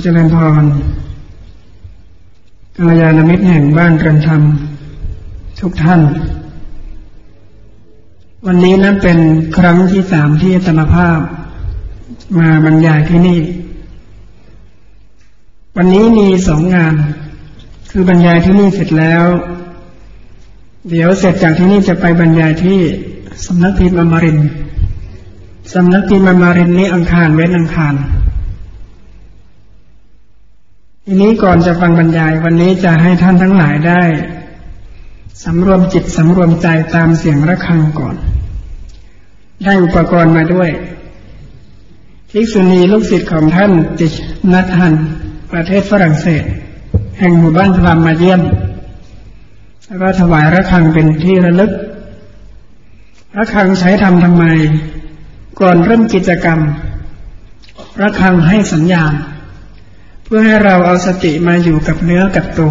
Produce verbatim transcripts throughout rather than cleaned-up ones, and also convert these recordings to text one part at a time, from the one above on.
เจริญพรกัลยาณมิตรแห่งบ้านเรือนธรรมทุกท่านวันนี้นั้นเป็นครั้งที่สามที่อาตมาภาพมาบรรยายที่นี่วันนี้มีสองงานคือบรรยายที่นี่เสร็จแล้วเดี๋ยวเสร็จจากที่นี่จะไปบรรยายที่สำนักพิมพ์อมรินทร์สำนักพิมพ์อมรินทร์นี้อังคารเว้นอังคารทีนี้ก่อนจะฟังบรรยายวันนี้จะให้ท่านทั้งหลายได้สำรวมจิตสำรวมใจตามเสียงระฆังก่อนได้อุปกรณ์มาด้วยภิกษุณีลูกศิษย์ของท่านติชนัทฮันประเทศฝรั่งเศสแห่งหมู่บ้านพรามมาเยี่ยมแล้วก็ถวายระฆังเป็นที่ระลึกระฆังใช้ทำทำไมก่อนเริ่มกิจกรรมระฆังให้สัญญาณเพื่อให้เราเอาสติมาอยู่กับเนื้อกับตัว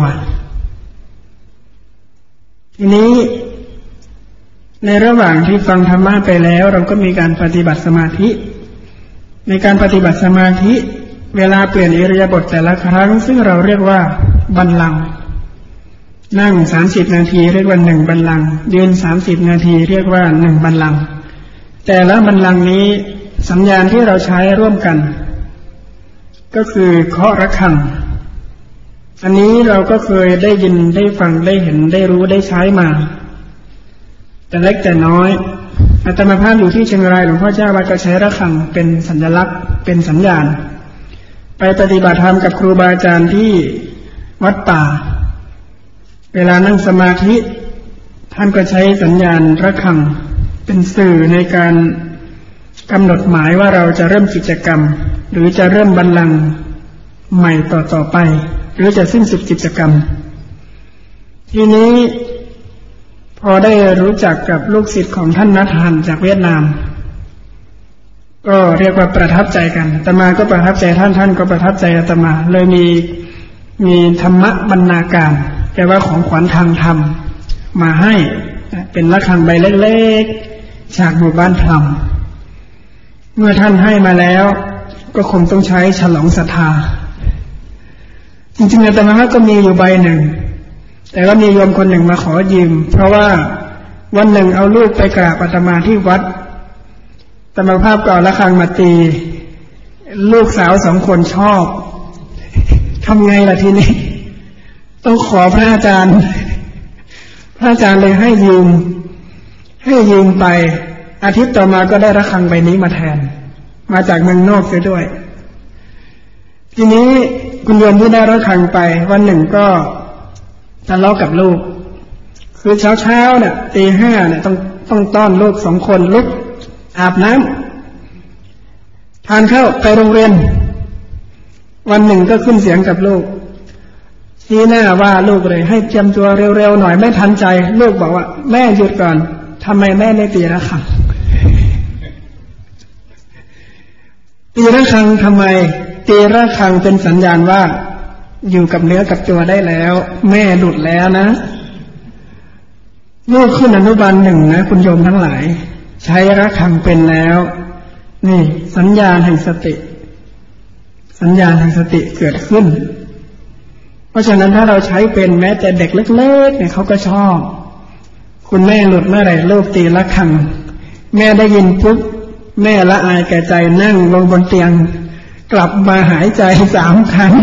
ทีนี้ในระหว่างที่ฟังธรรมะไปแล้วเราก็มีการปฏิบัติสมาธิในการปฏิบัติสมาธิเวลาเปลี่ยนอิริยาบถแต่ละครั้งซึ่งเราเรียกว่าบัลลังก์นั่งสามสิบนาทีเรียกว่าหนึ่งบัลลังก์ยืนสามสิบนาทีเรียกว่าหนึ่งบัลลังก์แต่ละบัลลังก์นี้สัญญาณที่เราใช้ร่วมกันก็คือเคาะระฆังอันนี้เราก็เคยได้ยินได้ฟังได้เห็นได้รู้ได้ใช้มาแต่เล็กแต่น้อยอาตมาภาพอยู่ที่เชียงรายหลวงพ่อเจ้าวัดก็ใช้ระฆังเป็นสัญลักษณ์เป็นสัญญาณไปปฏิบัติธรรมกับครูบาอาจารย์ที่วัดป่าเวลานั่งสมาธิท่านก็ใช้สัญญาณระฆังเป็นสื่อในการกำหนดหมายว่าเราจะเริ่มกิจกรรมหรือจะเริ่มบัลลังก์ใหม่ต่อต่อไปหรือจะสิ้นสุดกิจกรรมทีนี้พอได้รู้จักกับลูกศิษย์ของท่านนัทฮันจากเวียดนามก็เรียกว่าประทับใจกันอาตมาก็ประทับใจท่านท่านก็ประทับใจอาตมาเลยมีมีธรรมะบรรณาการแปลว่าของขวัญทางธรรมมาให้เป็นระฆังใบเล็กๆจากหมู่บ้านพรามเมื่อท่านให้มาแล้วก็คงต้องใช้ฉลองศรัทธาจริงๆอาตมาก็มีอยู่ใบหนึ่งแต่ว่ามีโยมคนหนึ่งมาขอยืมเพราะว่าวันหนึ่งเอาลูกไปกราบอาตมาที่วัดอาตมาภาพก็เอาระฆังมาตีลูกสาวสองคนชอบทำไงล่ะทีนี้ต้องขอพระอาจารย์พระอาจารย์เลยให้ยืมให้ยืมไปอาทิตย์ต่อมาก็ได้ระฆังใบนี้มาแทนมาจากเมืองนอกเสียด้วยทีนี้คุณโยมที่ได้ระฆังไปวันหนึ่งก็ทะเลาะกับลูกคือเช้าๆเนี่ยตีห้าเนี่ยต้องต้องต้อนลูกสองคนลุกอาบน้ำทานข้าวไปโรงเรียนวันหนึ่งก็ขึ้นเสียงกับลูกชี้หน้าว่าลูกเลยให้เตรียมตัวเร็วๆหน่อยไม่ทันใจลูกบอกว่าแม่หยุดก่อนทำไมแม่ไม่ตีระฆังตีระฆังทำไมตีระฆังเป็นสัญญาณว่าอยู่กับเนื้อกับตัวได้แล้วแม่หลุดแล้วนะลูกขึ้นอนุบาลหนึ่งนะคุณโยมทั้งหลายใช้ระฆังเป็นแล้วนี่สัญญาณแห่งสติสัญญาณแห่งสติเกิดขึ้นเพราะฉะนั้นถ้าเราใช้เป็นแม้แต่เด็กเล็กๆเนี่ยเขาก็ชอบคุณแม่หลุดเมื่อไหร่ลูกตีระฆังแม่ได้ยินปุ๊บแม่ละอายแก่ใจนั่งลงบนเตียงกลับมาหายใจสามครั้ง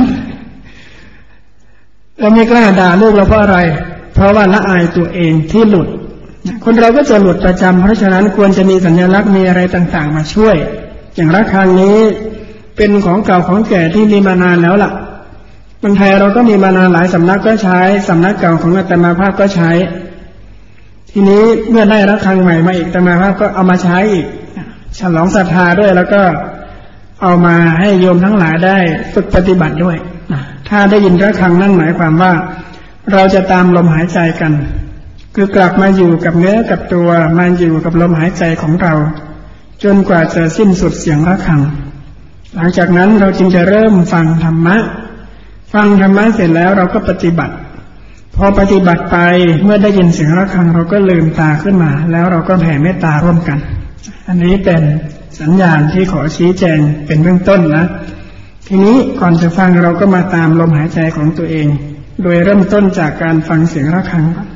แล้วไม่กล้าด่าลูกเราเพราะอะไรเพราะว่าละอายตัวเองที่หลุดคนเราก็จะหลุดประจำเพราะฉะนั้นควรจะมีสัญลักษณ์มีอะไรต่างๆมาช่วยอย่างระฆังนี้เป็นของเก่าของแก่ที่มีมานานแล้วล่ะเมืองไทยเราก็มีมานานหลายสำนักก็ใช้สำนักเก่าของอาตมาภาพก็ใช้ทีนี้เมื่อได้ระฆังใหม่มาอีกอาตมาภาพก็เอามาใช้อีกฉลองศรัทธาด้วยแล้วก็เอามาให้โยมทั้งหลายได้ฝึกปฏิบัติด้วยถ้าได้ยินระฆังนั่นหมายความว่าเราจะตามลมหายใจกันคือกลับมาอยู่กับเนื้อกับตัวมาอยู่กับลมหายใจของเราจนกว่าจะสิ้นสุดเสียงระฆังหลังจากนั้นเราจึงจะเริ่มฟังธรรมะฟังธรรมะเสร็จแล้วเราก็ปฏิบัติพอปฏิบัติไปเมื่อได้ยินเสียงระฆังเราก็ลืมตาขึ้นมาแล้วเราก็แผ่เมตตาร่วมกันอันนี้เป็นสัญญาณที่ขอชี้แจงเป็นเบื้องต้นนะททีนี้ก่อนจะฟังเราก็มาตามลมหายใจของตัวเองโดยเริ่มต้นจากการฟังเสียงระฆังก่อน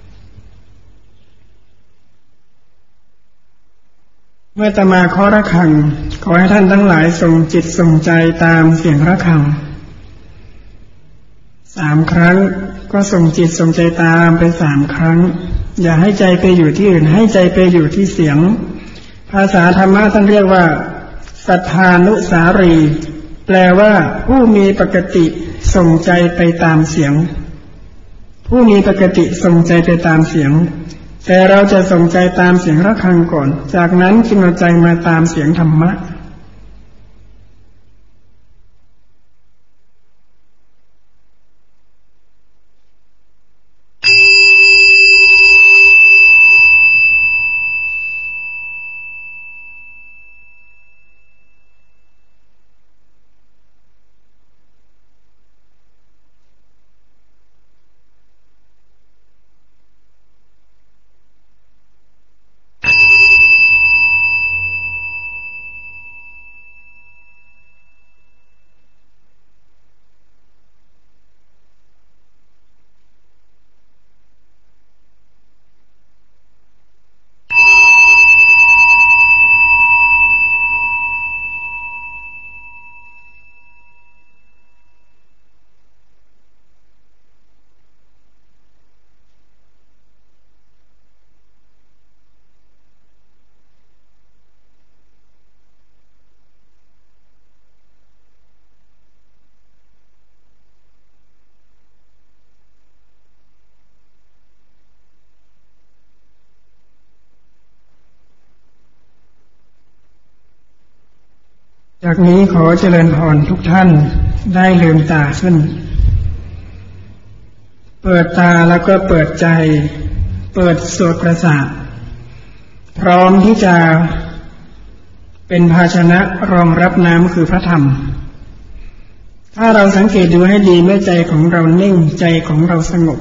เมื่ออาตมาเคาะระฆังขอให้ท่านทั้งหลายส่งจิตส่งใจตามเสียงระฆังสามครั้งก็ส่งจิตส่งใจตามไปสามครั้งอย่าให้ใจไปอยู่ที่อื่นให้ใจไปอยู่ที่เสียงภาษาธรรมะท่านเรียกว่าสัทธานุสารีแปลว่าผู้มีปกติส่งใจไปตามเสียงผู้มีปกติส่งใจไปตามเสียงแต่เราจะส่งใจตามเสียงระฆังก่อนจากนั้นจึงเอาใจมาตามเสียงธรรมะจากนี้ขอเจริญพรทุกท่านได้ลืมตาขึ้นเปิดตาแล้วก็เปิดใจเปิดโสตประสาทพร้อมที่จะเป็นภาชนะรองรับน้ำคือพระธรรมถ้าเราสังเกตดูให้ดีเมื่อใจของเรานิ่งใจของเราสงบ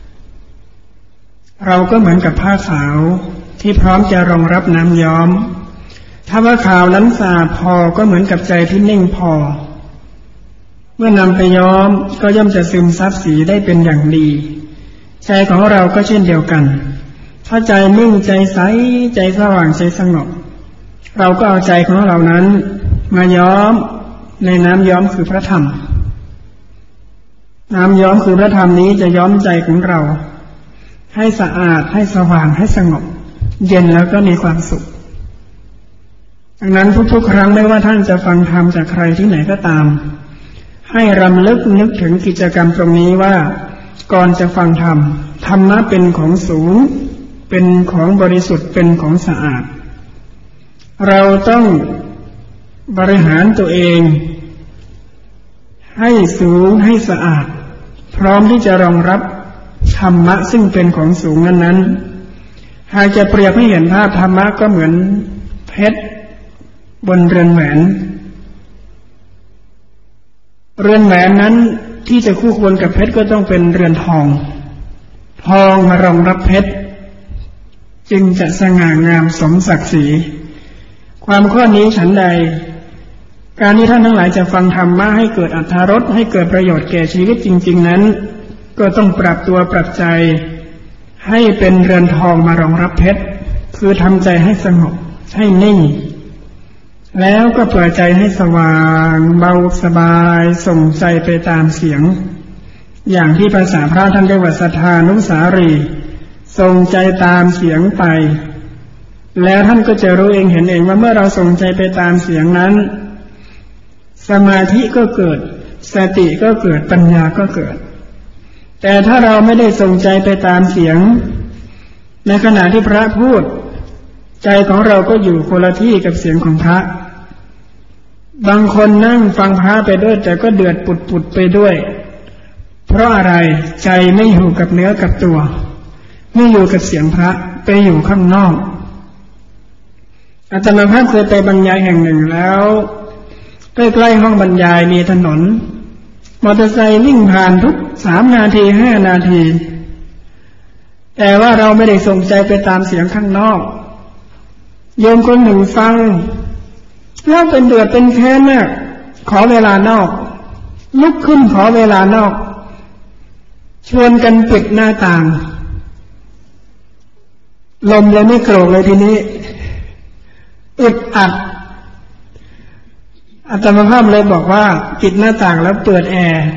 เราก็เหมือนกับผ้าขาวที่พร้อมจะรองรับน้ำย้อมถ้าว่าขาวนั้นสะอาดพอก็เหมือนกับใจที่นิ่งพอเมื่อนำไปย้อมก็ย่อมจะซึมซับสีได้เป็นอย่างดีใจของเราก็เช่นเดียวกันถ้าใจนิ่งใจใสใจสว่างใจสงบเราก็เอาใจของเรานั้นมาย้อมในน้ำย้อมคือพระธรรมน้ำย้อมคือพระธรรมนี้จะย้อมใจของเราให้สะอาดให้สว่างให้สงบเย็นแล้วก็มีความสุขดังนั้นทุกๆครั้งไม่ว่าท่านจะฟังธรรมจากใครที่ไหนก็ตามให้รำลึกนึกถึงกิจกรรมตรงนี้ว่าก่อนจะฟังธรรมธรรมะเป็นของสูงเป็นของบริสุทธิ์เป็นของสะอาดเราต้องบริหารตัวเองให้สูงให้สะอาดพร้อมที่จะรองรับธรรมะซึ่งเป็นของสูงนั้นๆหากจะเปรียบให้เห็นภาพธรรมะก็เหมือนเพชรบนเรือนแหวนเรือนแหวนนั้นที่จะคู่ควรกับเพชรก็ต้องเป็นเรือนทองทองมารองรับเพชรจึงจะสง่างามสมศักดิ์ศรีความข้อนี้ฉันใดการที่ท่านทั้งหลายจะฟังธรรมะให้เกิดอรรถรสให้เกิดประโยชน์แก่ชีวิตจริงๆนั้นก็ต้องปรับตัวปรับใจให้เป็นเรือนทองมารองรับเพชรคือทำใจให้สงบให้นิ่งแล้วก็เปิดใจให้สว่างเบาสบายส่งใจไปตามเสียงอย่างที่ภาษาพระท่านเรียกว่าสัทธานุสารีส่งใจตามเสียงไปแล้วท่านก็จะรู้เองเห็นเองว่าเมื่อเราส่งใจไปตามเสียงนั้นสมาธิก็เกิดสติก็เกิดปัญญาก็เกิดแต่ถ้าเราไม่ได้ส่งใจไปตามเสียงในขณะที่พระพูดใจของเราก็อยู่คนละที่กับเสียงของพระบางคนนั่งฟังพระไปด้วยแต่ก็เดือดปุดๆไปด้วยเพราะอะไรใจไม่อยู่กับเนื้อกับตัวไม่อยู่กับเสียงพระไปอยู่ข้างนอกอาตมาภาพเคยไปบรรยายแห่งหนึ่งแล้วใกล้ๆห้องบรรยายมีถนนมอเตอร์ไซค์วิ่งผ่านทุกสามนาทีห้านาทีแต่ว่าเราไม่ได้ส่งใจไปตามเสียงข้างนอกโยมคนหนึ่งฟังแล้วเป็นเดือดเป็นแค้นมากขอเวลานอกลุกขึ้นขอเวลานอกชวนกันปิดหน้าต่างลมเลยไม่โกรกเลยทีนี้อึดอัดอาตมาภาพเลยบอกว่าปิดหน้าต่างแล้วเปิดแอร์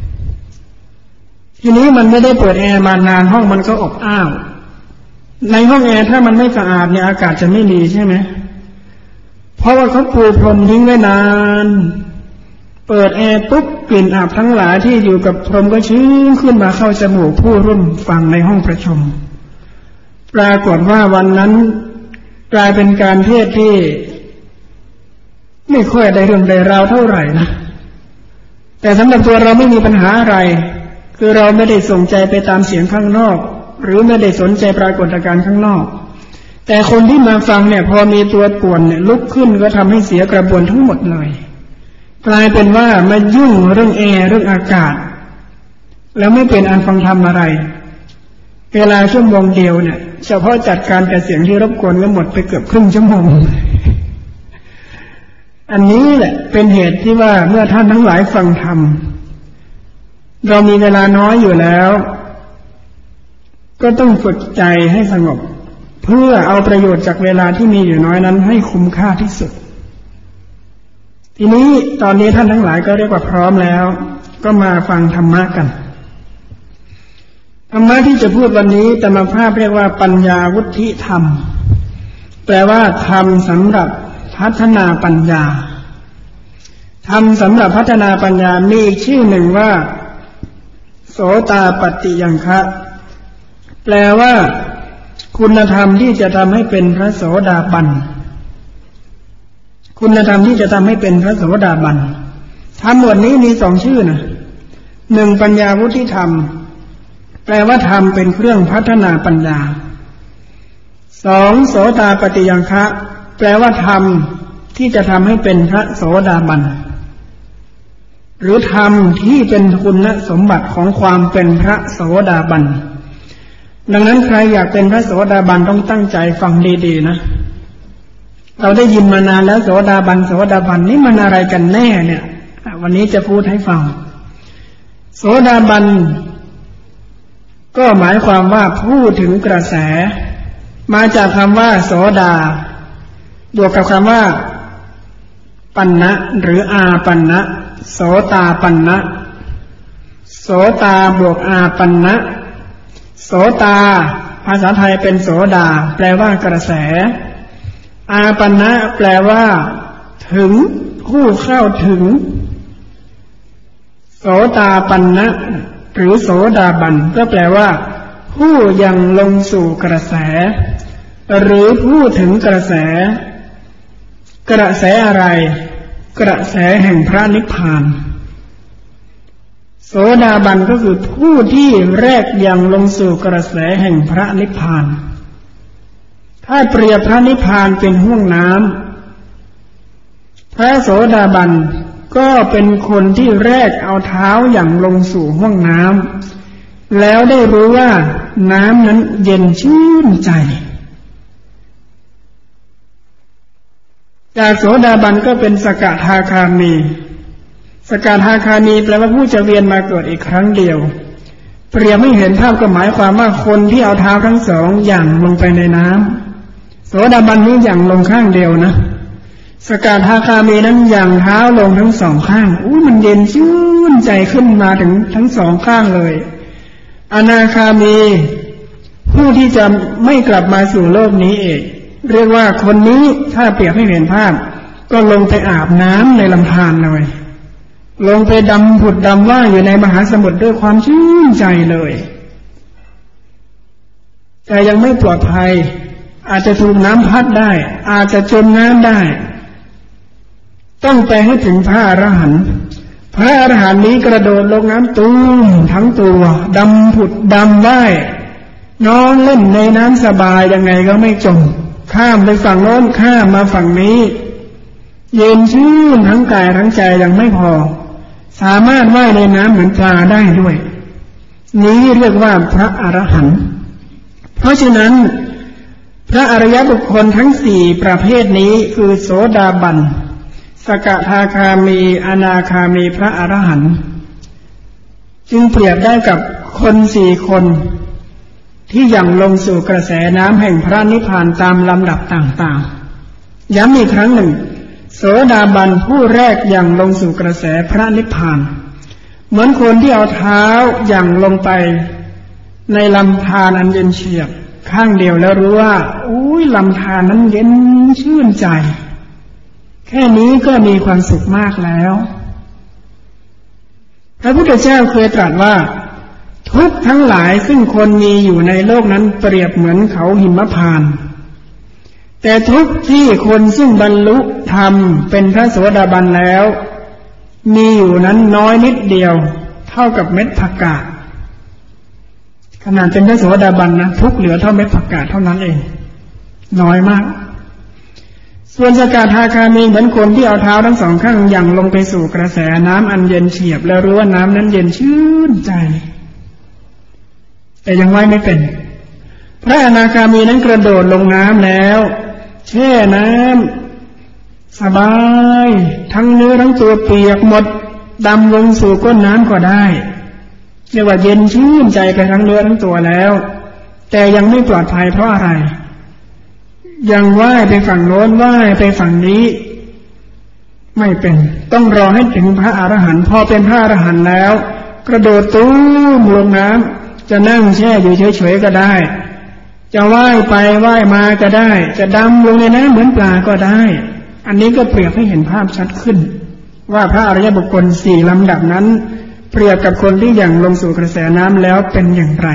ทีนี้มันไม่ได้เปิดแอร์มานานห้องมันก็อบอ้าวในห้องแอร์ถ้ามันไม่สะอาดเนี่ยอากาศจะไม่ดีใช่ไหมเพราะว่าเขาปูพรมทิ้งไว้นานเปิดแอร์ปุ๊บกลิ่นอับทั้งหลายที่อยู่กับพรมก็ชื้นขึ้นมาเข้าจมูกผู้ร่วมฟังในห้องประชุมปรากฏว่าวันนั้นกลายเป็นการเทศที่ไม่ค่อยได้เรื่องใดราวเท่าไหร่นะแต่สำหรับตัวเราไม่มีปัญหาอะไรคือเราไม่ได้สนใจไปตามเสียงข้างนอกหรือไม่ได้สนใจปรากฏการณ์ข้างนอกแต่คนที่มาฟังเนี่ยพอมีตัวป่วนเนี่ยลุกขึ้นก็ทำให้เสียกระบวนทั้งหมดเลยกลายเป็นว่ามายุ่งเรื่องแอร์เรื่องอากาศแล้วไม่เป็นอันฟังธรรมอะไรเวลาชั่วโมงเดียวเนี่ยเฉพาะจัดการกับเสียงที่รบกวนก็หมดไปเกือบครึ่งชั่วโมงอันนี้แหละเป็นเหตุที่ว่าเมื่อท่านทั้งหลายฟังธรรมเรามีเวลาน้อยอยู่แล้วก็ต้องฝึกใจให้สงบเพื่อเอาประโยชน์จากเวลาที่มีอยู่น้อยนั้นให้คุ้มค่าที่สุดทีนี้ตอนนี้ท่านทั้งหลายก็เรียกว่าพร้อมแล้วก็มาฟังธรรมะกันธรรมะที่จะพูดวันนี้ธรรมภาพเรียกว่าปัญญาวุฒิธรรมแปลว่าธรรมสำหรับพัฒนาปัญญาธรรมสำหรับพัฒนาปัญญามีอีกชื่อหนึ่งว่าโสตาปัตติยังคะแปลว่าคุณธรรมที่จะทำให้เป็นพระโสดาบันคุณธรรมที่จะทำให้เป็นพระโสดาบันธรรมหมวดนี้มีสองชื่อนะหนึ่งปัญญาวุฒิธรรมแปลว่าธรรมเป็นเครื่องพัฒนาปัญญาสองโสตาปัตติยังคะแปลว่าธรรมที่จะทำให้เป็นพระโสดาบันหรือธรรมที่เป็นคุณสมบัติของความเป็นพระโสดาบันดังนั้นใครอยากเป็นพระโสดาบันต้องตั้งใจฟังดีๆนะเราได้ยินมานานแล้วโสดาบันโสดาบันนี่มันอะไรกันแน่เนี่ยวันนี้จะพูดให้ฟังโสดาบันก็หมายความว่าพูดถึงกระแสมาจากคำว่าโสดาบวกกับคำว่าปันนะหรืออาปันนะโสตาปันนะโสตาบวกอาปันนะโสตาภาษาไทยเป็นโสดาแปลว่ากระแสอาปันนะแปลว่าถึงผู้เข้าถึงโสตาปันนะหรือโสดาบันก็แปลว่าผู้ยังลงสู่กระแสหรือผู้ถึงกระแสกระแสอะไรกระแสแห่งพระนิพพานโสดาบันก็คือผู้ที่แรกยังลงสู่กระแสแห่งพระนิพพานถ้าเปรียบพระนิพพานเป็นห้วงน้ำพระโสดาบันก็เป็นคนที่แรกเอาเท้าอย่างลงสู่ห้วงน้ำแล้วได้รู้ว่าน้ำนั้นเย็นชื่นใจจากโสดาบันก็เป็นสกทาคามีสกทาคามีแปลว่าผู้จะเวียนมาเกิดอีกครั้งเดียวเปรียบให้เห็นภาพก็หมายความว่าคนที่เอาเท้าทั้งสองหยั่งลงไปในน้ำโสดาบันนี้หยั่งลงข้างเดียวนะสกทาคามีนั้นหยั่งเท้าลงทั้งสองข้างอู้มันเย็นชื่นใจขึ้นมาถึงทั้งสองข้างเลยอนาคามีผู้ที่จะไม่กลับมาสู่โลกนี้เองเรียกว่าคนนี้ถ้าเปรียบให้เห็นภาพก็ลงไปอาบน้ำในลำธารเลยลงไปดำผุดดำว่ายอยู่ในมหาสมุทรด้วยความชื่นใจเลยแต่ยังไม่ปลอดภัยอาจจะถูกน้ำพัดได้อาจจะจมน้ำได้ต้องไปให้ถึงพระอรหันต์พระอรหันต์นี้กระโดดลงน้ำตุ้มทั้งตัวดำผุดดำว่ายนอนเล่นในน้ำสบายยังไงก็ไม่จมข้ามไปฝั่งโน้นข้ามมาฝั่งนี้เย็นชื่นทั้งกายทั้งใจยังไม่พอสามารถว่ายในน้ำเหมือนปลาได้ด้วยนี้เรียกว่าพระอรหันต์เพราะฉะนั้นพระอริยบุคคลทั้งสี่ประเภทนี้คือโสดาบันสกทาคามีอนาคามีพระอรหันต์จึงเปรียบได้กับคนสี่คนที่ยังลงสู่กระแสน้ำแห่งพระนิพพานตามลำดับต่างๆย้ำอีกครั้งหนึ่งโสดาบันผู้แรกยังลงสู่กระแสพระนิพพานเหมือนคนที่เอาเท้ายังลงไปในลำธารอันเย็นเฉียบข้างเดียวแล้วรู้ว่าอุ้ยลำธารนั้นเย็นชื่นใจแค่นี้ก็มีความสุขมากแล้วพระพุทธเจ้าเคยตรัสว่าทุกข์ทั้งหลายซึ่งคนมีอยู่ในโลกนั้นเปรียบเหมือนเขาหิมพานต์แต่ทุกข์ที่คนซึ่งบรรลุธรรมเป็นพระโสดาบันแล้วมีอยู่นั้นน้อยนิดเดียวเท่ากับเม็ดผักกาดขนาดเป็นพระโสดาบันนะทุกเหลือเท่าเม็ดผักกาดเท่านั้นเองน้อยมากส่วนสกทาคามีเหมือนคนที่เอาเท้าทั้งสองข้างยั่งลงไปสู่กระแสน้ำอันเย็นเฉียบแล้วรู้ว่าน้ำนั้นเย็นชื่นใจแต่ยังว่ายไม่เป็นพระอนาคามีนั้นกระโดดลงน้ำแล้วแช่น้ำสบายทั้งเนื้อทั้งตัวเปียกหมดดำลงสู่ก้นน้ำก็ได้เรียกว่าเย็นชื่นใจไปทั้งเนื้อทั้งตัวแล้วแต่ยังไม่ปลอดภัยเพราะอะไรยังว่ายไปฝั่งโน้นว่ายไปฝั่งนี้ไม่เป็นต้องรอให้ถึงพระอรหันต์พอเป็นพระอรหันต์แล้วกระโดดตู้มลงน้ำจะนั่งแช่อยู่เฉยๆก็ได้จะว่ายไปว่ายมาก็ได้จะดำลงในน้ำเหมือนปลาก็ได้อันนี้ก็เปรียบให้เห็นภาพชัดขึ้นว่าพระอริยบุคคลสี่ลำดับนั้นเปรียบกับคนที่ยังลงสู่กระแสน้ำแล้วเป็นอย่างไร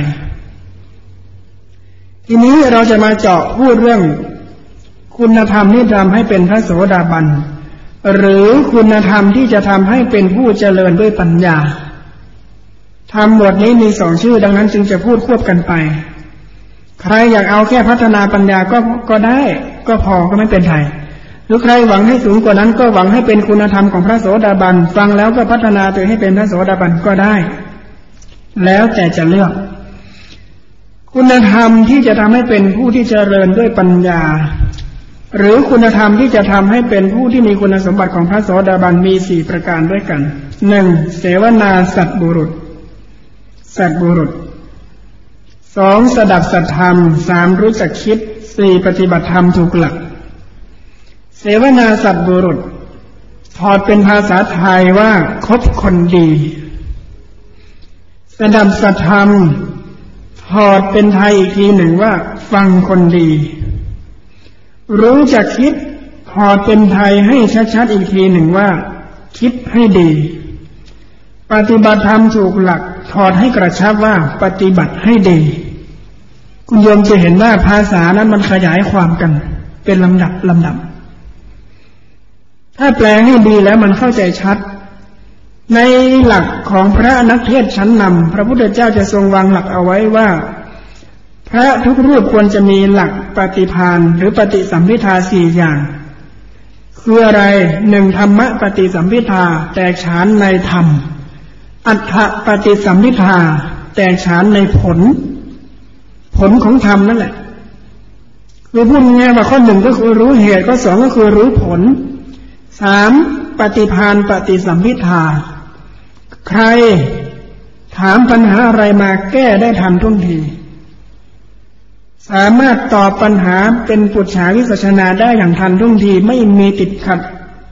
ทีนี้เราจะมาเจาะพูดเรื่องคุณธรรมที่ทำให้เป็นพระโสดาบันหรือคุณธรรมที่จะทำให้เป็นผู้เจริญด้วยปัญญาธรรมหมวดนี้มีสองชื่อดังนั้นจึงจะพูดควบกันไปใครอยากเอาแค่พัฒนาปัญญาก็ก็ได้ก็พอก็ไม่เป็นไรหรือใครหวังให้สูงกว่านั้นก็หวังให้เป็นคุณธรรมของพระโสดาบันฟังแล้วก็พัฒนาตัวให้เป็นพระโสดาบันก็ได้แล้วแต่จะเลือกคุณธรรมที่จะทำให้เป็นผู้ที่เจริญด้วยปัญญาหรือคุณธรรมที่จะทำให้เป็นผู้ที่มีคุณสมบัติของพระโสดาบันมีสี่ประการด้วยกันหนึ่งเสวนาสัตบุรุษสัตบุรุษสองสดับสัตธรรมสามรู้จักคิดสี่ปฏิบัติธรรมถูกหลักเสวนาสัตบุรุษถอดเป็นภาษาไทยว่าคบคนดีสดับสัตธรรมถอดเป็นไทยอีกทีหนึ่งว่าฟังคนดีรู้จักคิดถอดเป็นไทยให้ชัดๆอีกทีหนึ่งว่าคิดให้ดีปฏิบัติธรรมถูกหลักถอดให้กระชับว่าปฏิบัติให้ดีคุณโยมจะเห็นว่าภาษานั้นมันขยายความกันเป็นลำดับลำดับถ้าแปลให้ดีแล้วมันเข้าใจชัดในหลักของพระนักเทศน์ชั้นนำพระพุทธเจ้าจะทรงวางหลักเอาไว้ว่าพระทุกรูปควรจะมีหลักปฏิภาณหรือปฏิสัมภิทาสี่อย่างคืออะไรหนึ่งธรรมะปฏิสัมภิทาแตกฉานในธรรมอัฏฐปฏิสัมภิทาแตกฉานในผลผลของธรรมนั่นแหละคือพูดง่ายๆว่าข้อหนึ่งก็คือรู้เหตุข้อสองก็คือรู้ผลสามปฏิภาณปฏิสัมภิทาใครถามปัญหาอะไรมาแก้ได้ทันท่วงทีสามารถตอบปัญหาเป็นปุจฉาวิสัชนาได้อย่างทันท่วงทีไม่มีติดขัด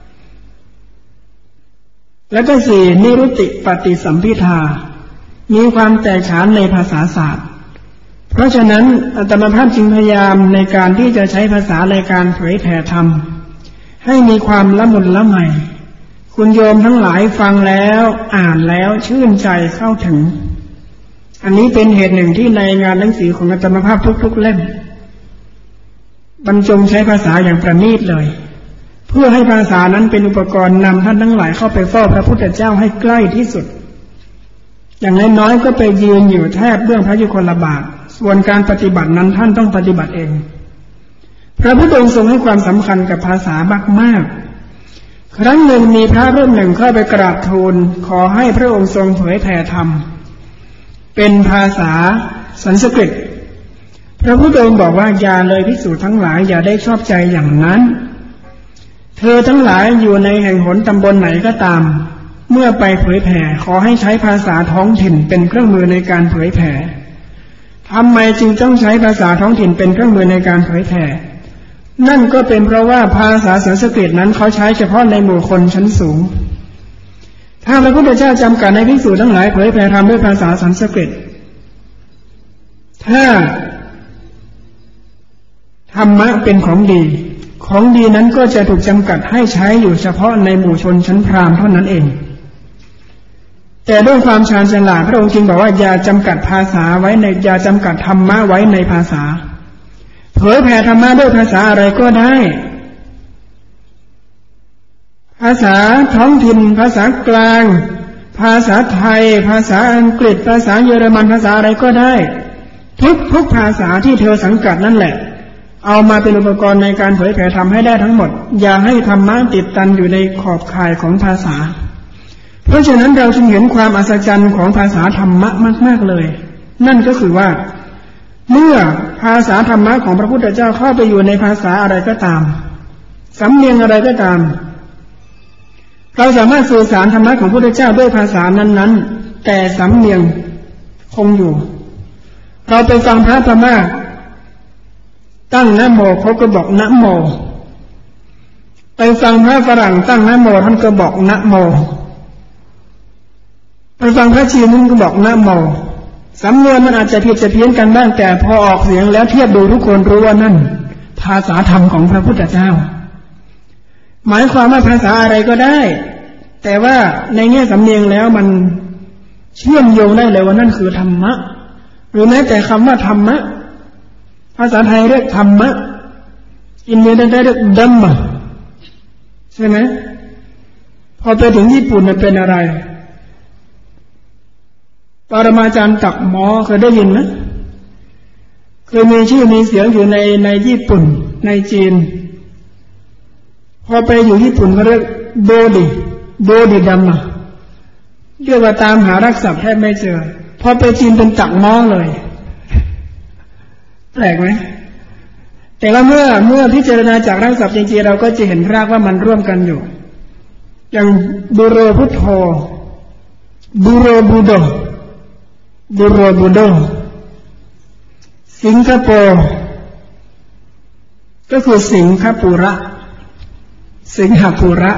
แล้วก็สี่นิรุตติปฏิสัมภิทามีความแตกฉานในภาษาศาสตร์เพราะฉะนั้นอาตมาภาพจึงพยายามในการที่จะใช้ภาษาในการเผยแผ่ธรรมให้มีความละมุนละไมคุณโยมทั้งหลายฟังแล้วอ่านแล้วชื่นใจเข้าถึงอันนี้เป็นเหตุหนึ่งที่ในงานหนังสือของอาตมาภาพทุกๆเล่มบรรจงใช้ภาษาอย่างประณีตเลยเพื่อให้ภาษานั้นเป็นอุปกรณ์นำท่านทั้งหลายเข้าไปเฝ้าพระพุทธเจ้าให้ใกล้ที่สุดอย่างน้อยๆก็ไปยืนอยู่แทบเบื้องพระยุคลบาทส่วนการปฏิบัตินั้นท่านต้องปฏิบัติเองพระพุทธองค์ทรงให้ความสำคัญกับภาษามากๆครั้งหนึ่งมีพระรูปหนึ่งเข้าไปกราบทูลขอให้พระองค์ทรงเผยแผ่ธรรมเป็นภาษาสันสกฤตพระพุทธองค์บอกว่าอย่าเลยภิกษุทั้งหลายอย่าได้ชอบใจอย่างนั้นเธอทั้งหลายอยู่ในแห่งหนตำบลไหนก็ตามเมื่อไปเผยแผ่ขอให้ใช้ภาษาท้องถิ่นเป็นเครื่องมือในการเผยแผ่ทำไมจึงต้องใช้ภาษาท้องถิ่นเป็นเครื่องมือในการเผยแผ่นั่นก็เป็นเพราะว่าภาษาสันสกฤตนั้นเขาใช้เฉพาะในหมู่คนชั้นสูงถ้าพระพุทธเจ้าจำกัดในภิกษุทั้งหลายเผยแผ่ธรรมด้วยภาษาสันสกฤตถ้าธรรมะเป็นของดีของดีนั้นก็จะถูกจำกัดให้ใช้อยู่เฉพาะในหมู่ชนชั้นพราหมณ์เท่านั้นเองแต่ด้วยความชาญฉลาดพระองค์จึงบอกว่าอย่าจำกัดภาษาไว้ในอย่าจำกัดธรรมะไว้ในภาษาเผยแผ่ธรรมะด้วยภาษาอะไรก็ได้ภาษาท้องถิ่นภาษากลางภาษาไทยภาษาอังกฤษภาษาเยอรมันภาษาอะไรก็ได้ทุกทุกภาษาที่เธอสังกัดนั่นแหละเอามาเป็นอุปกรณ์ในการเผยแผ่ธรรมให้ได้ทั้งหมดอย่าให้ธรรมะติดตันอยู่ในขอบข่ายของภาษาเพราะฉะนั้นเราจึงเห็นความอัศจรรย์ของภาษาธรรมะมากๆเลยนั่นก็คือว่าเมื่อภาษาธรรมะของพระพุทธเจ้าเข้าไปอยู่ในภาษาอะไรก็ตามสำเนียงอะไรก็ตามเราสามารถสื่อสารธรรมะของพระพุทธเจ้าด้วยภาษานั้นๆแต่สำเนียงคงอยู่เราไปฟังพระพม่าตั้งนะโมเขาก็บอกนะโมไปฟังพระฝรั่งตั้งนะโมท่านก็บอกนะโมไปฟังพระจีนท่านก็บอกนะโมสำนวนมันอาจจะผิดจะเพี้ยนกันบ้างแต่พอออกเสียงแล้วเทียบดูทุกคนรู้ว่านั่นภาษาธรรมของพระพุทธเจ้าหมายความว่าภาษาอะไรก็ได้แต่ว่าในแง่สำเนียงแล้วมันเชื่อมโยงได้เลยว่านั่นคือธรรมะหรือแม้แต่คำว่าธรรมะภาษาไทยเรียกธรรมะอินเดียได้เรียกดัมมะใช่ไหมพอไปถึงญี่ปุ่นมันเป็นอะไรปรมาจารย์ตักหมอเคยได้ยินไหมเคยมีชื่อมีเสียงอยู่ในในญี่ปุ่นในจีนพอไปอยู่ญี่ปุ่นเขาเรียกโบดิโบดิดัมมะเรียกว่าตามหารักษัพแทบไม่เจอพอไปจีนเป็นตักหมอเลยแปลกไหมแต่ว่าเมื่อเมื่อพิจารณาจากรักษัพจริงๆเราก็จะเห็นรากว่ามันร่วมกันอยู่อย่างบูโรพุทโธบูโรบูโดบูโรบูโดสิงคโปร์ก็คือสิงคโประสิงหปุระ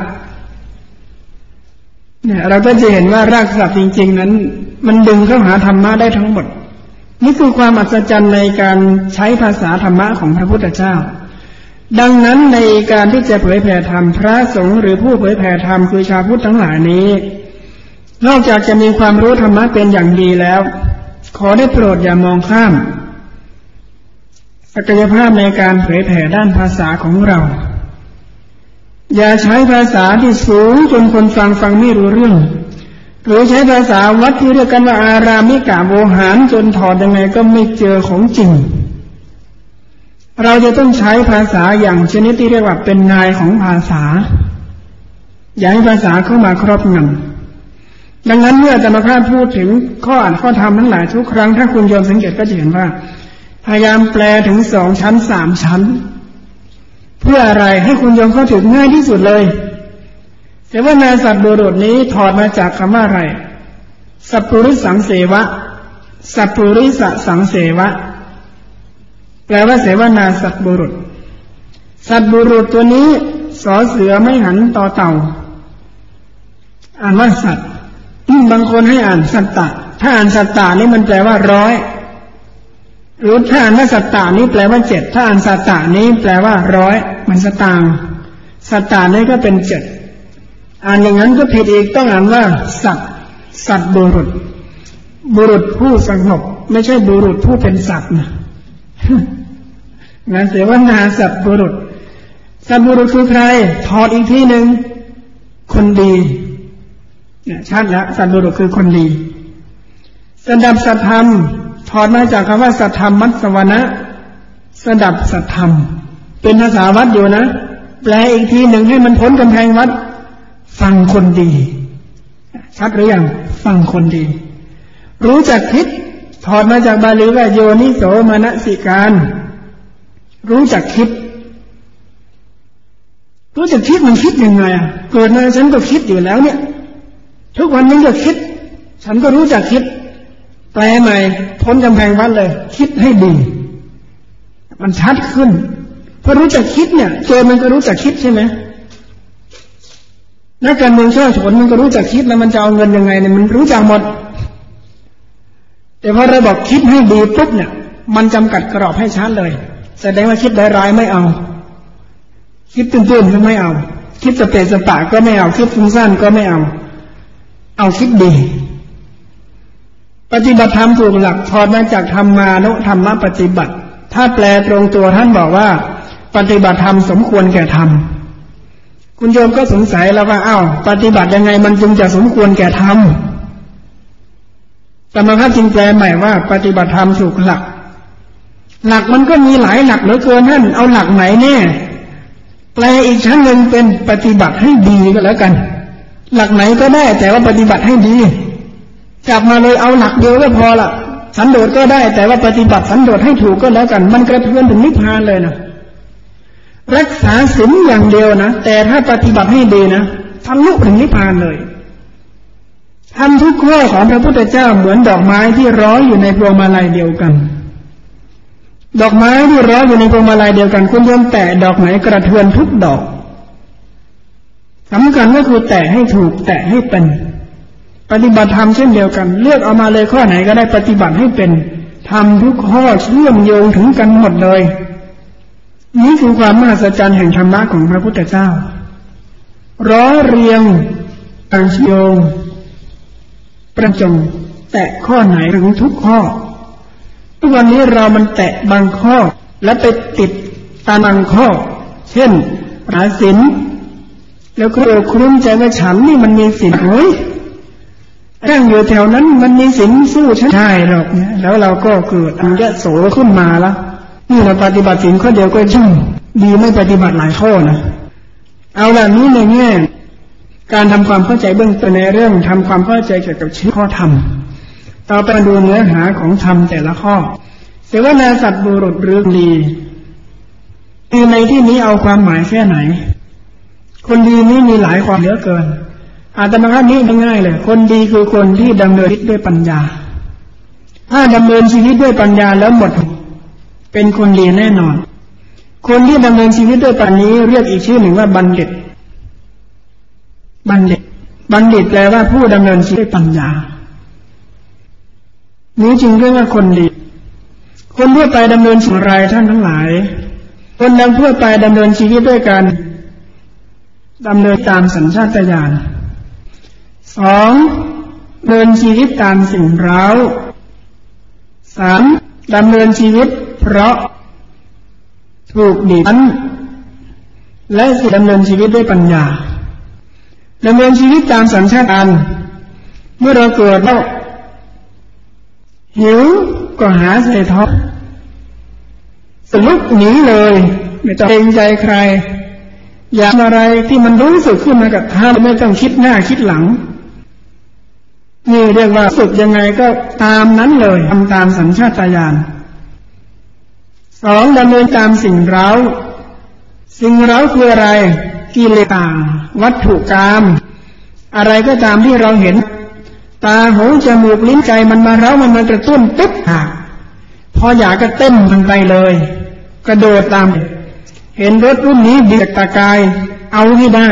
เนี่ยเราก็จะเห็นว่ารากศัพท์จริงๆนั้นมันดึงเข้าหาธรรมะได้ทั้งหมดนี่คือความอัศจรรย์ในการใช้ภาษาธรรมะของพระพุทธเจ้าดังนั้นในการที่จะเผยแผ่ธรรมพระสงฆ์หรือผู้เผยแผ่ธรรมคือชาวพุทธทั้งหลายนี้นอกจากจะมีความรู้ธรรมะเป็นอย่างดีแล้วขอได้โปรดอย่ามองข้ามศักยภาพในการเผยแผ่ด้านภาษาของเราอย่าใช้ภาษาที่สูงจนคนฟังฟังไม่รู้เรื่องหรือใช้ภาษาวัดที่เรียกกันว่าอารามิกะโวหารจนถอดยังไงก็ไม่เจอของจริงเราจะต้องใช้ภาษาอย่างชนิดที่เรียกว่าเป็นนายของภาษาอย่าให้ภาษาเข้ามาครอบงำดังนั้นเมื่ออาจารย์ภาพพูดถึงข้ออ่านข้อธรรมทั้งหลายทุกครั้งถ้าคุณโยมสังเกตก็จะเห็นว่าพยายามแปลถึงสองชั้นสามชั้นเพื่ออะไรให้คุณโยมเข้าถึงง่ายที่สุดเลยแต่ว่านาสัตบุรุษนี้ถอดมาจากคำว่าอะไรสัพปุริสังเสวะสัพปุริสสังเสวะแปลว่าเสวนาสัตบุรุษสัตบุรุษตัวนี้สอเสือไม่หันต่อเต่าอ่านว่าสัตว์บางคนให้อ่านสัตตะถ้าอ่านสัตตะนี่มันแปลว่าร้อยหรือถ้าอ่านว่าสัตตะนี้แปลว่าเจ็ดถ้าอ่านสัตตะนี้แปลว่าร้อยมันสตางค์สัตตะนี่ก็เป็นเจ็ดอ่านอย่างนั้นก็ผิดอีกต้องอ่านว่าสัตสัตบุรุษบุรุษผู้สงบไม่ใช่บุรุษผู้เป็นสัตว์นะงานเสวนาสัตบุรุษสัตบุรุษคือใครถอดอีกทีหนึ่งคนดีเนี่ยชัดแล้วสัตบุรุษคือคนดีสดับสัตธรรมถอดมาจากคำว่าสัตธรรมมัสสวนะสดับสัตธรรมเป็นภาษาวัดอยู่นะแปลอีกทีหนึ่งให้มันพ้นกำแพงวัดฟังคนดีชัดหรือยังฟังคนดีรู้จักคิดถอดมาจากบาลีว่าโยนิโสมนสิการรู้จักคิดรู้จักคิดมันคิดยังไงอ่ะเกิดมาฉันก็คิดอยู่แล้วเนี่ยทุกวันนี้ก็คิดฉันก็รู้จักคิดแปลใหม่พ้นกำแพงวัดเลยคิดให้ดีมันชัดขึ้นพอรู้จักคิดเนี่ยโจรมันก็รู้จักคิดใช่ไหมนักการเมืองช่อฉนมันก็รู้จักคิดแล้วมันจะเอาเงินยังไงเนี่ยมันรู้จักหมดแต่พอเราบอกคิดให้ดีปุ๊บเนี่ยมันจำกัดกรอบให้ชัดเลยแสดงว่าคิดร้ายๆไม่เอาคิดตื้นๆก็ไม่เอาคิดสเปะสปะก็ไม่เอาคิดฟุ้งซ่านก็ไม่เอาเอาคิดดีปฏิบัติธรรมถูกหลักถอดมาจากธรรมานุธรรมปฏิบัติถ้าแปลตรงตัวท่านบอกว่าปฏิบัติธรรมสมควรแก่ธรรมคุณโยมก็สงสัยแล้วว่าอ้าวปฏิบัติยังไงมันจึงจะสมควรแก่ธรรมธรรมะจึงแปลใหม่ว่าปฏิบัติธรรมถูกหลักหลักมันก็มีหลายหลักเหลือเกินท่านเอาหลักไหนแน่แปลอีกชั้นหนึ่งเป็นปฏิบัติให้ดีก็แล้วกันหลักไหนก็ได้แต่ว่าปฏิบัติให้ดีจับมาเลยเอาหลักเดียวก็พอละสันโดษก็ได้แต่ว่าปฏิบัติสันโดษให้ถูกก็แล้วกันมันกระเทือนถึงนิพพานเลยนะรักษาศีลอย่างเดียวนะแต่ถ้าปฏิบัติให้ดีนะทะลุถึงนิพพานเลยทำทุกข้อของพระพุทธเจ้าเหมือนดอกไม้ที่ร้อยอยู่ในพวงมาลัยเดียวกันดอกไม้ที่ร้อยอยู่ในพวงมาลัยเดียวกันคุณโยมแตะดอกไหนกระเทือนทุกดอกสำคัญก็คือแตะให้ถูกแตะให้เป็นปฏิบัติธรรมเช่นเดียวกันเลือกเอามาเลยข้อไหนก็ได้ปฏิบัติให้เป็นทำทุกข้อเชื่อมโยงถึงกันหมดเลยนี่คือความมหัศจรรย์แห่งธรรมะของพระพุทธเจ้าร้อเรียงอังโยงประจงแตะข้อไหนถึงทุกข้อทุกวันนี้เรามันแตะบางข้อและไปติดตามบางข้อเช่นราศีลแล้วก็คลุ้มใจว่าฉันนี่มันมีศีลเฮ้ยตั้งอยู่แถวนั้นมันมีศีลสู้ฉันใช่หรอกเนี่ยแล้วเราก็เกิดอันยโสขึ้นมาแล้วนี่เราปฏิบัติศีลข้อเดียวก็ยุ่งดีไม่ปฏิบัติหลายข้อนะเอาล่ะนี้ในแง่การทำความเข้าใจเบื้องต้นในเรื่องทำความเข้าใจเกี่ยวกับชื่อข้อธรรมต่อไปดูเนื้อหาของธรรมแต่ละข้อเสวนาสัตบุรุษหรือดีคือในที่นี้เอาความหมายแค่ไหนคนดีนี้มีหลายความเหลือเกินอาตมาภาพนี้ง่ายๆเลยคนดีคือคนที่ดำเนินชีวิตด้วยปัญญาถ้าดำเนินชีวิตด้วยปัญญาแล้วหมดเป็นคนดีแน่นอนคนที่ดำเนินชีวิตด้วยปัญญาเรียกอีกชื่อหนึ่งว่าบัณฑิตบัณฑิตบัณฑิตแปลว่าผู้ดำเนินชีวิตด้วยปัญญานี้จึงเรียกว่าคนดีคนทั่วไปดำเนินชีวิตไรท่านทั้งหลายคนดังทั่วไปดำเนินชีวิตด้วยกันดำเนินตามสัญชาตญาณสองดำเนินชีวิตตามสิ่งเร้าสามดำเนินชีวิตเพราะถูกบีบคั้นและสี่ดำเนินชีวิตด้วยปัญญาดำเนินชีวิตตามสัญชาตญาณเมื่อเราเกิดแล้วหิวก็หาใส่ท้องสลุกหนีเลยไม่ต้องเกรงใจใครอยากอะไรที่มันรู้สึกขึ้นมากับท่าไม่ต้องคิดหน้าคิดหลังนี่เรียกว่าสึกยังไงก็ตามนั้นเลยทำตามสัญชาตญาณสองดำเนินตามสิ่งเร้าสิ่งเร้าคืออะไรกิเลสต่างวัตถุกรรมอะไรก็ตามที่เราเห็นตาหูจมูกลิ้นใจมันมาเร้ามันมากระตุ้นปุ๊บหากพออยากก็เต้นมันไปเลยกระโดดตามเห็นรถรุ่นนี้เบียดตากายเอาให้ได้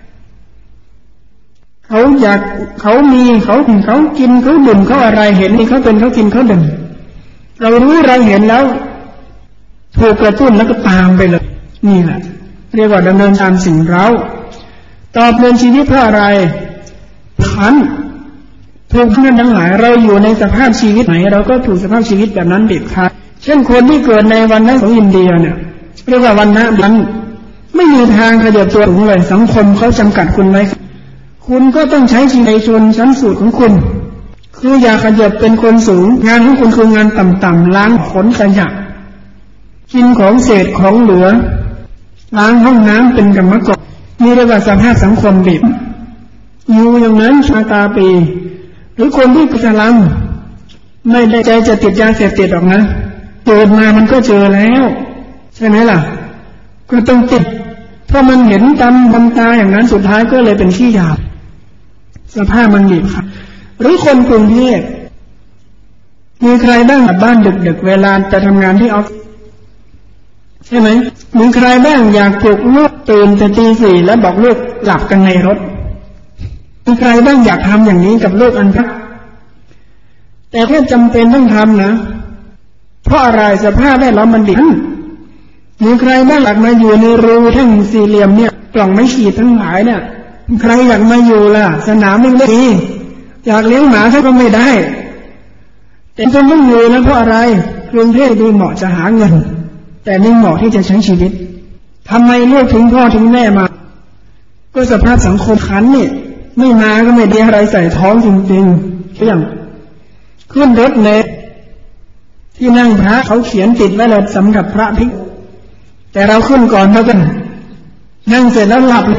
เขาอยากเขามีเขาเขากินเขาดื่มเขาอะไรเห็นนี่เขาเป็นเขากินเขาดื่มเรารู้เราเห็นแล้วถูกกระตุ้นแล้วก็ตามไปเลยนี่แหละเรียกว่าดำเนินตามสิ่งเร้าตอบเดินชีวิตเพราะอะไรขันถูกท่านทั้งหลายเราอยู่ในสภาพชีวิตไหนเราก็ถูกสภาพชีวิตแบบนั้นเด็ดขาดเช่นคนที่เกิดในวันนั้นของอินเดียเนี่ยเรียกว่าวันนั้นนั้นไม่มีทางขยับตัวถึงเลยสังคมเขาจำกัดคุณไว้คุณก็ต้องใช้ชีวิตในชนชั้นสูงของคุณคืออย่าขยับเป็นคนสูงงานของคุณคืองานต่ำๆล้างขนขยะกินของเศษของเหลือล้างห้องน้ำเป็นกรรมกรนี่เรียกว่าสภาพสังคมดิบอยู่อย่างนั้นชาตาปีหรือคนที่กระลำไม่ได้ใจจะติดยาเสพติดหรอกนะเกิดมามันก็เจอแล้วใช่ไหมล่ะก็ต้องติดเพราะมันเห็นตามบนตาอย่างนั้นสุดท้ายก็เลยเป็นขี้หยาบสภาพมันบีบคั้นหรือคนกรุงเทพมีใครบ้างกลับบ้านดึกๆเวลาจะทำงานที่ออฟฟิศใช่ไหมมีใครบ้างอยากปลุกลูกตื่นแต่ตีสี่แล้วบอกลูกหลับกันในรถมีใครบ้างอยากทำอย่างนี้กับลูกอันพักแต่ก็จำเป็นต้องทำนะเพราะอะไรสภาพแวดล้อมมันดีมีใครบ้างอยากมาอยู่ในรูแท่งสี่เหลี่ยมเนี่ยกล่องไม้ขีดทั้งหลายเนี่ยใครอยากมาอยู่ล่ะสนามมันดีอยากเลี้ยงหมาถ้าก็ไม่ได้แต่ต้องต้องอยู่นะเพราะอะไรกรุงเทพดีเหมาะจะหาเงินแต่ไม่เหมาะที่จะใช้ชีวิตทำไมลูกถึงพ่อถึงแม่มาก็สภาพสังคมคันนี่ไม่มาก็ไม่ได้อะไรใส่ท้องจริงๆอย่างขึ้นรถเมล์ที่นั่งพระเขาเขียนติดไว้เลยสำหรับพระภิกษุแต่เราขึ้นก่อนแล้วกันนั่งเสร็จแล้วหลับ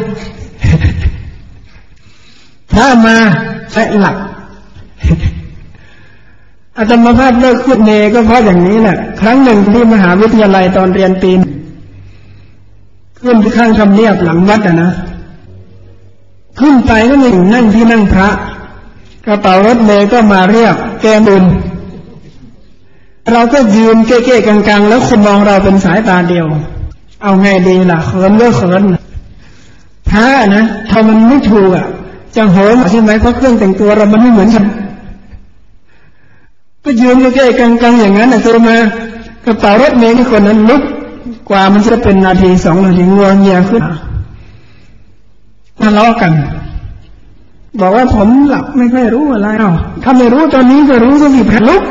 พระมาและหลับอาตมาภาพเลิกขึ้นเมล์ก็เพราะอย่างนี้แหละครั้งหนึ่งที่มหาวิทยาลัยตอนเรียนปีนขึ้นที่ข้างทำเนียบหลังวัดอะนะขึ้นไปก็ไม่นั่งที่นั่งพระกระเป๋ารถเมล์ก็มาเรียกแกบุญเราก็ยืนเก้ๆกังๆแล้วคนมองเราเป็นสายตาเดียวเอาไงดีล่ะเขินก็เขินพระนะทำมันไม่ถูกอ่ะจะโหมใช่ไหมเพราะเครื่องแต่งตัวเรามันไม่เหมือนกันก็ยืนเก้ๆกังๆอย่างนั้นนะตัวมากระเป๋ารถเมล์ที่คนนั้นลุกกว่ามันจะเป็นนาทีสองนาทีงวงเงียขึ้นทะเลาะกันบอกว่าผมหลับไม่ค่อยรู้อะไรอ้าวถ้าไม่รู้ตอนนี้ก็รู้ก็สิพระลุก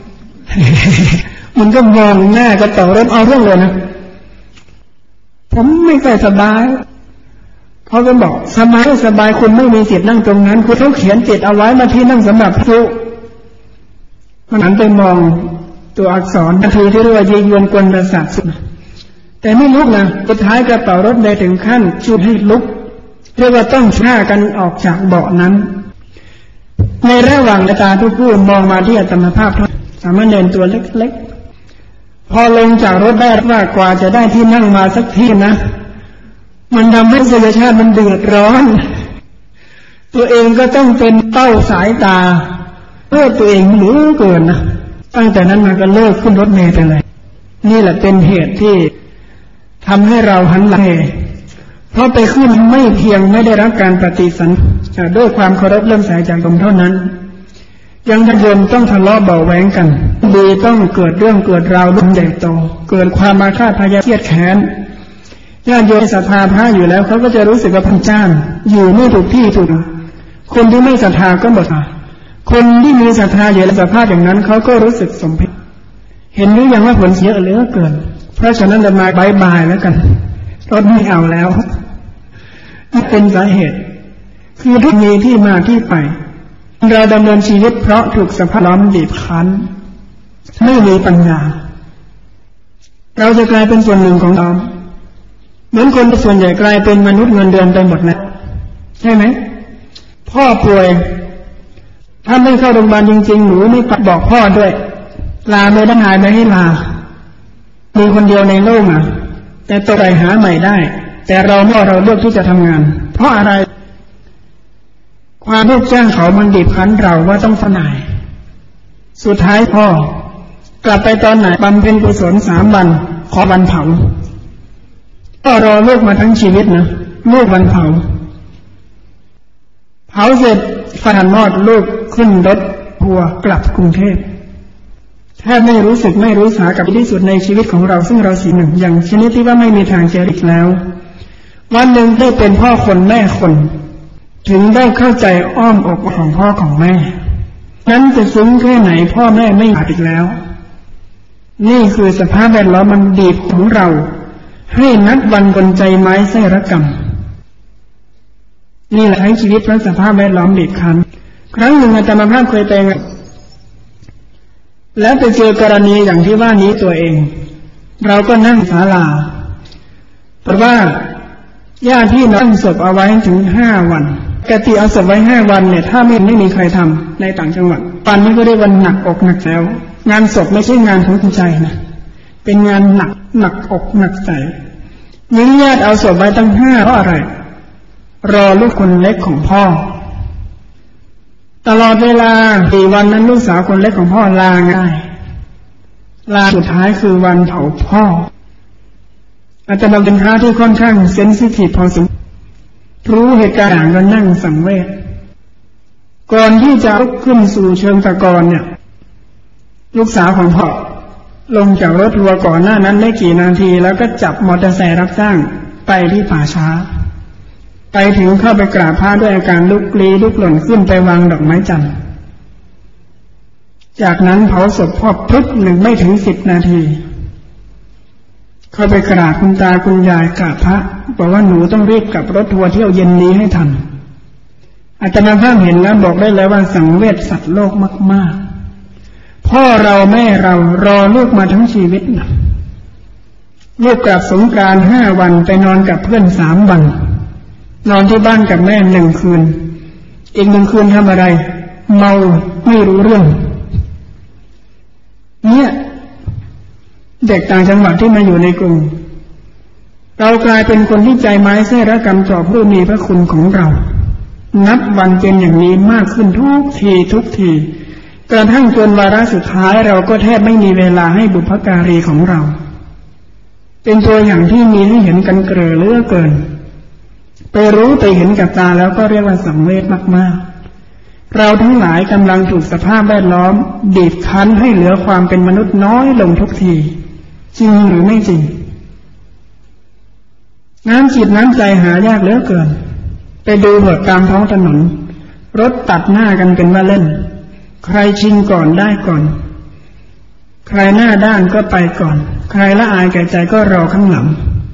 มันก็มองหน้าก็ต่อเริ่มเอาเรื่องเลยนะผมไม่ค่อยสบายเขาก็บอกสบายสบายคุณไม่มีสิทธิ์นั่งตรงนั้นคุณเขาเขียนติดเอาไว้มาที่นั่งสำหรับพระมันหันไปมองตัวอักษรนาทีที่เรียกว่ายียวนกวนประสาทสุดแต่ไม่ลุกนะสุดท้ายกระเป๋ารถเมล์ถึงขั้นชุดให้ลุกเรียกว่าต้องฆ่ากันออกจากเบาะนั้นในระหว่างตาทุกผู้มองมาที่อาตมาภาพสามารถเดินตัวเล็กๆพอลงจากรถได้ว่ากว่าจะได้ที่นั่งมาสักทีนะมันทำให้ประชาชาติมันเดือดร้อนตัวเองก็ต้องเป็นเป้าสายตาเพื่อตัวเองเหลือเกินนะตั้งแต่นั้นมาก็เลิกขึ้นรถเมล์ไปเลยนี่แหละเป็นเหตุที่ทำให้เราหันหลังเพราะไปขึ้นไม่เพียงไม่ได้รับการปฏิสันด้วยความเคารพเลื่อมใสจากตรงเท่านั้นยังทะยมต้องทะเลาะเบาแหวงกันดีต้องเกิดเรื่องเกิดราวรุ่นใหญ่โตเกิดความมาฆาตพยาเครียดแค้นญาติโยมศรัทธาพระอยู่แล้วเขาก็จะรู้สึกว่าพันจ้านอยู่ไม่ถูกที่ถูกคนที่ไม่ศรัทธาก็หมดคนที่มีศรัทธาอยู่ในสภาพอย่างนั้นเขาก็รู้สึกสมเพชเห็นหรือยังว่าผลเสียเหลือเกินเพราะฉะนั้นจะมาบายบายแล้วกันรถไม่เอาแล้วนี่เป็นสาเหตุคือทุกมีที่มาที่ไปเราดำเนินชีวิตเพราะถูกสภาพล้อมบีบคั้นไม่มีปัญญาเราจะกลายเป็นส่วนหนึ่งของล้อมเหมือนคนส่วนใหญ่กลายเป็นมนุษย์เงินเดือนไปหมดแล้วใช่ไหมพ่อป่วยถ้าไม่เข้าโรงพยาบาลจริงๆหนูไม่บอกพ่อด้วยลาไม่ได้หายไม่ให้ลามีคนเดียวในโลกอ่ะแต่ตัวใดหาใหม่ได้แต่เราเมื่อเราเลือกที่จะทำงานเพราะอะไรความลูกจ้างเขามันบีบคั้นเราว่าต้องฝ่ายสุดท้ายพ่อกลับไปตอนไหนบำเพ็ญกุศลสามวันขอวันเผาก็รอลูกมาทั้งชีวิตนะลูกวันเผาเผาเสร็จฝันมอดลูกขึ้นรถทัวร์กลับกรุงเทพแทบไม่รู้สึกไม่รู้สากับที่สุดในชีวิตของเราซึ่งเราสีหนึ่งอย่างชนิดที่ว่าไม่มีทางจะหลีกแล้ววันหนึ่งได้เป็นพ่อคนแม่คนถึงได้เข้าใจอ้อมอกของพ่อของแม่นั้นจะซึ้งแค่ไหนพ่อแม่ไม่อยากอีกแล้วนี่คือสภาพแวดล้อมมันบีบของเราให้นัดวันกลใจไม้ไส้ระกรรมนี่แหละทั้งชีวิตเพราะสภาพแวดล้อมบีบคั้นครั้งหนึ่งอาจารย์ภาพเคยไปแล้วไปเจอกรณีอย่างที่ว่านี้ตัวเองเราก็นั่งศาลาเพราะว่าญาติพี่น้องศพเอาไว้ถึงห้าวันกติเอาศพไว้ห้าวันเนี่ยถ้าไม่ไม่มีใครทำในต่างจังหวัดปันนี้ก็ได้วันหนักอกหนักแล้วงานศพไม่ใช่งานของใจนะเป็นงานหนักหนักอกหนักใจมีญาติเอาศพไว้ตั้งห้าเพราะอะไรรอลูกคนเล็กของพ่อตลอดเวลาสี่วันนั้นลูกสาวคนเล็กของพ่อลาง่ายลาสุดท้ายคือวันเผาพ่ออาจารย์เป็นพระที่ค่อนข้างเซนซิทีฟพอสมควรรู้เหตุการณ์ก็นั่งสังเวชก่อนที่จะลุกขึ้นสู่เชิงตะกอนเนี่ยลูกสาวของพ่อลงจากรถทัวร์ก่อนหน้านั้นได้กี่นาทีแล้วก็จับมอเตอร์ไซค์รับจ้างไปที่ป่าช้าไปถึงเข้าไปกราบพระด้วยอาการลุกลี้ลุกหล่นขึ้นไปวางดอกไม้จันทร์จากนั้นเผาศพพ่อพรึบหนึ่งไม่ถึงสิบนาทีเข้าไปกราบคุณตาคุณยายกราบพระบอกว่าหนูต้องรีบกลับรถทัวร์เที่ยวเย็นนี้ให้ทันอาตมาภาพเห็นแล้วบอกได้แล้วว่าสังเวชสัตว์โลกมากๆพ่อเราแม่เรารอลูกมาทั้งชีวิตนะลูกกลับสงกรานต์ห้าวันไปนอนกับเพื่อนสามวันนอนที่บ้านกับแม่หนึ่งคืนอีกหนึ่งคืนทำอะไรเมาไม่รู้เรื่องเนี่ยเด็กต่างจังหวัดที่มาอยู่ในกรุงเรากลายเป็นคนที่ใจไม้แท้ระกรรมต่อผู้มีพระคุณของเรานับวันเป็นอย่างนี้มากขึ้นทุกทีทุกทีกระทั่งจนวาระสุดท้ายเราก็แทบไม่มีเวลาให้บุพการีของเราเป็นตัวอย่างที่มีให้เห็นกันเกลือเลือเกินไปรู้ไปเห็นกับตาแล้วก็เรียกว่าสังเวชมากๆเราทั้งหลายกำลังถูกสภาพแวดล้อมบีบคั้นให้เหลือความเป็นมนุษย์น้อยลงทุกทีจริงหรือไม่จริงน้ำจิตน้ำใจหายากเหลือเกินไปดูบทตามท้องถนนรถตัดหน้ากันเป็นว่าเล่นใครชิงก่อนได้ก่อนใครหน้าด้านก็ไปก่อนใครละอายแก่ใจก็รอข้างหลัง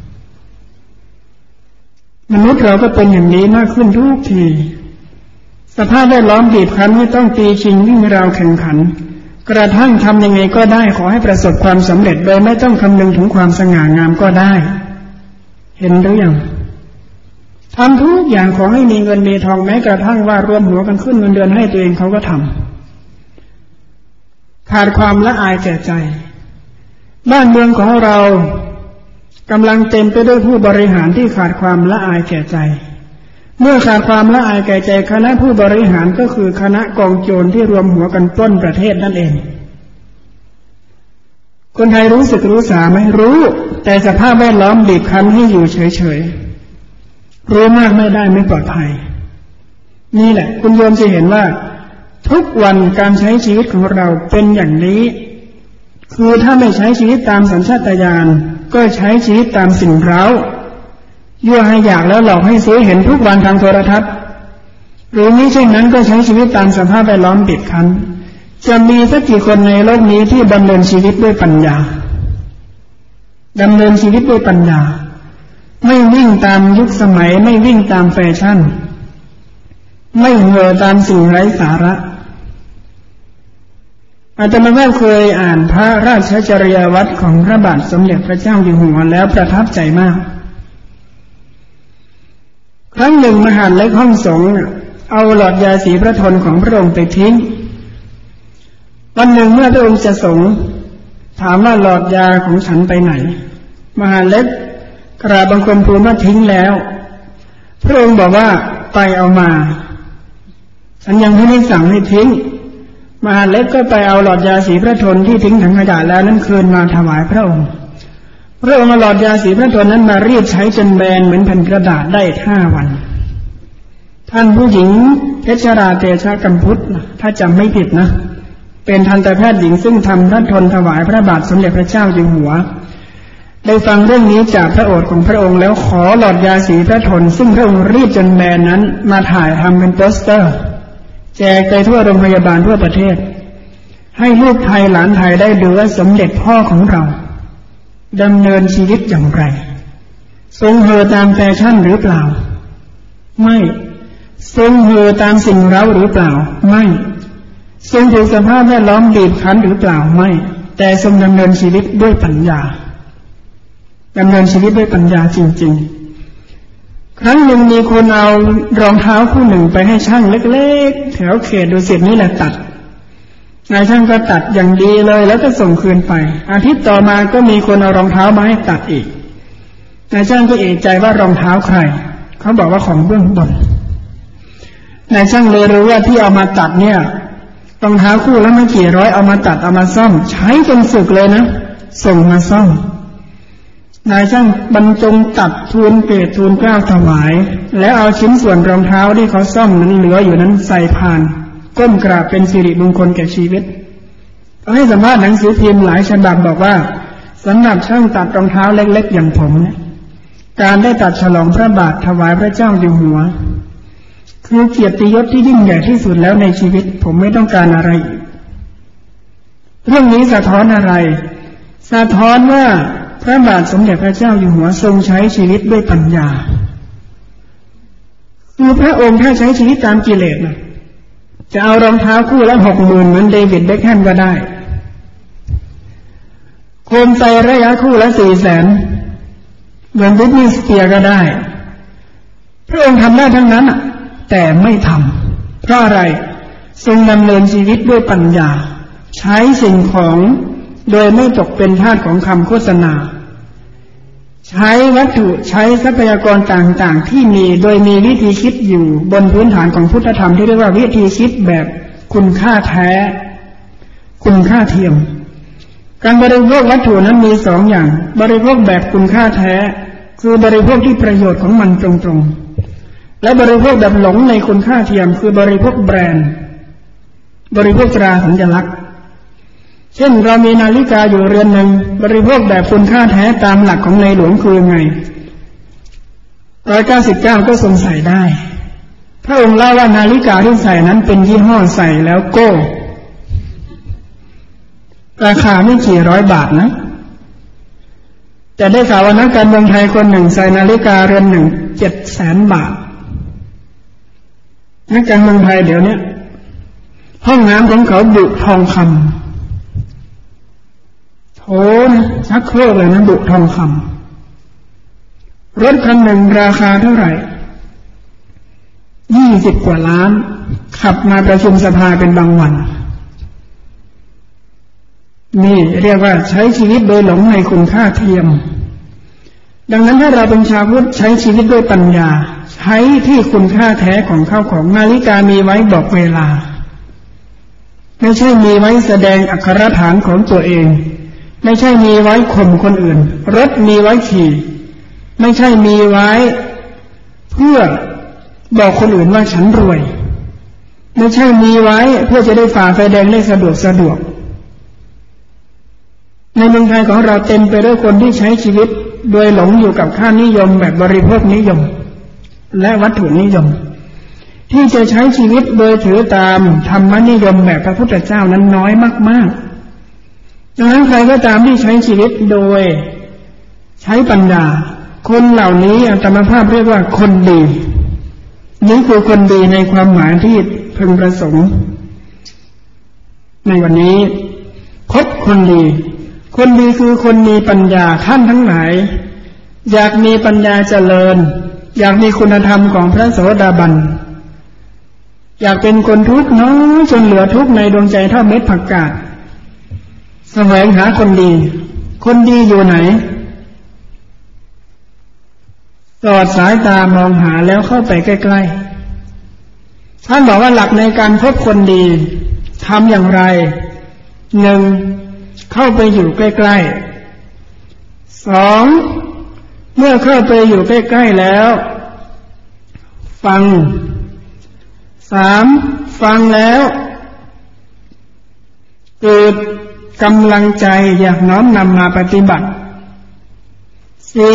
มนุษย์เราก็เป็นอย่างนี้มากขึ้นทุกทีสภาพแวดล้อมบีบคั้นให้ต้องตีชิงวิ่งราวแข่งขันกระทั่งทำยังไงก็ได้ขอให้ประสบความสำเร็จโดยไม่ต้องคำนึงถึงความสง่างามก็ได้เห็นหรือยังทำทุกอย่างขอให้มีเงินมีทองแม้กระทั่งว่ารวมหัวกันขึ้นเงินเดือนให้ตัวเองเขาก็ทำขาดความละอายแก่ใจบ้านเมืองของเรากำลังเต็มไปด้วยผู้บริหารที่ขาดความละอายแก่ใจเมื่อขาดความละอายแก่ใจคณะผู้บริหารก็คือคณะกองโจรที่รวมหัวกันปล้นประเทศนั่นเองคนไทยรู้สึกรู้สาไหมรู้แต่สภาพแวดล้อมบีบคั้นให้อยู่เฉยๆรู้มากไม่ได้ไม่ปลอดภัยนี่แหละคุณโยมจะเห็นว่าทุกวันการใช้ชีวิตของเราเป็นอย่างนี้คือถ้าไม่ใช้ชีวิตตามสัญชาตญาณก็ใช้ชีวิตตามสิ่งเร้ายั่วให้อยากแล้วหลอกให้ซื้อเห็นทุกวันทางโทรทัศน์หรือมิเช่นนั้นก็ใช้ชีวิตตามสภาพแวดล้อมบีบคั้นจะมีสักกี่คนในโลกนี้ที่ดำเนินชีวิตด้วยปัญญาดำเนินชีวิตด้วยปัญญาไม่วิ่งตามยุคสมัยไม่วิ่งตามแฟชั่นไม่เห่อตามสิ่งไร้สาระอาตมาเคยอ่านพระราชจริยวัตรของพระบาทสมเด็จพระเจ้าอยู่หัวแล้วประทับใจมากครั้งหนึ่งมหาดเล็กห้องสงฆ์เอาหลอดยาสีพระทนของพระองค์ไปทิ้งวันหนึ่งเมื่อพระองค์จะสงฆ์ถามว่าหลอดยาของฉันไปไหนมหาดเล็กกราบบังคมทูลว่าทิ้งแล้วพระองค์บอกว่าไปเอามาฉันยังไม่ได้สั่งให้ทิ้งมหาดเล็กก็ไปเอาหลอดยาสีพระทนที่ทิ้งถังขยะแล้วนั้นคืนมาถวายพระองค์พระองค์เอาหลอดยาสีพระทนนั้นมารีดใช้จนแบนเหมือนแผ่นกระดาษได้ห้าวันท่านผู้หญิงเพชรราเตชะกัมพุทธถ้าจำไม่ผิดนะเป็นทันตแพทย์หญิงซึ่งทำพระทนถวายพระบาทสมเด็จพระเจ้าอยู่หัวได้ฟังเรื่องนี้จากพระโอษฐ์ของพระองค์แล้วขอหลอดยาสีพระทนซึ่งพระองค์รีดจนแบนนั้นมาถ่ายทำเป็นโปสเตอร์แจกไปทั่วโรงพยาบาลทั่วประเทศให้ลูกไทยหลานไทยได้ดูว่าสมเด็จพ่อของเราดำเนินชีวิตอย่างไรทรงเห่อตามแฟชั่นหรือเปล่าไม่ทรงเห่อตามสิ่งเร้าหรือเปล่าไม่ทรงถูกสภาพแวดล้อมบีบคั้นหรือเปล่าไม่แต่ทรงดำเนินชีวิตด้วยปัญญาดำเนินชีวิตด้วยปัญญาจริงๆครั้งหนึ่งมีคนเอารองเท้าคู่หนึ่งไปให้ช่างเล็กๆแถวเขตดุสิตนี่แหละตัดนายช่างก็ตัดอย่างดีเลยแล้วก็ส่งคืนไปอาทิตย์ต่อมาก็มีคนเอารองเท้ามาให้ตัดอีกนายช่างก็เอะใจว่ารองเท้าใครเขาบอกว่าของเบื้องบนนายช่างเลยรู้ว่าที่เอามาตัดเนี่ยรองเท้าคู่แล้วไม่กี่ร้อยเอามาตัดเอามาซ่อมใช้จนสึกเลยนะส่งมาซ่อมนายช่างบรรจงตัดทูลเกศทูลเกล้าถวายแล้วเอาชิ้นส่วนรองเท้าที่เขาซ่อมนั้นเหลืออยู่นั้นใส่พานก้มกราบเป็นสิริมงคลแก่ชีวิตเขาให้สัมภาษณ์หนังสือพิมพ์หลายฉบับบอกว่าสำหรับช่างตัดรองเท้าเล็กๆอย่างผมเนี่ยการได้ตัดฉลองพระบาทถวายพระเจ้าอยู่หัวคือเกียรติยศที่ยิ่งใหญ่ที่สุดแล้วในชีวิตผมไม่ต้องการอะไรเรื่องนี้สะท้อนอะไรสะท้อนว่าพระบาทสมเด็จพระเจ้าอยู่หัวทรงใช้ชีวิตด้วยปัญญาคือพระองค์ถ้าใช้ชีวิตตามกิเลสนะจะเอารองเท้าคู่ละหกหมื่นเหมือนเดวิดเบ็คแฮมก็ได้โคมไฟระยะคู่ละสี่แสนเหมือนบิทนีย์สเปียร์ก็ได้พระองค์ทำได้ทั้งนั้นแต่ไม่ทำเพราะอะไรทรงดำเนินชีวิตด้วยปัญญาใช้สิ่งของโดยไม่ตกเป็นทาสของคำโฆษณาใช้วัตถุใช้ทรัพยากรต่างๆที่มีโดยมีวิธีคิดอยู่บนพื้นฐานของพุทธธรรมที่เรียกว่าวิธีคิดแบบคุณค่าแท้คุณค่าเทียมการบริโภควัตถุนั้นมีสองอย่างบริโภคแบบคุณค่าแท้คือบริโภคที่ประโยชน์ของมันตรงๆและบริโภคแบบหลงในคุณค่าเทียมคือบริโภคแบรนด์บริโภคตราสัญลักษณ์เช่นเรามีนาฬิกาอยู่เรือนหนึ่งบริโภคแบบคุณค่าแท้ตามหลักของในหลวงคือไงร้อยเก้าสิบเก้าก็ทรงใส่ได้พระองค์เล่าว่านาฬิกาที่ใส่นั้นเป็นยี่ห้อใส่แล้วโก้ราคาไม่กี่ร้อยบาทนะแต่ได้ข่าวว่านักการเมืองไทยคนหนึ่งใส่นาฬิกาเรือนหนึ่งเจ็ดแสนบาทนักการเมืองไทยเดี๋ยวนี้ห้องน้ำของเขาบุทองคำโถนะชักโครกเลยนะบุทองคำรถคันหนึ่งราคาเท่าไหร่ยี่สิบกว่าล้านขับมาประชุมสภาเป็นบางวันนี่เรียกว่าใช้ชีวิตโดยหลงในคุณค่าเทียมดังนั้นถ้าเราเป็นชาวพุทธใช้ชีวิตด้วยปัญญาใช้ที่คุณค่าแท้ของข้าวของนาฬิกามีไว้บอกเวลาไม่ใช่มีไว้แสดงอักขรฐานของตัวเองไม่ใช่มีไว้ข่มคนอื่นรถมีไว้ขี่ไม่ใช่มีไว้เพื่อบอกคนอื่นว่าฉันรวยไม่ใช่มีไว้เพื่อจะได้ฝ่าไฟแดงได้สะดวกสะดวกในเมืองไทยของเราเต็มไปด้วยคนที่ใช้ชีวิตโดยหลงอยู่กับค่านิยมแบบบริโภคนิยมและวัตถุนิยมที่จะใช้ชีวิตโดยถือตามธรรมนิยมแบบพระพุทธเจ้านั้นน้อยมากๆดังนั้นใครก็ตามที่ใช้ชีวิตโดยใช้ปัญญาคนเหล่านี้อาตมาภาพเรียกว่าคนดีนี่คือคนดีในความหมายที่พึงประสงค์ในวันนี้คบคนดีคนดีคือคนมีปัญญาท่านทั้งหลายอยากมีปัญญาเจริญอยากมีคุณธรรมของพระโสดาบันอยากเป็นคนทุกข์น้อยจนเหลือทุกข์ในดวงใจเท่าเม็ดผักกาดแสวงหาคนดีคนดีอยู่ไหนสอดสายตามองหาแล้วเข้าไปใกล้ๆท่านบอกว่าหลักในการพบคนดีทำอย่างไรหนึ่งเข้าไปอยู่ใกล้ๆสองเมื่อเข้าไปอยู่ใกล้ๆแล้วฟังสามฟังแล้วเกิดกำลังใจอยากน้อมนำมาปฏิบัติสี่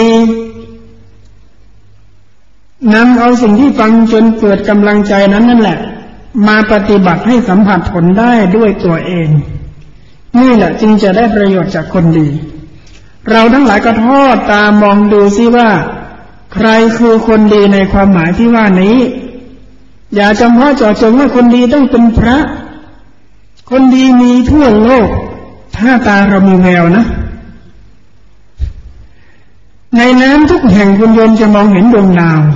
นำเอาสิ่งที่ฟังจนเกิดกำลังใจนั้นนั่นแหละมาปฏิบัติให้สัมผัสผลได้ด้วยตัวเองนี่แหละจึงจะได้ประโยชน์จากคนดีเราทั้งหลายก็ทอดตามองดูซิว่าใครคือคนดีในความหมายที่ว่านี้อย่าจำเพาะเจาะจงว่าคนดีต้องเป็นพระคนดีมีทั่วโลกถ้าตาเรามีแววนะในน้ำทุกแห่งคุณโยมจะมองเห็นดวงดาว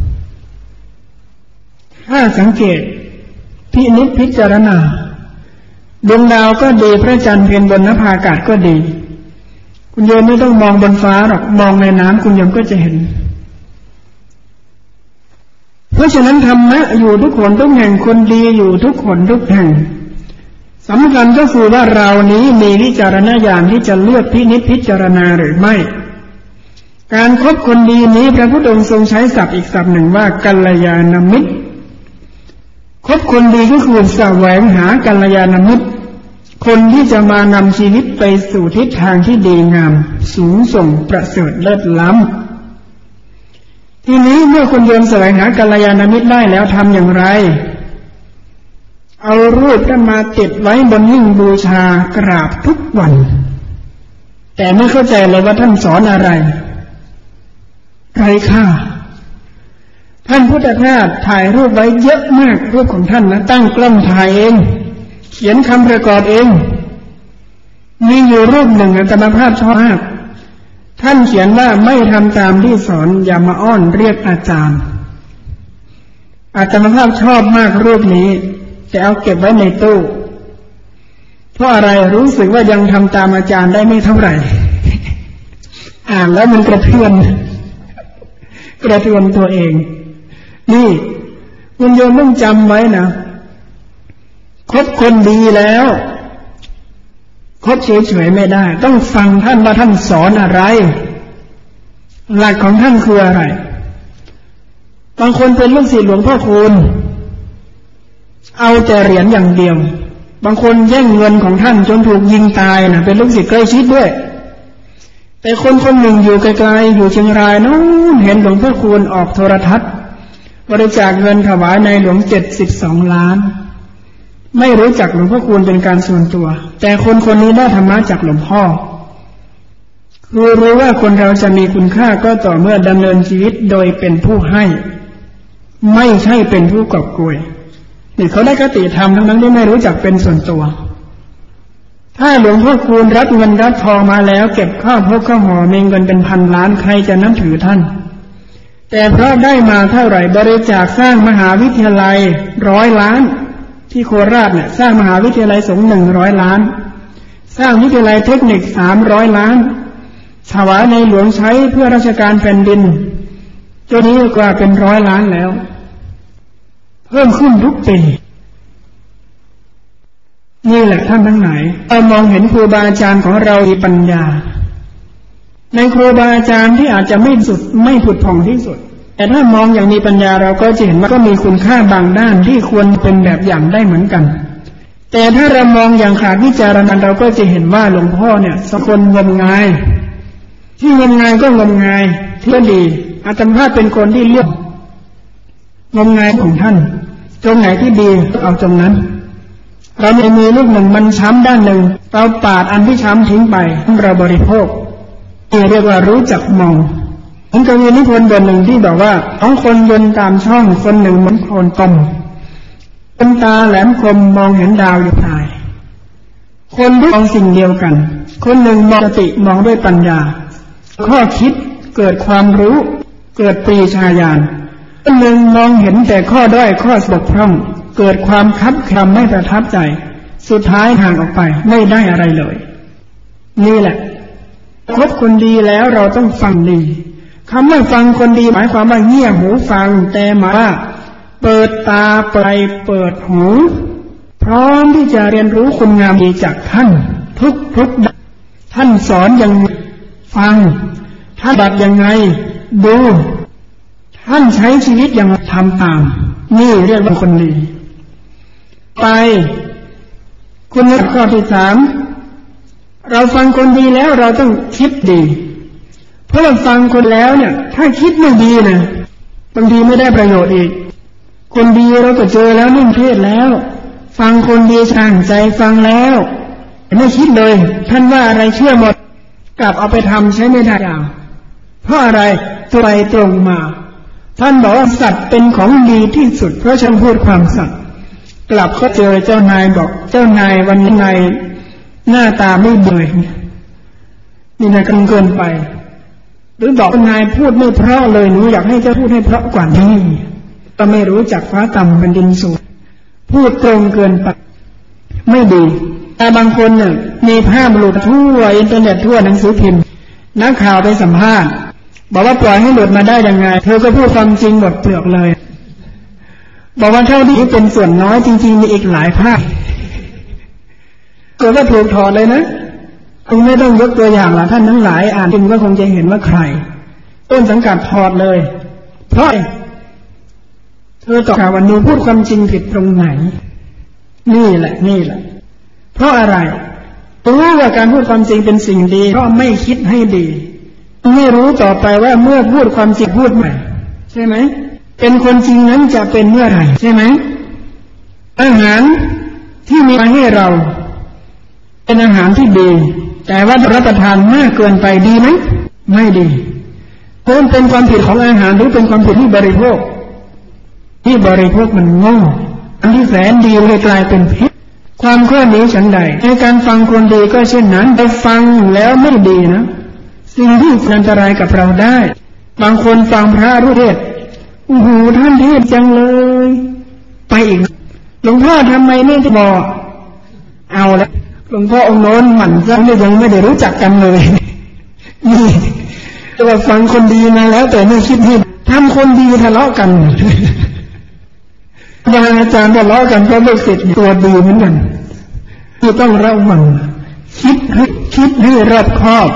ถ้าสังเกตพินิจพิจารณาดวงดาวก็ดีพระจันทร์เพ็ญบนนภาอากาศก็ดีคุณโยมไม่ต้องมองบนฟ้าหรอกมองในน้ำคุณโยมก็จะเห็นเพราะฉะนั้นธรรมะอยู่ทุกคนทุกแห่งคนดีอยู่ทุกคนทุกแห่งสำคัญก็คือว่าเรานี้มีวิจารณญาณที่จะเลือกพินิจพิจารณาหรือไม่การคบคนดีนี้พระพุทธองค์ทรงใช้ศัพท์อีกศัพท์หนึ่งว่ากัลยาณมิตรคบคนดีก็คือแสวงหากัลยาณมิตรคนที่จะมานำชีวิตไปสู่ทิศทางที่ดีงามสูงส่งประเสริฐเลิศล้ำทีนี้เมื่อคนโยมแสวงหากัลยาณมิตรได้แล้วทำอย่างไรเอารูปท่านมาติดไว้บนหิ้งบูชากราบทุกวันแต่ไม่เข้าใจเลยว่าท่านสอนอะไรไร้ค่าท่านพุทธทาสถ่ายรูปไว้เยอะมากรูปของท่านนะตั้งกล้องถ่ายเองเขียนคำประกอบเองมีอยู่รูปหนึ่งอาตมาภาพชอบมากท่านเขียนว่าไม่ทำตามที่สอนอย่ามาอ้อนเรียกอาจารย์อาตมาภาพชอบมากรูปนี้แต่เอาเก็บไว้ในตู้เพราะอะไรรู้สึกว่ายังทำตามอาจารย์ได้ไม่เท่าไหร่อ่านแล้วมันกระเทือนกระเทือนตัวเองนี่คุณโยมต้องจำไว้นะคบคนดีแล้วคบเฉยๆไม่ได้ต้องฟังท่านว่าท่านสอนอะไรหลักของท่านคืออะไรบางคนเป็นลูกศิษย์หลวงพ่อคูณเอาแต่เหรียญอย่างเดียวบางคนแย่งเงินของท่านจนถูกยิงตายนะเป็นลูกศิษย์ใกล้ชิดด้วยแต่คนคนหนึ่งอยู่ไกลๆอยู่เชียงรายนู้นเห็นหลวงพ่อคูณออกโทรทัศน์บริจาคเงินถวายในหลวงเจ็ดสิบสองล้านไม่รู้จักหลวงพ่อคูณเป็นการส่วนตัวแต่คนคนนี้ได้ธรรมะจากหลวงพ่อรู้รู้ว่าคนเราจะมีคุณค่าก็ต่อเมื่อดำเนินชีวิตโดยเป็นผู้ให้ไม่ใช่เป็นผู้กอบโกยนี่เขาได้คติธรรมทั้งนั้นที่ไม่รู้จักเป็นส่วนตัวถ้าหลวงพ่อคูณรับเงินรับทองมาแล้วเก็บข้าวพกข้าวห่อมีเงินเป็นพันล้านใครจะนับถือท่านแต่เพราะได้มาเท่าไหร่บริจาคสร้างมหาวิทยาลัยร้อยล้านที่โคราชเนี่ยสร้างมหาวิทยาลัยสงฆ์หนึ่งร้อยล้านสร้างวิทยาลัยเทคนิคสามร้อยล้านถวายในหลวงใช้เพื่อราชการแผ่นดินจนนี้กว่าเป็นร้อยล้านแล้วเพิ่มขึ้นทุกปีนี่แหละท่านทั้งหลายเรามองเห็นครูบาอาจารย์ของเรามีปัญญาในครูบาอาจารย์ที่อาจจะไม่สุดไม่ผุดผ่องที่สุดแต่ถ้ามองอย่างมีปัญญาเราก็จะเห็นว่าก็มีคุณค่าบางด้านที่ควรเป็นแบบอย่างได้เหมือนกันแต่ถ้าเรามองอย่างขาดวิจารณญาณเราก็จะเห็นว่าหลวงพ่อเนี่ยสกลงมงายที่งมงายก็งมงายที่ดีอาตมาเป็นคนที่เลือกงมงายของท่านตรงไหนที่ดีเอาตรงนั้นเราในมือลูกหนึ่งมันช้ำด้านหนึ่งเราปาดอันที่ช้ำทิ้งไปเราบริโภคนี่เรียกว่ารู้จักมองผมก็มีนิพนธ์บทหนึ่งที่บอกว่าสองคนยนตามช่องคนหนึ่งเหมือนโคลนกลมคนตาแหลมคมมองเห็นดาวอยู่ภายคนที่มองสิ่งเดียวกันคนหนึ่งมองสติมองด้วยปัญญาข้อคิดเกิดความรู้เกิดปรีชาญาณคนหนึ่งมองเห็นแต่ข้อด้อยข้อบกพร่องเกิดความคับแคลไม่ประทับใจสุดท้ายห่างออกไปไม่ได้อะไรเลยนี่แหละคบคนดีแล้วเราต้องฟังดีคำว่าฟังคนดีหมายความว่าเงี่ยหูฟังแต่หมายว่าเปิดตาไปเปิดหูพร้อมที่จะเรียนรู้คุณงามดีจากท่านทุกทุกท่านสอนอย่างฟังท่านบัดยังไงดูท่านใช้ชีวิตอย่างทำตามนี่เรียกว่าคนดีไปคุณข้อที่สามเราฟังคนดีแล้วเราต้องคิดดีเพราะเราฟังคนแล้วเนี่ยถ้าคิดไม่ดีนะบางทีไม่ได้ประโยชน์อีกคนดีเราก็เจอแล้วนิ่งเทศแล้วฟังคนดีช่างใจฟังแล้วไม่คิดเลยท่านว่าอะไรเชื่อหมดกลับเอาไปทำใช้ไม่ได้อย่างเพราะอะไรตรงไปตรงมาท่านบอกว่าสัตว์เป็นของดีที่สุดเพราะฉันพูดความสัตย์กลับเขาเจอเจ้านายบอกเจ้านายวันนี้นายหน้าตาไม่เบื่อนี่นายกันเกินไปหรือบอกนายพูดไม่เพราะเลยหนูอยากให้เจ้าพูดให้เพราะกว่านี้ก็ไม่รู้จักฟ้าต่ำเป็นดินสูงพูดตรงเกินไปไม่ดีแต่บางคนเนี่ยมีภาพหลุดทั่วอินเทอร์เน็ตทั่วหนังสือพิมพ์นักข่าวไปสัมภาษณ์บอกว่าปล่อยให้หลุดมาได้ยังไงเธอก็พูดความจริงหมดเปลือกเลยบอกว่าเท่าที่เป็นส่วนน้อยจริงๆมีอีกหลายภาพก็ว่าถูกถอดเลยนะคุณไม่ต้องยกตัวอย่างละท่านทั้งหลายอ่านจริงก็คงจะเห็นว่าใครต้นสังกัดถอดเลยเพราะเธอตอบว่าหนูพูดความจริงผิดตรงไหนนี่แหละนี่แหละเพราะอะไรรู้ว่าการพูดความจริงเป็นสิ่งดีเพราะไม่คิดให้ดีไม่รู้ต่อไปว่าเมื่อพูดความจริงพูดใหม่ใช่ไหมเป็นคนจริงนั้นจะเป็นเมื่อไหร่ใช่ไหมอาหารที่มีมาให้เราเป็นอาหารที่ดีแต่ว่ารับประทานมากเกินไปดีไหมไม่ดีเพราะเป็นความผิดของอาหารหรือเป็นความผิดที่บริโภคที่บริโภคมันโง่อันที่แสนดีเลยกลายเป็นพิษความข้อนี้ฉันใดในการฟังคนดีก็เช่นนั้นไปฟังแล้วไม่ดีนะสิ่งที่อันตรายกับเราได้บางคนฟังพระรูปเทศโอ้โหท่านเทศจังเลยไปอีกหลวงพ่อทำไมไม่บอกเอาละหลวงพ่อองค์โน้นหมั่นไส้ยังไม่ได้รู้จักกันเลยนี่ตัวฟังคนดีมาแล้วแต่ไม่คิดให้ทำคนดีทะเลาะกันบางอาจารย์ทะเลาะกันเพราะลูกศิษย์ตัวดีเหมือนกันที่ต้องระวังคิดให้คิดให้รอบคอบ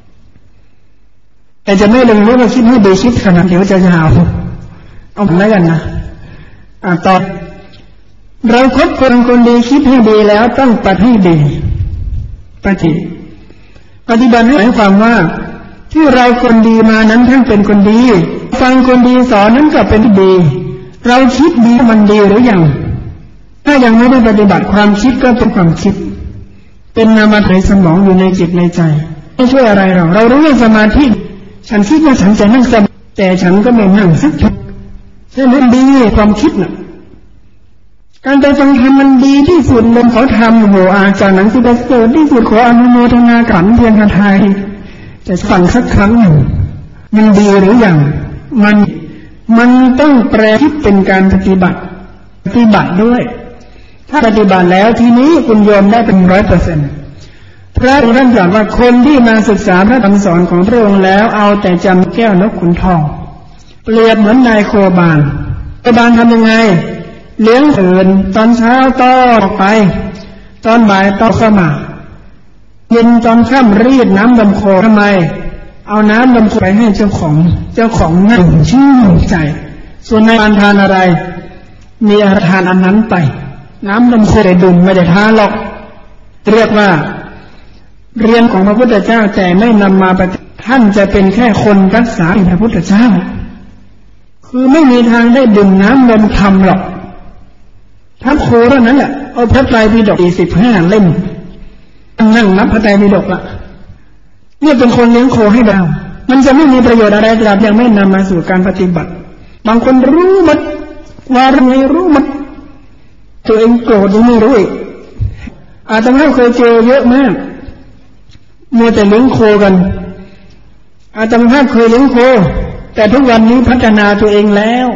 แต่จะไม่ลงรู้ว่าคิดให้ดีคิดขนาดเดี๋ยวจะยาวเอาแล้วกันนะอ่าต่อเราคบคนคนดีคิดให้ดีแล้วต้องปฏิบัติดีปฏิปฏิบัติให้หมายความว่าที่เราคนดีมานั้นท่านเป็นคนดีฟังคนดีสอนนั้นก็เป็นดีเราคิดดีมันดีหรือยังถ้ายังไม่ได้ปฏิบัติความคิดก็เป็นความคิดเป็นนามธรรมสมองอยู่ในจิตในใจไม่ช่วยอะไรเราเรารู้ว่าสมาธิฉันคิดว่าฉันจะนั่งสมาธิแต่ฉันก็ไม่นั่งสักทีใช่ไหมดีความคิดน่ะการไปฟังธรรมมันดีที่สุดลมเขาทำโหอาจารย์หนังสือประเสริฐที่สุดขออนุโมทนาขันเพียงคาไทยจะฟังสักครั้งหนึ่งมันดีหรือยังมันมันต้องแปลคิดเป็นการปฏิบัติปฏิบัติด้วยถ้าปฏิบัติแล้วทีนี้คุณโยมได้เป็นร้อยเปอร์เซ็นต์พระองค์ท่านตรัสว่าคนที่มาศึกษาพระธรรมสอนของพระองค์แล้วเอาแต่จำแก้วนกขุนทองเปรียบเหมือนนายโคบานโคบานทำยังไงเลี้ยงเถินตอนเช้าต้อออกไปตอนบ่ายต้อเข้ามาเย็นตอนค่ำรีดน้ำดำโคทำไมเอาน้ำดำโคไปให้เจ้าของเจ้าของนั่งชื่นใจส่วนนายทานอะไรมีอาหารอันนั้นไปน้ำดำโคได้ดื่มไม่ได้ทานหรอกเรียกว่าเรียนของพระพุทธเจ้าแต่ไม่นำมาปฏิบัติท่านจะเป็นแค่คนรักษาพระพุทธเจ้าคือไม่มีทางได้ดื่มน้ำนมธรรมหรอกทับโคเท่านั้นแหละเอาพระไตรปิฎกสี่สิบห้าเล่มนั่งนับพระไตรปิฎกละเนี่ยเป็นคนเลี้ยงโคให้เรามันจะไม่มีประโยชน์อะไรตราบยังไม่นำมาสู่การปฏิบัติบางคนรู้หมดว่าอะไรรู้หมดตัวเองโกรธยังไม่รู้อีกอาตมาเคยเจอเยอะมากมัวแต่เลี้ยงโคกันอาตมาเคยเลี้ยงโคแต่ทุกวันนี้พัฒนาตัวเองแล้ว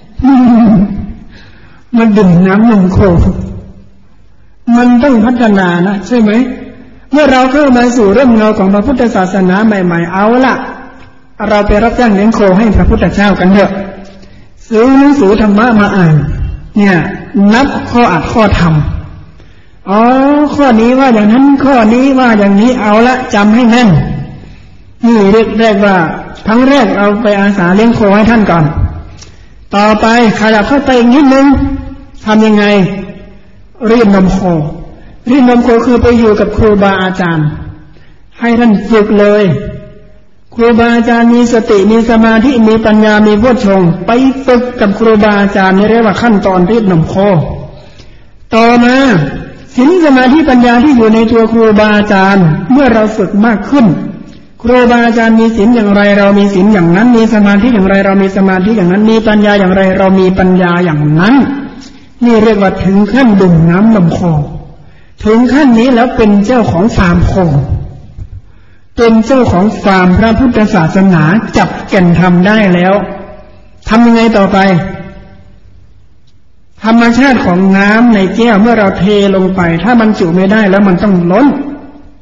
มันดื่มน้ำนมโคมันต้องพัฒนานะใช่ไหมเมื่อเราเข้ามาสู่ร่มเงาของพระพุทธศาสนาใหม่ๆเอาละเราไปรับจ้างเลี้ยงโคให้พระพุทธเจ้ากันเถอะซื้อหนังสือธรรมะมาอ่านเนี่ยนับข้ออัดข้อธรรมอ๋อข้อนี้ว่าอย่างนั้นข้อนี้ว่าอย่างนี้เอาละจำให้แน่นนี่เรียกแรกว่าทั้งแรกเอาไปอาสาเลี้ยงโคให้ท่านก่อนต่อไปขยับเข้าไปอีกนิดนึงทำยังไงรีดนมโครีดนมโคคือไปอยู่กับครูบาอาจารย์ให้ท่านฝึกเลยครูบาอาจารย์มีสติมีสมาธิมีปัญญามีโพชฌงค์ไปฝึกกับครูบาอาจารย์นี่เรียกว่าขั้นตอนรีดนมโคต่อมาศีลสมาธิปัญญาที่อยู่ในตัวครูบาอาจารย์เมื่อเราฝึกมากขึ้นครูบาอาจารย์มีศีลอย่างไรเรามีศีลอย่างนั้นมีสมาธิอย่างไรเรามีสมาธิอย่างนั้นมีปัญญาอย่างไรเรามีปัญญาอย่างนั้นนี่เรียกว่าถึงขั้นดื่มน้ำนมโคถึงขั้นนี้แล้วเป็นเจ้าของฟาร์มโคเป็นเจ้าของฟาร์มพระพุทธศาสนาจับแก่นทำได้แล้วทำยังไงต่อไปธรรมชาติของน้ำในแก้วเมื่อเราเทลงไปถ้ามันจุไม่ได้แล้วมันต้องล้น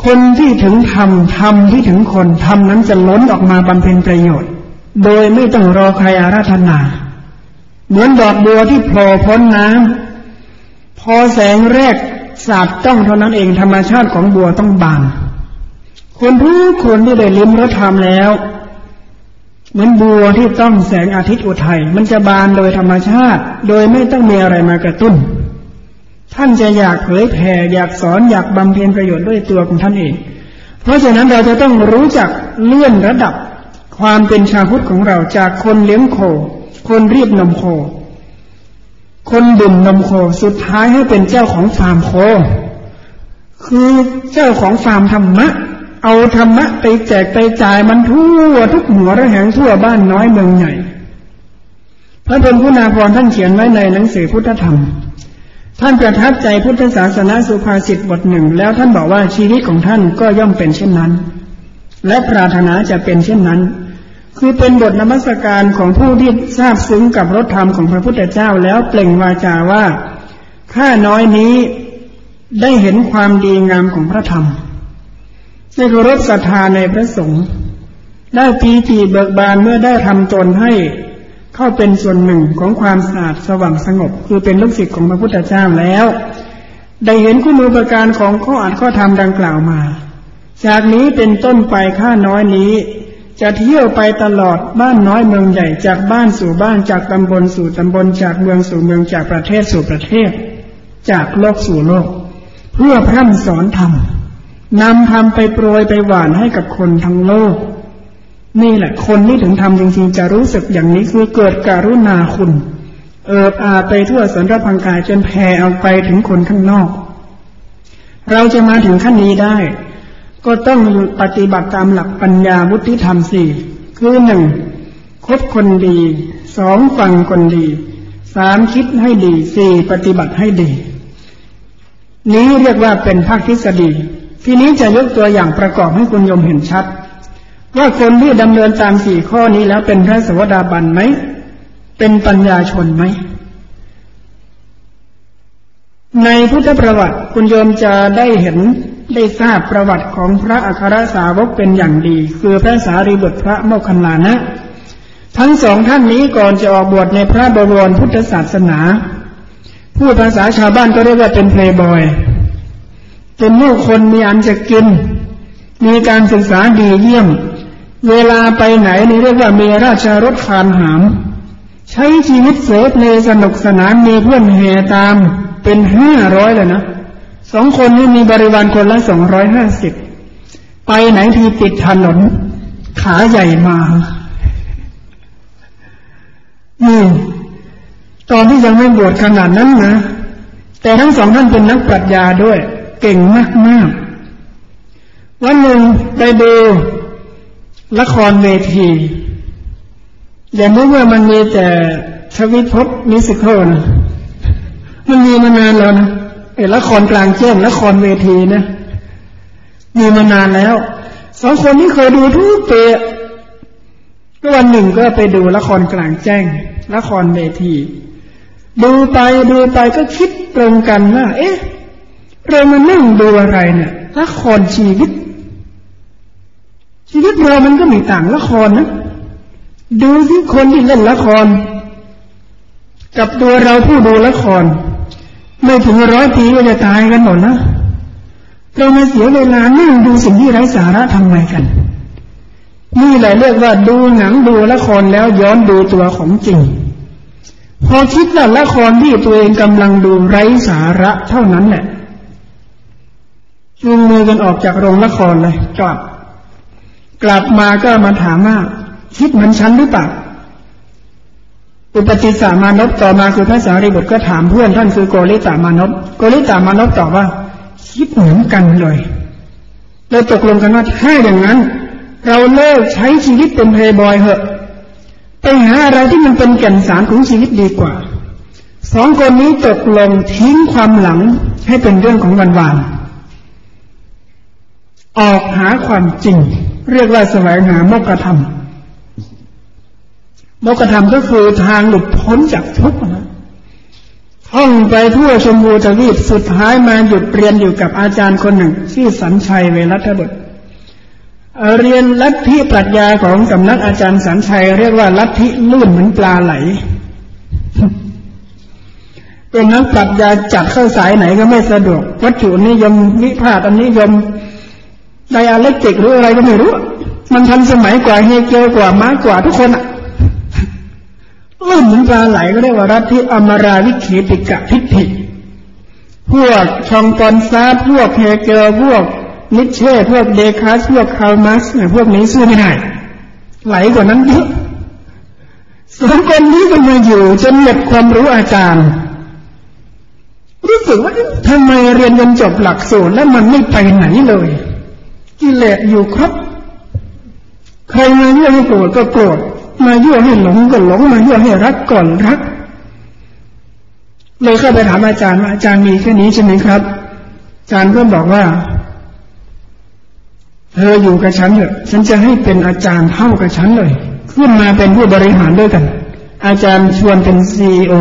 คนที่ถึงธรรมธรรมที่ถึงคนธรรมนั้นจะล้นออกมาบำเพ็ญประโยชน์โดยไม่ต้องรอใครอาราธนาเหมือนดอกบัวที่โผล่พ้นน้ำพอแสงแรกสาดต้องเท่านั้นเองธรรมชาติของบัวต้องบานคนทุกคนที่ได้ลิ้มรสธรรมแล้วเหมือนบัวที่ต้องแสงอาทิตย์อุทัยมันจะบานโดยธรรมชาติโดยไม่ต้องมีอะไรมากระตุ้นท่านจะอยากเผยแผ่อยากสอนอยากบำเพ็ญประโยชน์ด้วยตัวของท่านเองเพราะฉะนั้นเราจะต้องรู้จักเลื่อนระดับความเป็นชาวพุทธของเราจากคนเลี้ยงโคคนรีดนมโคคนดื่มนมโคสุดท้ายให้เป็นเจ้าของฟาร์มโคคือเจ้าของฟาร์มธรรมะเอาธรรมะไปแจกไปจ่ายมันทั่วทุกหัวระแหงทั่วบ้านน้อยเมืองใหญ่พระพรหมคุณาภรณ์ท่านเขียนไว้ในหนังสือพุทธธรรมท่านประทับใจพุทธศาสนาสุภาษิตบทหนึ่งแล้วท่านบอกว่าชีวิตของท่านก็ย่อมเป็นเช่นนั้นและปรารถนาจะเป็นเช่นนั้นคือเป็นบทนมัสการของผู้ที่ทราบซึ้งกับรสธรรมของพระพุทธเจ้าแล้วเปล่งวาจาว่าข้าน้อยนี้ได้เห็นความดีงามของพระธรรมได้เคารพศรัทธาในพระสงฆ์ได้ปีติเบิกบานเมื่อได้ทำตนให้เข้าเป็นส่วนหนึ่งของความสะอาดสว่างสงบคือเป็นลูกศิษย์ของพระพุทธเจ้าแล้วได้เห็นคุณูปการของข้ออัดข้อธรรมดังกล่าวมาจากนี้เป็นต้นไปข้าน้อยนี้จะเที่ยวไปตลอดบ้านน้อยเมืองใหญ่จากบ้านสู่บ้านจากตำบลสู่ตำบลจากเมืองสู่เมืองจากประเทศสู่ประเทศจากโลกสู่โลกเพื่อพร่ำสอนธรรมนำธรรมไปโปรยไปหว่านให้กับคนทั้งโลกนี่แหละคนที่ถึงธรรมจริงๆจะรู้สึกอย่างนี้คือเกิดกรุณาคุณเอิบอาไปทั่วสารพังกายจนแผ่ออกไปถึงคนข้างนอกเราจะมาถึงขั้นนี้ได้ก็ต้องปฏิบัติตามหลักปัญญาวุฒิธรรมสี่คือหนึ่งคบคนดีสองฟังคนดีสามคิดให้ดีสี่ปฏิบัติให้ดีนี้เรียกว่าเป็นภาคทฤษฎีทีนี้จะยกตัวอย่างประกอบให้คุณโยมเห็นชัดว่าคนที่ดำเนินตามสี่ข้อนี้แล้วเป็นพระโสดาบันไหมเป็นปัญญาชนไหมในพุทธประวัติคุณโยมจะได้เห็นได้ทราบประวัติของพระอัครสาวกเป็นอย่างดีคือพระสารีบุตรพระโมคคัลลานะทั้งสองท่านนี้ก่อนจะออกบวชในพระบวรพุทธศาสนาพูดภาษาชาวบ้านก็เรียกว่าเป็นเพลย์บอยเป็นลูกคนมีอันจะกินมีการศึกษาดีเยี่ยมเวลาไปไหนนี่เรียกว่ามีราชรถคานหามใช้ชีวิตเสพในสนุกสนานมีเพื่อนแห่ตามเป็นห้าร้อยเลยนะสองคนนี้มีบริวารคนละสองร้อยห้าสิบไปไหนที่ติดถนนขาใหญ่มานี่ตอนที่ยังไม่บวชขนาดนั้นนะแต่ทั้งสองท่านเป็นนักปรัชญาด้วยเก่งมากๆวันหนึ่งไปดูละครเวทีอย่านึกว่ามันมีแต่ชวิตพจน์มิวสิคัลนะมันมีมานานแล้วนะไอ้ละครกลางแจ้งละครเวทีนะมีมานานแล้วสองคนนี้เคยดูทุกปีก็วันหนึ่งก็ไปดูละครกลางแจ้งละครเวทีดูไปดูไปก็คิดตรงกันว่าเอ๊ะเรามานั่งดูอะไรเนี่ยละครชีวิตชีวิตเรามันก็มีต่างละครนะดูที่คนที่เล่นละครกับตัวเราผู้ดูละครไม่ถึงร้อยปีก็จะตายกันหมดนะเรามาเสียเวลานั่งดูสิ่งที่ไร้สาระทำไมกันนี่แหละเรียกว่าดูหนังดูละครแล้วย้อนดูตัวของจริงพอคิดว่าละครที่ตัวเองกำลังดูไร้สาระเท่านั้นแหละจูงมือกันออกจากโรงละครเลยกลับกลับมาก็มาถามว่าคิดเหมือนฉันหรือเปล่าอุปติสสะมานพต่อมาคือพระสารีบุตรก็ถามเพื่อนท่านคือโกริตามานพโกริตามานพตอบว่าคิดเหมือนกันเลยเราตกลงกันว่าถ้าอย่างนั้นเราเลิกใช้ชีวิตเป็นเพลย์บอยเถอะไปหาอะไรที่มันเป็นแก่นสารของชีวิตดีกว่าสองคนนี้ตกลงทิ้งความหลังให้เป็นเรื่องของวันวานออกหาความจริงเรียกว่าแสวงหามกธรรมมกธรรมก็คือทางหลุดพ้นจากทุกข์นะทท่องไปทั่วชมพูทวีปสุดท้ายมาหยุดเรียนอยู่กับอาจารย์คนหนึ่งชื่อสัญชัยเวรัตบุตรเรียนลัทธิปรัชญาของสำนักอาจารย์สัญชัยเรียกว่าลัทธิลื่นเหมือนปลาไหลเป็นนักปรัชญาจัดเข้าสายไหนก็ไม่สะดวกวัตถุนิยมวิพากษ์นิยมไดอะเล็กติกหรืออะไรก็ไม่รู้มันทันสมัยกว่าเฮเกลกว่ามาร์กกว่าทุกคนอ่ะลื่นเหมือนปลาไหลก็เรียกว่าลัทธิอมราวิเขติกะทิฏฐิพวกชองกอนซาพวกเฮเกลพวกนิเช่พวกเดคาสพวกคาร์ลมาร์กซ์เนี่ยพวกนี้สู้ไม่ได้ไหลกว่านั้นเยอะสองคนนี้ก็มาอยู่จนหมดความรู้อาจารย์รู้สึกว่าทำไมเรียนจนจบหลักสูตรแล้วมันไม่ไปไหนเลยกิเลสอยู่ครบใครมายั่วให้โกรธก็โกรธมายั่วให้หลงก็หลงมายั่วให้รักก่อนรักเลยเข้าไปถามอาจารย์ว่าอาจารย์มีแค่นี้ใช่ไหมครับอาจารย์ก็บอกว่าเธออยู่กับฉันเถอะฉันจะให้เป็นอาจารย์เท่ากับฉันเลยขึ้นมาเป็นผู้บริหารด้วยกันอาจารย์ชวนเป็น ซี อี โอ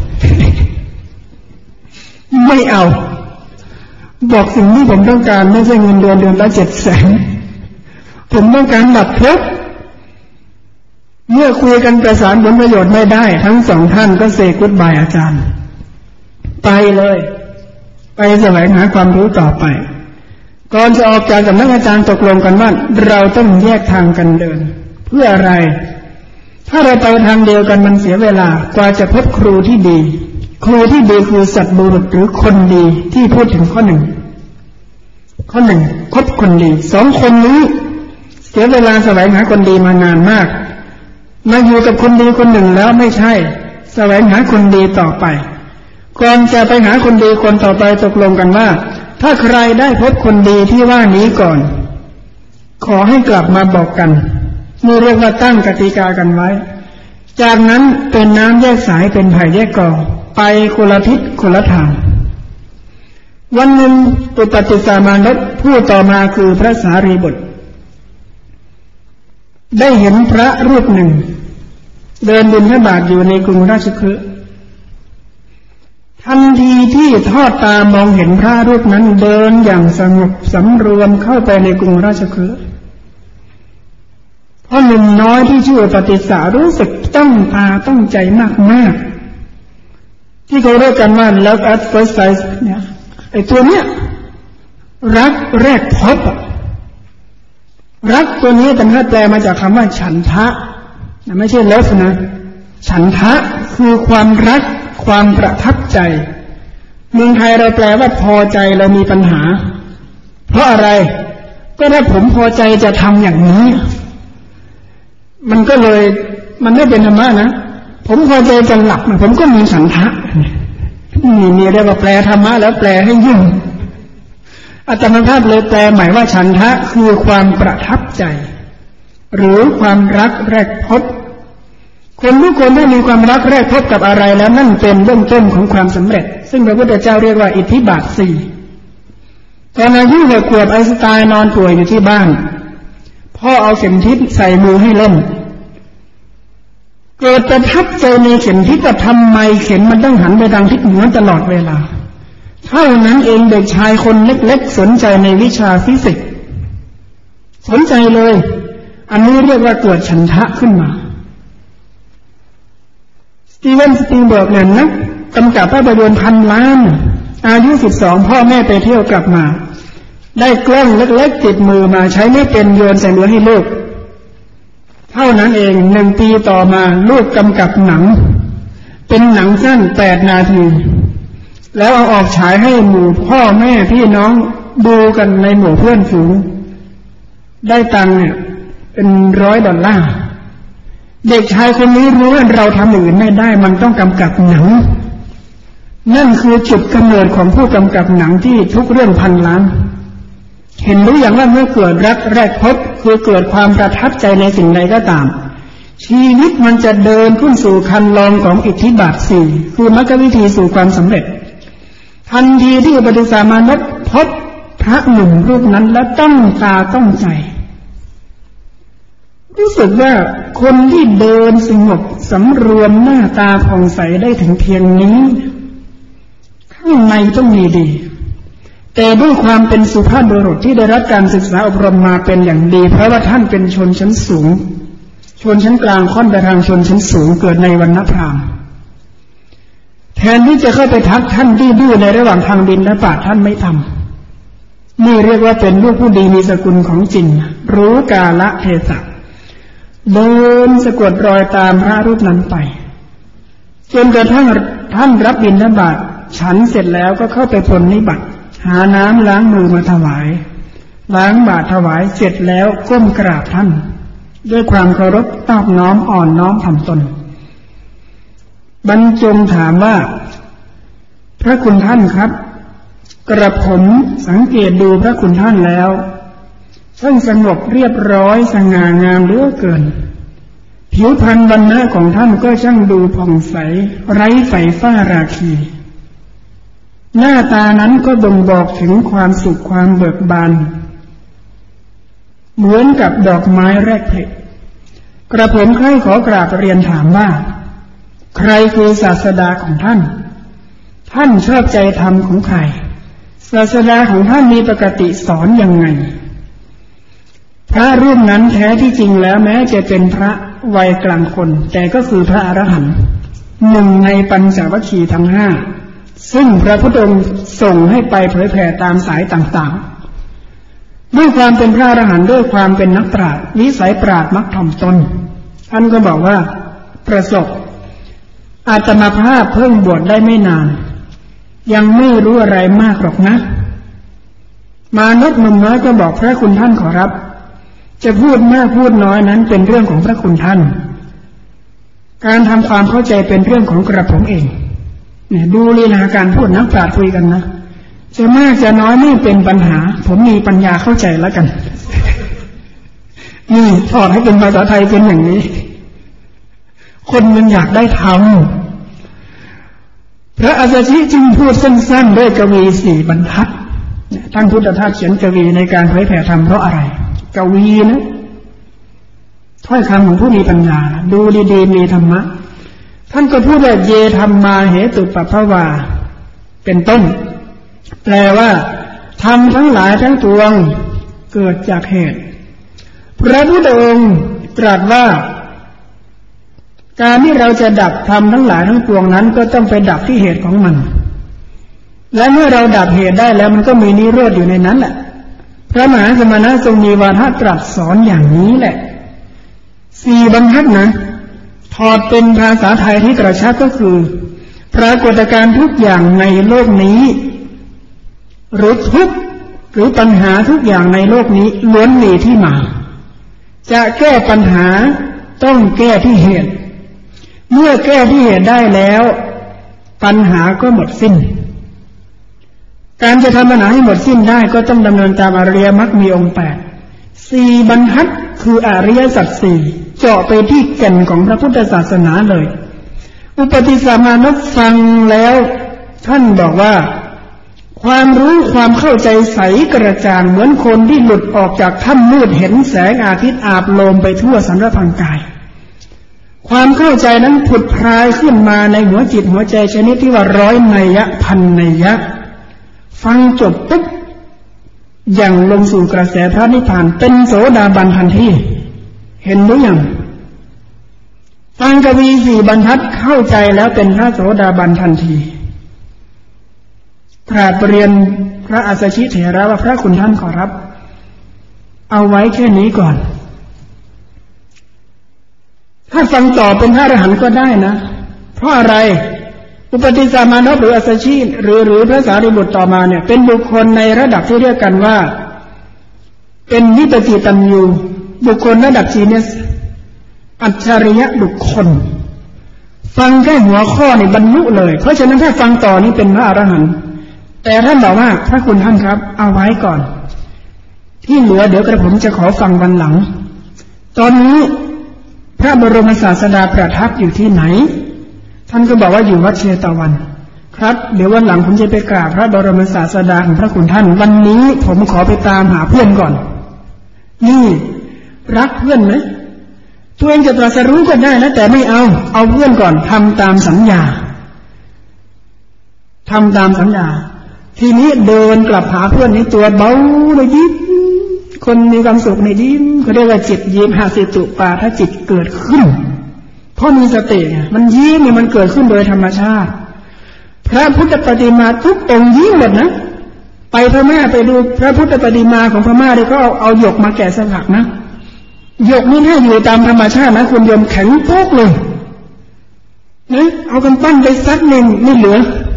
ไม่เอาบอกสิ่งที่ผมต้องการไม่ใช่เงินเดือนเดือนละเจ็ดแสนผมต้องการดับทุกข์เมื่อคุยกันประสานผลประโยชน์ไม่ได้ทั้งสองท่านก็เซกุดบายอาจารย์ไปเลยไปแสวงหาความรู้ต่อไปก่อนจะออกจากสำนักอาจารย์ตกลงกันว่าเราต้องแยกทางกันเดินเพื่ออะไรถ้าเราไปทางเดียวกันมันเสียเวลากว่าจะพบครูที่ดีครูที่ดีคือสัตบุรุษหรือคนดีที่พูดถึงข้อหนึ่งข้อหนึ่งคบคนดีสองคนนี้เสียเวลาแสวงหาคนดีมานานมากมาอยู่กับคนดีคนหนึ่งแล้วไม่ใช่แสวงหาคนดีต่อไปก่อนจะไปหาคนดีคนต่อไปตกลงกันว่าถ้าใครได้พบคนดีที่ว่านี้ก่อนขอให้กลับมาบอกกันนี่เรียกว่าตั้งกติกากันไว้จากนั้นเป็นน้ำแยกสายเป็นไผ่แยกกองไปคนละทิศคนละทางวันหนึ่งอุปติสสามานพผู้ต่อมาคือพระสารีบุตรได้เห็นพระรูปหนึ่งเดินบิณฑบาตอยู่ในกรุงราชคฤห์ทันทีที่ทอดตามองเห็นพระรูปนั้นเดินอย่างสงบสำรวมเข้าไปในกรุงราชคฤห์พ่อหนุ่มน้อยที่ชื่ออุปติสสารู้สึกต้องตาต้องใจมากๆที่เขาเรียกกันว่า love at first sight เนี่ยไอ้ตัวเนี้ยรักแรกพบรักตัวนี้แต่ถ้าแปลมาจากคำว่าฉันทะไม่ใช่เลิฟนะฉันทะคือความรักความประทับใจเมืองไทยเราแปลว่าพอใจเรามีปัญหาเพราะอะไรก็ถ้าผมพอใจจะทำอย่างนี้มันก็เลยมันไม่เป็นธรรมะนะผมพอใจจะหลับผมก็มีฉันทะนี่นี่เรียกว่าแปลธรรมะแล้วแปลให้ยุ่งอาตมาภาพเลยแปลหมายว่าฉันทะคือความประทับใจหรือความรักแรกพบคนทุกคนได้มีความรักแรกพบกับอะไรแล้วนั่นเป็นเริ่มต้นของความสำเร็จซึ่งพระพุทธเจ้าเรียกว่าอิทธิบาทสี่ตอนอายุหกขวบไอน์สไตน์นอนป่วยอยู่ที่บ้านพ่อเอาเข็มทิศใส่มือให้เล่นเกิดประทับใจในเข็มทิศว่าทำไมเข็มมันต้องหันไปทางทิศเหนือตลอดเวลาเท่านั้นเองเด็กชายคนเล็กๆสนใจในวิชาฟิสิกส์สนใจเลยอันนี้เรียกว่าเกิดฉันทะขึ้นมาสตีเวนสตีเบิร์กเนี่ยนักกำกับภาพยนตร์พันล้านอายุสิบสองพ่อแม่ไปเที่ยวกลับมาได้กล้องเล็กๆติดมือมาใช้ไม่เป็นโยนใส่มือให้ลูกเท่านั้นเองหนึ่งปีต่อมาลูกกำกับหนังเป็นหนังสั้นแปดนาทีแล้วเอาออกฉายให้หมู่พ่อแม่พี่น้องดูกันในหมู่เพื่อนฝูงได้ตังค์เนี่ยเป็นร้อยดอลลาร์เด็กชายคนนี้รู้ว่าเราทำอย่างอื่นไม่ได้มันต้องกำกับหนังนั่นคือจุดกำเนิดของผู้กำกับหนังที่ทุกเรื่องพันล้านเห็นรู้อย่างว่าเมื่อเกิดรักแรกพบคือเกิดความประทับใจในสิ่งใดก็ตามชีวิตมันจะเดินขึ้นสู่คันลองของอิทธิบาทสี่คือมรรควิธีสู่ความสำเร็จทันทีที่อุปติสสามานพพบพระหนุ่มรูปนั้นแล้วต้องตาต้องใจรู้สึกว่าคนที่เดินสงบสำรวมหน้าตาผ่องใสได้ถึงเพียงนี้ข้างในต้องมีดีแต่ด้วยความเป็นสุภาพบุรุษที่ได้รับการศึกษาอบรมมาเป็นอย่างดีเพราะว่าท่านเป็นชนชั้นสูงชนชั้นกลางค่อนไปทางชนชั้นสูงเกิดในวรรณพราหมณ์แทนที่จะเข้าไปทักท่านที่ดื้อในระหว่างทางบินและบาตท่านไม่ทำนี่เรียกว่าเป็นลูกผู้ดีมีสกุลของจริงรู้กาลเทศะเดินสะกดรอยตามพระรูปนั้นไปจนกระทั่งท่านรับบิณฑบาตฉันเสร็จแล้วก็เข้าไปพรนิบัติหาน้ำล้างมือมาถวายล้างบาตรถวายเสร็จแล้วก้มกราบท่านด้วยความเคารพนอบน้อมอ่อนน้อมถ่อมตนบรรจงถามว่าพระคุณท่านครับกระผมสังเกตดูพระคุณท่านแล้วช่างสงบเรียบร้อยสง่างามเหลือเกินผิวพรรณวรรณะของท่านก็ช่างดูผ่องใสไร้ไฝฟ้าราคีหน้าตานั้นก็บ่งบอกถึงความสุขความเบิกบานเหมือนกับดอกไม้แรกผลิกระผมใคร่ขอกราบเรียนถามว่าใครคือศาสดาของท่านท่านชอบใจธรรมของใครศาสดาของท่านมีปกติสอนยังไงพระรูปนั้นแท้ที่จริงแล้วแม้จะเป็นพระวัยกลางคนแต่ก็คือพระอรหันต์หนึ่งในปัญจวัคคีย์ทั้งห้าซึ่งพระพุทธองค์ส่งให้ไปเผยแผ่ตามสายต่างๆด้วยความเป็นพระอรหันต์ด้วยความเป็นนักปราชญ์วิสัยปราชญ์มักถ่อมตนท่านก็บอกว่าประสบอาตมาภาพเพิ่งบวชได้ไม่นานยังไม่รู้อะไรมากหรอกนะมานพหนุ่มน้อยก็บอกพระคุณท่านขอรับจะพูดมากพูดน้อยนั้นเป็นเรื่องของพระคุณท่านการทำความเข้าใจเป็นเรื่องของกระผมเองเนี่ยดูลีลาการพูดนักปราชญ์คุยกันนะจะมากจะน้อยไม่เป็นปัญหาผมมีปัญญาเข้าใจแล้วกันนี่ถอดให้เป็นภาษาไทยเป็นอย่างนี้คนมันอยากได้ทำพระอัสสชิจึงพูดสั้นๆด้วยกวีสี่บรรทัดท่านพุทธทาสเขียนกวีในการเผยแผ่ธรรมเพราะอะไรกวีนะถ้อยคำของผู้มีปัญญาดูดีๆมีธรรมะท่านก็พูดว่าเยธรรมาเหตุปัปภวาเป็นต้นแปลว่าธรรมทั้งหลายทั้งปวงเกิดจากเหตุพระพุทธองค์ตรัสว่าการที่เราจะดับธรรมทั้งหลายทั้งปวงนั้นก็ต้องไปดับที่เหตุของมันและเมื่อเราดับเหตุได้แล้วมันก็มีนิโรธอยู่ในนั้นแหละพระมหาสมณะทรงมีวาทะตรัสสอนอย่างนี้แหละสี่บรรทัดนะถอดเป็นภาษาไทยที่กระชับก็คือปรากฏการณ์ทุกอย่างในโลกนี้หรือทุกหรือปัญหาทุกอย่างในโลกนี้ล้วนมีที่มาจะแก้ปัญหาต้องแก้ที่เหตุเมื่อแก้ที่เหตุได้แล้วปัญหาก็หมดสิ้นการจะทำปัญหาให้หมดสิ้นได้ก็ต้องดำเนินตามอริยมรรคมีองค์แปดสี่บรรทัดคืออริยสัจสี่เจาะไปที่แก่นของพระพุทธศาสนาเลยอุปติสสมานพฟังแล้วท่านบอกว่าความรู้ความเข้าใจใสกระจ่างเหมือนคนที่หลุดออกจากถ้ำมืดเห็นแสงอาทิตย์อาบโลมไปทั่วสารพังกายความเข้าใจนั้นผุดพรายขึ้นมาในหัวจิตหัวใจชนิดที่ว่าร้อยนัยยะพันนัยยะฟังจบปุ๊บอย่างลงสู่กระแสพระนิพพานเป็นโสดาบันทันทีเห็นหรือยังฟังกวีสี่บรรทัดเข้าใจแล้วเป็นพระโสดาบันทันทีกราบเรียนพระอัสสชิเถระว่าพระคุณท่านขอรับเอาไว้แค่นี้ก่อนถ้าฟังต่อเป็นพระอรหันต์ก็ได้นะเพราะอะไรอุปติสสมานพหรืออัสสชิหรือหรือพระสารีบุตรต่อมาเนี่ยเป็นบุคคลในระดับที่เรียกกันว่าเป็นวิปจิตัญญูบุคคลระดับจีเนสอัจฉริยะบุคคลฟังแค่หัวข้อนี่บรรลุเลยเพราะฉะนั้นถ้าฟังต่อนี่เป็นพระอรหันต์แต่ท่านบอกว่าพระคุณท่านครับเอาไว้ก่อนที่เหลือเดี๋ยวกระผมจะขอฟังวันหลังตอนนี้พระบรมศาสดาประทับอยู่ที่ไหนท่านก็บอกว่าอยู่วัดเชตวันครับเดี๋ยววันหลังผมจะไปกราบพระบรมศาสดาของพระคุณท่านวันนี้ผมขอไปตามหาเพื่อนก่อนนี่รักเพื่อนไหมตัวเองจะตรัสรู้ก็ได้นะแต่ไม่เอาเอาเพื่อนก่อนทำตามสัญญาทำตามสัญญาทีนี้เดินกลับหาเพื่อนนี้ตัวเบาเลยยิ้มคนมีความสุขในยิ้มเขาเรียกว่าจิตยิ้มหาสิตุปาถ้าจิตเกิดขึ้นเพราะมีสติมันยิ้มเนี่ยมันเกิดขึ้นโดยธรรมชาติพระพุทธปฏิมาทุกองค์ยิ้มหมดนะไปพม่าไปดูพระพุทธปฏิมาของพม่าเลยก็เอาเอาหยกมาแกะสลักนะหยกนี่ถ้าอยู่ตามธรรมชาตินะคุณโยมแข็งโป๊กเลยนะเอากันปั้นไปซักหนึ่งไม่เหลือ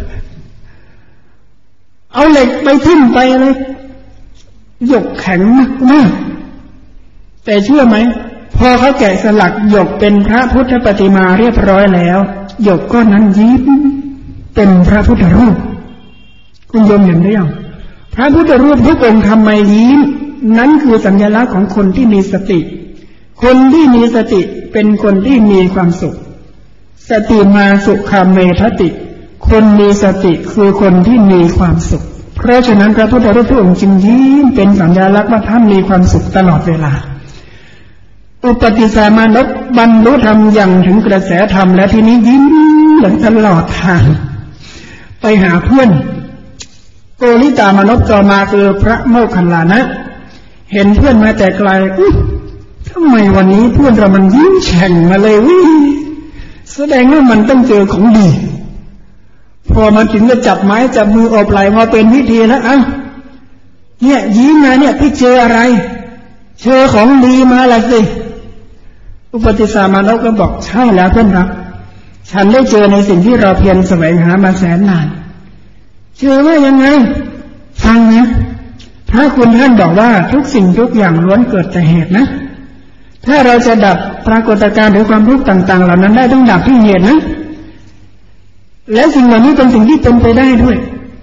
เอาเหล็กไปทิ่มไปอะไรหยกแข็งมากมากแต่เชื่อไหมพอเขาแกะสลักหยกเป็นพระพุทธปฏิมาเรียบร้อยแล้วหยกก้อนนั้นยิ้มเป็นพระพุทธรูปคุณโยมเห็นหรือยังพระพุทธรูปทุกองค์ทำไมยิ้มนั้นคือสัญลักษณ์ของคนที่มีสติคนที่มีสติเป็นคนที่มีความสุขสติมาสุขามเมทติคนมีสติคือคนที่มีความสุขเพราะฉะนั้นพระพุทธรูปทุกองค์จึงยิ้มเป็นสัญลักษณ์ว่าท่านมีความสุขตลอดเวลาอุปติสามานพบรรลุธรรมอย่างถึงกระแสธรรมและทีนี้ยิ้มเหมือนตลอดทางไปหาเพื่อนโกริตามานพต่อมาคือพระโมคคัลลานะเห็นเพื่อนมาแต่ไกลอุ๊ยทำไมวันนี้เพื่อนเรามันยิ้มแฉ่งมาเลยวิแสดงว่ามันต้องเจอของดีพอมาถึงก็จับไม้จับมืออบไหล่พอเป็นพิธีแล้วอ่ะเนี่ยยิ้มมาเนี่ยพี่เจออะไรเจอของดีมาละสิอุปติสามานพก็บอกใช่แล้วเพื่อนรักฉันได้เจอในสิ่งที่เราเพียรแสวงหามาแสนนานเชื่อว่ายังไงฟังนะพระคุณท่านบอกว่าทุกสิ่งทุกอย่างล้วนเกิดแต่เหตุนะถ้าเราจะดับปรากฏการณ์หรือความทุกข์ต่างๆเหล่านั้นได้ต้องดับที่เหตุนะและสิ่งเหล่านี้เป็นสิ่งที่เป็นไปได้ด้วย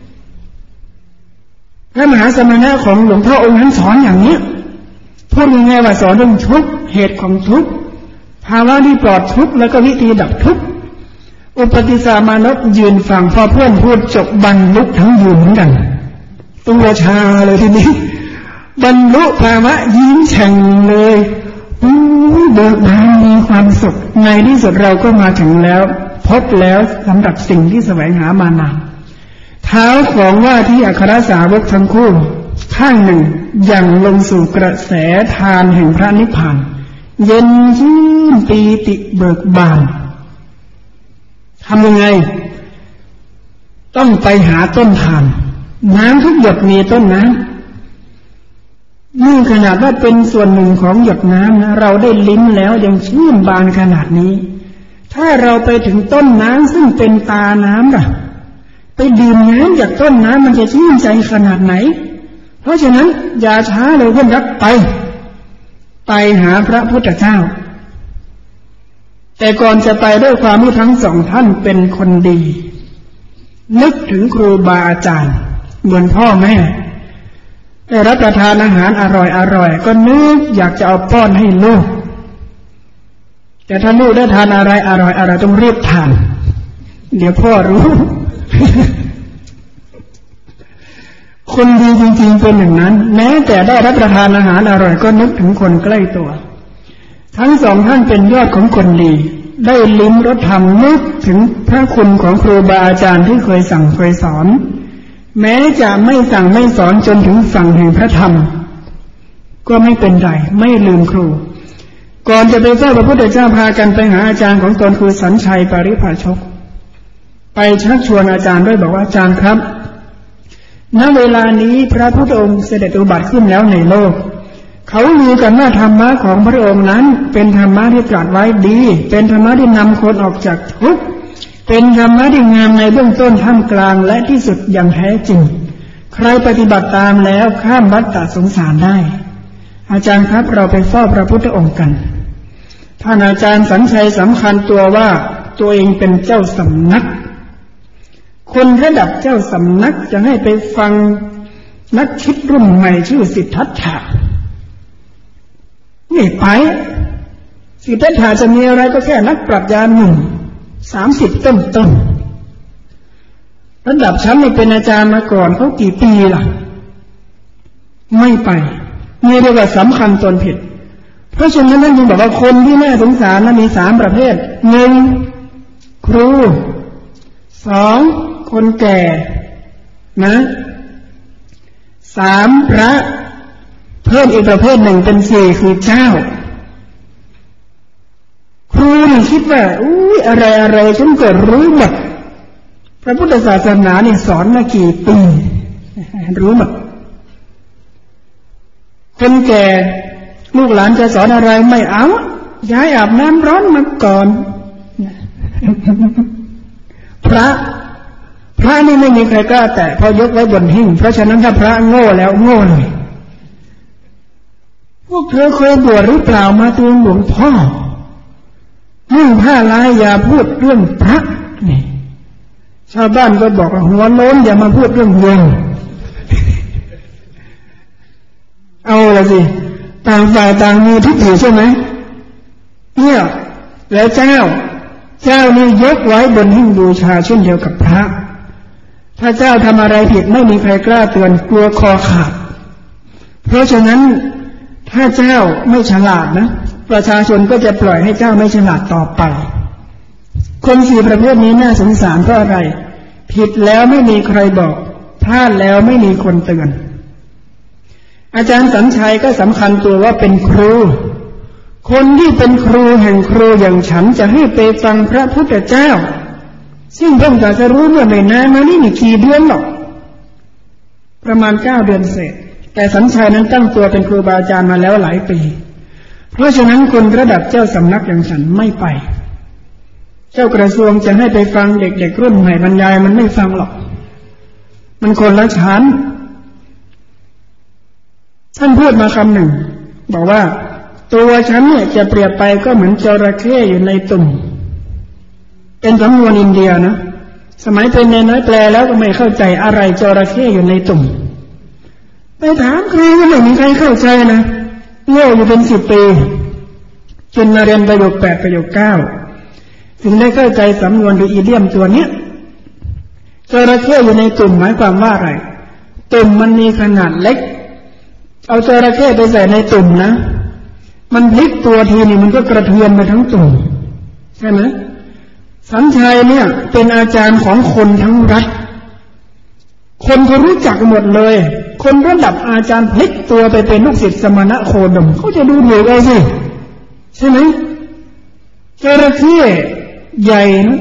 พระมหาสมณะของหลวงพ่อองค์นั้นสอนอย่างนี้พูดง่ายๆว่าสอนเรื่องทุกข์เหตุของทุกข์ภาวะที่ปลอดทุกข์แล้วก็วิธีดับทุกข์อุปติสามานพยืนฟังพอเพื่อนพูดจบบรรลุทั้งยืนเหมือนกันตัวชาเลยทีนี้บรรลุภาวะยิ้มแฉ่งเลยอู้เบิกบานมีความสุขในที่สุดเราก็มาถึงแล้วพบแล้วสำหรับสิ่งที่แสวงหามานานเท้าของว่าที่อัครสาวกทั้งคู่ข้างหนึ่งยังลงสู่กระแสทานแห่งพระนิพพานเย็นชื่นปีติเบิกบานทำยังไงต้องไปหาต้นทานน้ำทุกหยดมีต้นน้ำนี่ขนาดว่าเป็นส่วนหนึ่งของหยดน้ำนะเราได้ลิ้มแล้วยังชื่นบานขนาดนี้ถ้าเราไปถึงต้นน้ำซึ่งเป็นตาน้ำล่ะไปดื่มน้ำจากต้นน้ำมันจะชื่นใจขนาดไหนเพราะฉะนั้นอย่าช้าเลยเพื่อนรักไปไปหาพระพุทธเจ้าแต่ก่อนจะไปด้วยความที่ทั้งสองท่านเป็นคนดีนึกถึงครูบาอาจารย์เหมือนพ่อแม่ได้รับประทานอาหารอร่อยๆก็นึกอยากจะเอาป้อนให้ลูกแต่ถ้าลูกได้ทานอะไรอร่อยๆต้องรีบทานเดี๋ยวพ่อรู้ คนดีจริงๆเป็นอย่างนั้นแม้แต่ได้รับประทานอาหารอร่อยก็นึกถึงคนใกล้ตัวทั้งสองท่านเป็นยอดของคนดีได้ลิ้มรสธรรมนึกถึงพระคุณของครูบาอาจารย์ที่เคยสั่งเคยสอนแม้จะไม่สั่งไม่สอนจนถึงฝั่งแห่งพระธรรมก็ไม่เป็นไรไม่ลืมครูก่อนจะไปเฝ้าพระพุทธเจ้าพากันไปหาอาจารย์ของตนคือสัญชัยปริภาชกไปชักชวนอาจารย์ด้วยบอกว่าอาจารย์ครับณเวลานี้พระพุทธองค์เสด็จอุบัติขึ้นแล้วในโลกเขาลือกันว่าธรรมะของพระองค์นั้นเป็นธรรมะที่ตรัสไว้ดีเป็นธรรมะที่นำคนออกจากทุกข์เป็นธรรมะที่งามในเบื้องต้นท่ามกลางและที่สุดอย่างแท้จริงใครปฏิบัติตามแล้วข้ามวัฏฏะสงสารได้อาจารย์ครับเราไปเฝ้าพระพุทธองค์กันท่านอาจารย์สัญชัยสำคัญตัวว่าตัวเองเป็นเจ้าสำนักคนระดับเจ้าสำนักจะให้ไปฟังนักคิดรุ่นใหม่ชื่อสิทธัตถะนี่ไปสิทธัตถะจะมีอะไรก็แค่นักปรัชญาหนุ่มสามสิบต้นต้นระดับชั้นไม่เป็นอาจารย์มาก่อนเขากี่ปีล่ะไม่ไปนี่เรียกว่าสำคัญตนผิดเพราะฉะนั้นท่านจึงบอกว่าคนที่น่าสงสารนั้นมีสามประเภทหนึ่งครูสองคคนแก่นะสามพระเพิ่มอีกประเภทหนึ่งเป็นสี่คือเจ้าครูนี่คิดว่าอุ้ยอะไรอะไรฉันก็รู้หมดพระพุทธศาสนาเนี่ยสอนมากี่ปีรู้หมดคนแก่ลูกหลานจะสอนอะไรไม่เอาย้ายอาบน้ำร้อนมาก่อนพระพระนี่ไม่มีใครกล้าแตะเพราะยกไว้บนหิ้งเพราะฉะนั้นถ้าพระโง่แล้วโง่เลยพวกเธอเคยบวชหรือเปล่ามาตูนหลวงพ่อนุ่งผ้าลายอย่าพูดเรื่องพระนี่ชาวบ้านก็บอกว่าหัวโล้นอย่ามาพูดเรื่องเงินเอาละสิต่างฝ่ายต่างมีทิฏฐิใช่ไหมเนี่ยแล้วเจ้าเจ้านี่ยกไว้บนหิ้งบูชาเช่นเดียวกับพระถ้าเจ้าทำอะไรผิดไม่มีใครกล้าเตือนกลัวคอขาดเพราะฉะนั้นถ้าเจ้าไม่ฉลาดนะประชาชนก็จะปล่อยให้เจ้าไม่ฉลาดต่อไปคนสี่ประเภทนี้น่าสงสารเพราะอะไรผิดแล้วไม่มีใครบอกพลาดแล้วไม่มีคนเตือนอาจารย์สัญชัยก็สำคัญตัวว่าเป็นครูคนที่เป็นครูแห่งครูอย่างฉันจะให้ไปฟังพระพุทธเจ้าซึ่งเพิ่งจะรู้เมื่อไม่นานมานี่ไม่กี่เดือนหรอกประมาณเก้าเดือนเศษแต่สัญชัยนั้นตั้งตัวเป็นครูบาอาจารย์มาแล้วหลายปีเพราะฉะนั้นคนระดับเจ้าสำนักอย่างฉันไม่ไปเจ้ากระทรวงจะให้ไปฟังเด็กๆรุ่นใหม่บรรยายมันไม่ฟังหรอกมันคนละชั้นท่านพูดมาคำหนึ่งบอกว่าตัวฉันเนี่ยจะเปรียบไปก็เหมือนจระเข้อยู่ในตุ่มเป็นสำนวนอินเดียนะสมัยเป็นเนน้อยแปลแล้วก็ไม่เข้าใจอะไรจระเข้อยู่ในตุ่มไปถามใครก็ไม่มีใครเข้าใจนะโง่อยู่เป็นสิบปีจนมาเรียนประโยคแปดประโยคเก้าถึงได้เข้าใจสำนวนหรืออีเดียมตัวเนี้ยจระเข้อยู่ในตุ่มหมายความว่าอะไรตุ่มมันมีขนาดเล็กเอาจระเข้ไปใส่ในตุ่มนะมันพลิกตัวทีนี่มันก็กระเทือนไปทั้งตุ่มใช่ไหมสัญชัยเนี่ยเป็นอาจารย์ของคนทั้งรัฐคนเขารู้จักหมดเลยคนระดับอาจารย์พลิกตัวไปเป็นลูกศิษย์สมณะโคดมเขาจะดูถูกเอาสิใช่ไหมจระเข้ใหญ่นะ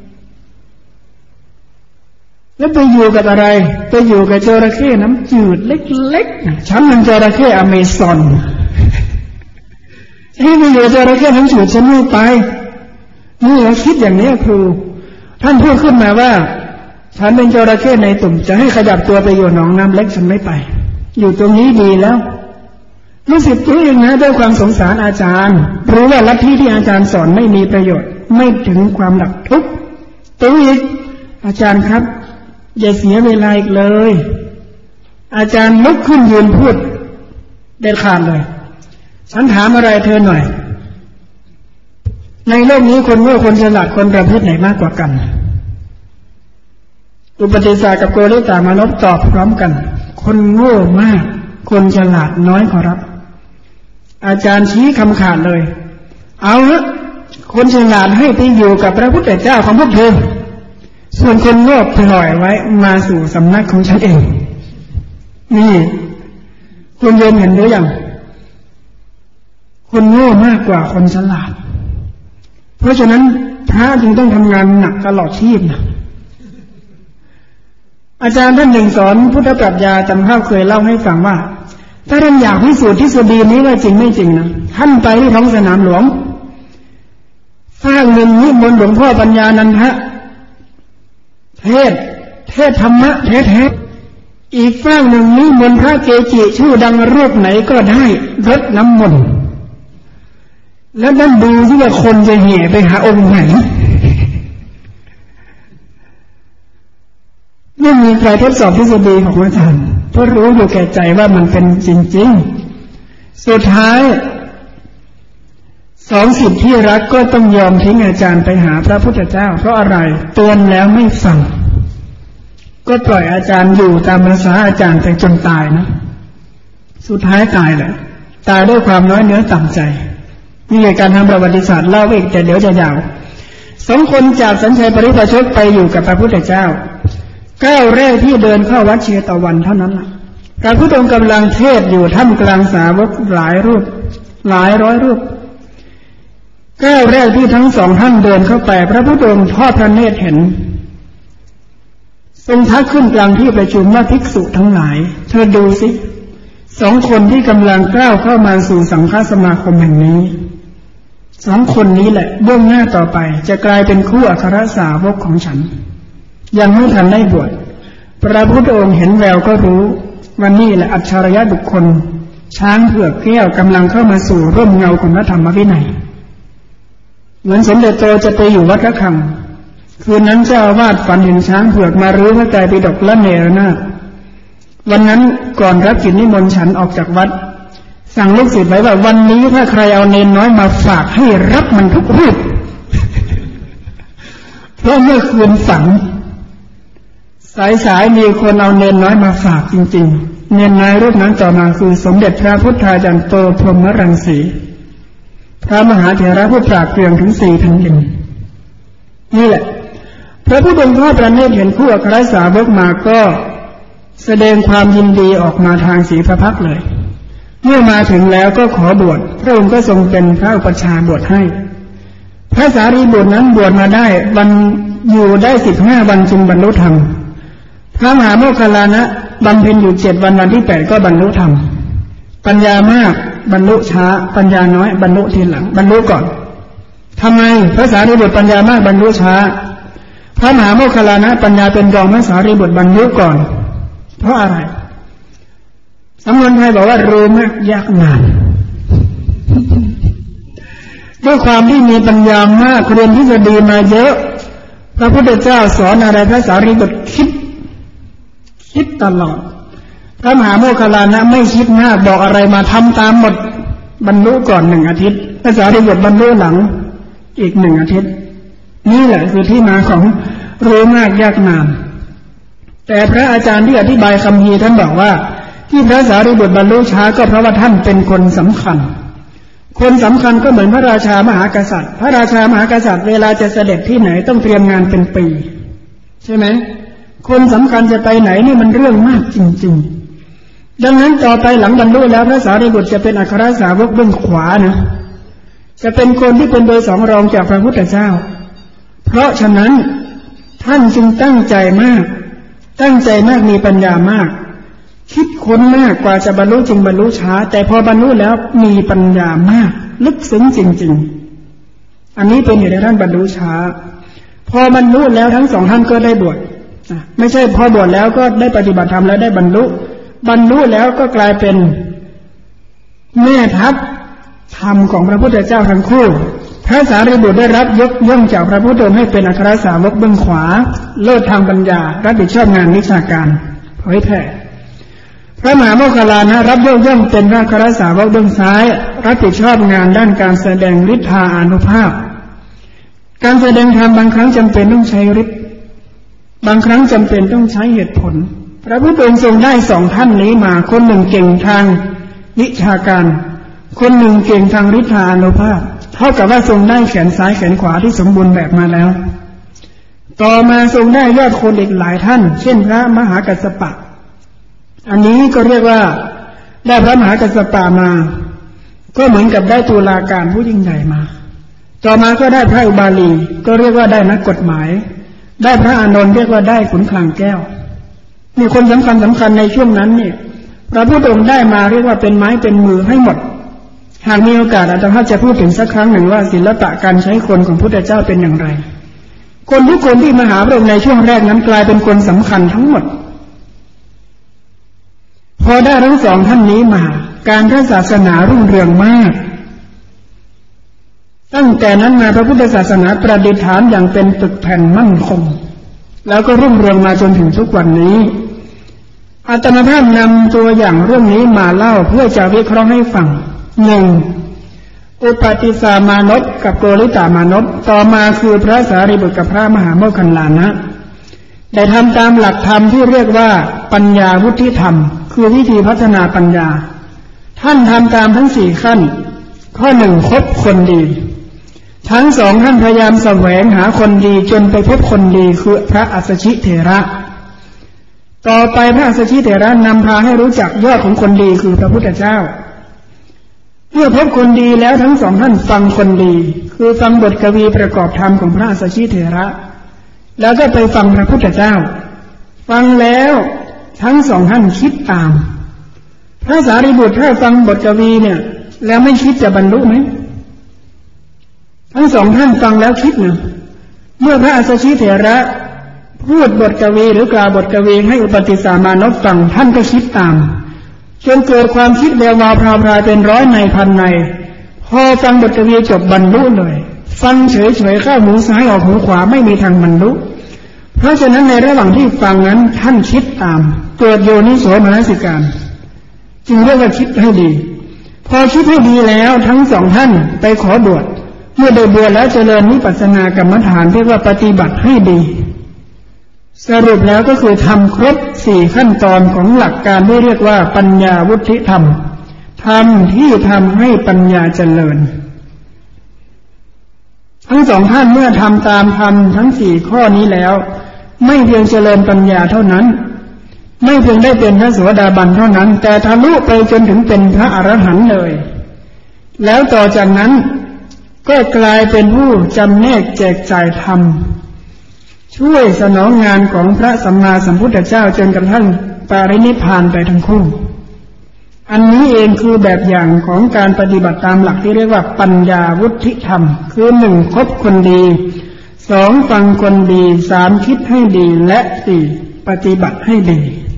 แล้วไปอยู่กับอะไรไปอยู่กับจระเข้น้ำจืดเล็กๆฉันมันจระเข้อเมซอนให้ไปอยู่จระเข้น้ำจืดฉันไม่ไปนี่เราคิดอย่างนี้ครูท่านพูดขึ้นมาว่าฉันเป็นจระเข้ในตุ่มจะให้ขยับตัวไปอยู่หนองน้ำเล็กฉันไม่ไปอยู่ตรงนี้ดีแล้วรู้สึกตัวเองนะด้วยความสงสารอาจารย์รู้ว่าลัทธิที่อาจารย์สอนไม่มีประโยชน์ไม่ถึงความดับทุกข์ตัวอีกอาจารย์ครับอย่าเสียเวลาอีกเลยอาจารย์ลุกขึ้นยืนพูดเด็ดขาดเลยฉันถามอะไรเธอหน่อยในโลกนี้คนโง่คนฉลาดคนประเภทไหนมากกว่ากันอุปติสสะกับโกริตามานพตอบพร้อมกันคนโง่มากคนฉลาดน้อยขอรับอาจารย์ชี้คำขาดเลยเอาละคนฉลาดให้ไปอยู่กับพระพุทธเจ้าของพวกเธอส่วนคนโง่ปล่อยไว้มาสู่สำนักของฉันเองนี่คุณโยมเห็นหรือยังคนโง่มากกว่าคนฉลาดเพราะฉะนั้นพระจึงต้องทำงานหนักตลอดชีพนะอาจารย์ท่านหนึ่งสอนพุทธปรัชญาจำภาพเคยเล่าให้ฟังว่าถ้าท่านอยากพิสูจน์ทฤษฎีนี้ว่าจริงไม่จริงนะท่านไปที่ท้องสนามหลวงสร้างเงินนิมนต์หลวงพ่อปัญญานันทะเทศเทศธรรมะแท้ๆอีกฝั่งหนึ่งนิมนต์พระเกจิชื่อดังรูปไหนก็ได้รดน้ำมนต์แล้วนั่นดูที่ว่าคนจะแห่ไปหาองค์ไหนไม่มีใครทดสอบทฤษฎีของอาจารย์เพราะรู้อยู่แก่ใจว่ามันเป็นจริงๆสุดท้ายสองสิทธิที่รักก็ต้องยอมทิ้งอาจารย์ไปหาพระพุทธเจ้าเพราะอะไรเตือนแล้วไม่ฟังก็ปล่อยอาจารย์อยู่ตามภาษาอาจารย์ไปจนตายนะสุดท้ายตายแหละตายด้วยความน้อยเนื้อต่ำใจนี่คือการทำประวัติศาสตร์เล่าเองแต่เดี๋ยวจะยาวสองคนจากสัญชัยปริพาชกไปอยู่กับพระพุทธเจ้าก้าวแรกที่เดินเข้าวัดเชตวันเท่านั้นล่ะพระพุทธองค์กำลังเทศอยู่ท่ามกลางสาวกหลายรูปหลายร้อยรูปก้าวแรกที่ทั้งสองท่านเดินเข้าไปพระพุทธองค์ทอดพระเนตรเห็นทรงทักขึ้นกลางที่ประชุมว่าภิกษุทั้งหลายเธอดูสิสองคนที่กำลังก้าวเข้ามาสู่สังฆสมาคมแห่งนี้สองคนนี้แหละเบื้องหน้าต่อไปจะกลายเป็นคู่อัครสาวกของฉันยังไม่ทันได้บวชพระพุทธองค์เห็นแววก็รู้ว่านี่แหละอัจฉริยะบุคคลช้างเผือกแก้วกำลังเข้ามาสู่ร่มเงาของพระธรรมวินัยเหมือนสมเด็จโตจะไปอยู่วัดระฆังคืนนั้นเจ้าอาวาสฝันเห็นช้างเผือกมารื้อพระไตรปิฎกละเนระนาดวันนั้นก่อนรับกิจนิมนต์ฉันออกจากวัดสั่งลูกศิษย์ไว้ว่าวันนี้ถ้าใครเอาเนนน้อยมาฝากให้รับมันทุกรูป เพราะเมื่อคืนฝันสายๆมีคนเอาเนนน้อยมาฝากจริงๆเนนน้อยรูปนั้นต่อมาคือสมเด็จพระพุทธาจารย์โตพรหมรังสีพระมหาเถระผู้ปราบเปรื่องถึงสี่แผ่นดินนี่แหละพระพุทธองค์ทอดพระเนตรเห็นคู่อัครสาวกมาก็แสดงความยินดีออกมาทางศรีพระพักตร์เลยเมื่อมาถึงแล้วก็ขอบวชพระองค์ก็ทรงเป็นพระอุปัชฌาย์บวชให้พระสารีบุตรนั้นบวชมาได้วันอยู่ได้สิบห้าวันจึงบรรลุธรรมพระมหาโมคคัลลานะบำเพ็ญอยู่เจ็ดวันวันที่แปดก็บรรลุธรรมปัญญามากบรรลุช้าปัญญาน้อยบรรลุทีหลังบรรลุก่อนทำไมพระสารีบุตรปัญญามากบรรลุช้าพระมหาโมคคัลลานะปัญญาเป็นรองพระสารีบุตรบรรลุก่อนเพราะอะไรสำนวนไทยบอกว่ารู้มากยากนานด้วยความที่มีปัญญามากเรียนทฤษฎีมาเยอะพระพุทธเจ้าสอนอะไรพระสารีบุตรคิดคิดตลอดพระมหาโมคคัลลานะไม่คิดหน้าบอกอะไรมาทำตามหมดบรรลุก่อนหนึ่งอาทิตย์พระสารีบุตรบรรลุหลังอีกหนึ่งอาทิตย์นี่แหละคือที่มาของรู้มากยากนานแต่พระอาจารย์ที่อธิบายคัมภีร์ท่านบอกว่าที่พระสารีบุตรบรรลุช้าก็เพราะว่าท่านเป็นคนสำคัญคนสำคัญก็เหมือนพระราชามหากษัตริย์พระราชามหากษัตริย์เวลาจะเสด็จที่ไหนต้องเตรียมงานเป็นปีใช่ไหมคนสำคัญจะไปไหนนี่มันเรื่องมากจริงๆดังนั้นต่อไปหลังบรรลุแล้วพระสารีบุตรจะเป็นอัครสาวกเบื้องขวานะจะเป็นคนที่เป็นโดยสองรองจากพระพุทธเจ้าเพราะฉะนั้นท่านจึงตั้งใจมากตั้งใจมากมีปัญญามากคิดค้นมากกว่าจะบรรลุจริงบรรลุช้าแต่พอบรรลุแล้วมีปัญญามากลึกซึ้งจริงๆอันนี้เป็นเหตุให้ท่านบรรลุช้าพอบรรลุแล้วทั้งสองท่านก็ได้บวชไม่ใช่พอบวชแล้วก็ได้ปฏิบัติธรรมแล้วได้บรรลุบรรลุแล้วก็กลายเป็นแม่ทัพธรรมของพระพุทธเจ้าทั้งคู่พระสารีบุตรได้รับยกย่องจากพระพุทธองค์ให้เป็นอัครสาวกเบื้องขวาเลิศทางปัญญารับผิดชอบงานวิชาการเผยแผ่พระมหาโมคคัลลานะรับยกย่องเป็นพระอัครสาวกเบื้องซ้ายรับผิดชอบงานด้านการแสดงฤทธาอานุภาพการแสดงธรรมบางครั้งจำเป็นต้องใช้ฤทธิ์บางครั้งจำเป็นต้องใช้เหตุผลพระพุทธองค์ทรงได้สองท่านนี้มาคนหนึ่งเก่งทางวิชาการคนหนึ่งเก่งทางฤทธาอานุภาพเท่ากับว่าทรงได้แขนซ้ายแขนขวาที่สมบูรณ์แบบมาแล้วต่อมาทรงได้ยอดคนอีกหลายท่านเช่นพระมหากัสสปะอันนี้ก็เรียกว่าได้พระมหากัสสปะมาก็เหมือนกับได้ตุลาการผู้ยิ่งใหญ่มาต่อมาก็ได้พระอุบาลีก็เรียกว่าได้นักกฎหมายได้พระอานนท์เรียกว่าได้ขุนคลังแก้วมีคนสำคัญสำคัญในช่วงนั้นเนี่ยพระพุทธองค์ได้มาเรียกว่าเป็นไม้เป็นมือให้หมดหากมีโอกาสอาจารย์จะพูดถึงสักครั้งหนึ่งว่าศิลปะการใช้คนของพุทธเจ้าเป็นอย่างไรคนทุกคนที่มาหาพระองค์ในช่วงแรกนั้นกลายเป็นคนสำคัญทั้งหมดพอได้ทั้งสองท่านนี้มาการพระศาสนารุ่งเรืองมากตั้งแต่นั้นมาพระพุทธศาสนาประดิษฐานอย่างเป็นตึกแผ่นมั่นคงแล้วก็รุ่งเรืองมาจนถึงทุกวันนี้อาตมาภาพนำตัวอย่างเรื่องนี้มาเล่าเพื่อจะวิเคราะห์ให้ฟังหนึ่งอุปติสามานพกับโกริตามานพต่อมาคือพระสารีบุตรกับพระมหาโมคคัลลานะได้ทำตามหลักธรรมที่เรียกว่าปัญญาวุฒิธรรมคือวิธีพัฒนาปัญญาท่านทำตามทั้งสี่ขั้นข้อหนึ่งคบคนดีทั้งสองท่านพยายามแสวงหาคนดีจนไปพบคนดีคือพระอัสสชิเถระต่อไปพระอัสสชิเถระนำพาให้รู้จักยอดของคนดีคือพระพุทธเจ้าเมื่อพบคนดีแล้วทั้งสองท่านฟังคนดีคือฟังบทกวีประกอบธรรมของพระอัสสชิเถระแล้วก็ไปฟังพระพุทธเจ้าฟังแล้วทั้งสองท่านคิดตามพระสารีบุตรถ้าฟังบทกวีเนี่ยแล้วไม่คิดจะบรรลุไหมทั้งสองท่านฟังแล้วคิดนะเมื่อพระอัสสชิเถระพูดบทกวีหรือกล่าวบทกวีให้อุปติสสามานพฟังท่านก็คิดตามจนเกิดความคิดแวววาวพราวพรายเป็นร้อยในพันในพอฟังบทกวีจบบรรลุเลยฟังเฉยๆเข้าหูซ้ายออกหูขวาไม่มีทางบรรลุเพราะฉะนั้นในระหว่างที่ฟังนั้นท่านคิดตามเกิดโยนิโสมนสิการจึงเรียกว่าคิดให้ดีพอคิดให้ดีแล้วทั้งสองท่านไปขอบวชเมื่อได้บวชแล้วเจริญวิปัสสนากรรมฐานเรียกว่าปฏิบัติให้ดีสรุปแล้วก็คือทำครบสี่ขั้นตอนของหลักการที่เรียกว่าปัญญาวุฒิธรรมธรรมที่ทำให้ปัญญาเจริญทั้งสองท่านเมื่อทำตามธรรมทั้งสี่ข้อนี้แล้วไม่เพียงเจริญปัญญาเท่านั้นไม่เพียงได้เป็นพระโสดาบันเท่านั้นแต่ทะลุไปจนถึงเป็นพระอรหันต์เลยแล้วต่อจากนั้นก็กลายเป็นผู้จำแนกแจกจ่ายธรรมช่วยสนองงานของพระสัมมาสัมพุทธเจ้าจนกระทั่งปรินิพพานไปทั้งคู่อันนี้เองคือแบบอย่างของการปฏิบัติตามหลักที่เรียกว่าปัญญาวุฒิธรรมคือหนึ่งคบคนดีสองฟังคนดีสามคิดให้ดีและสี่ปฏิบัติให้ดี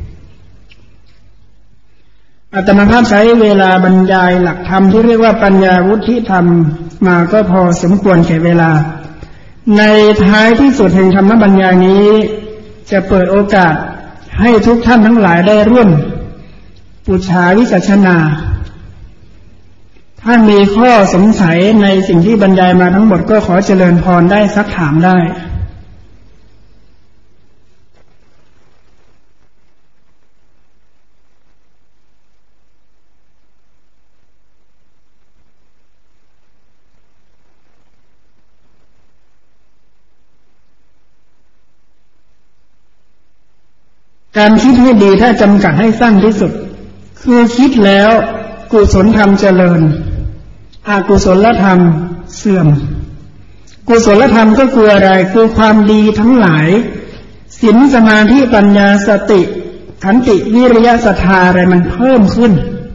อาตมาภาพใช้เวลาบรรยายหลักธรรมที่เรียกว่าปัญญาวุฒิธรรมมาก็พอสมควรแก่เวลาในท้ายที่สุดแห่งธรรมบรรยายนี้จะเปิดโอกาสให้ทุกท่านทั้งหลายได้ร่วมปุจฉาวิสัชนาถ้ามีข้อสงสัยในสิ่งที่บรรยายมาทั้งหมดก็ขอเจริญพรได้ซักถามได้การคิดให้ดีถ้าจำกัดให้สั้นที่สุดคือคิดแล้วกุศลธรรมเจริญอกุศลธรรมเสื่อมกุศลธรรมก็คืออะไรคือความดีทั้งหลายศีลสมาธิปัญญาสติขันติวิริยะศรัทธาอะไรมันเพิ่มขึ้น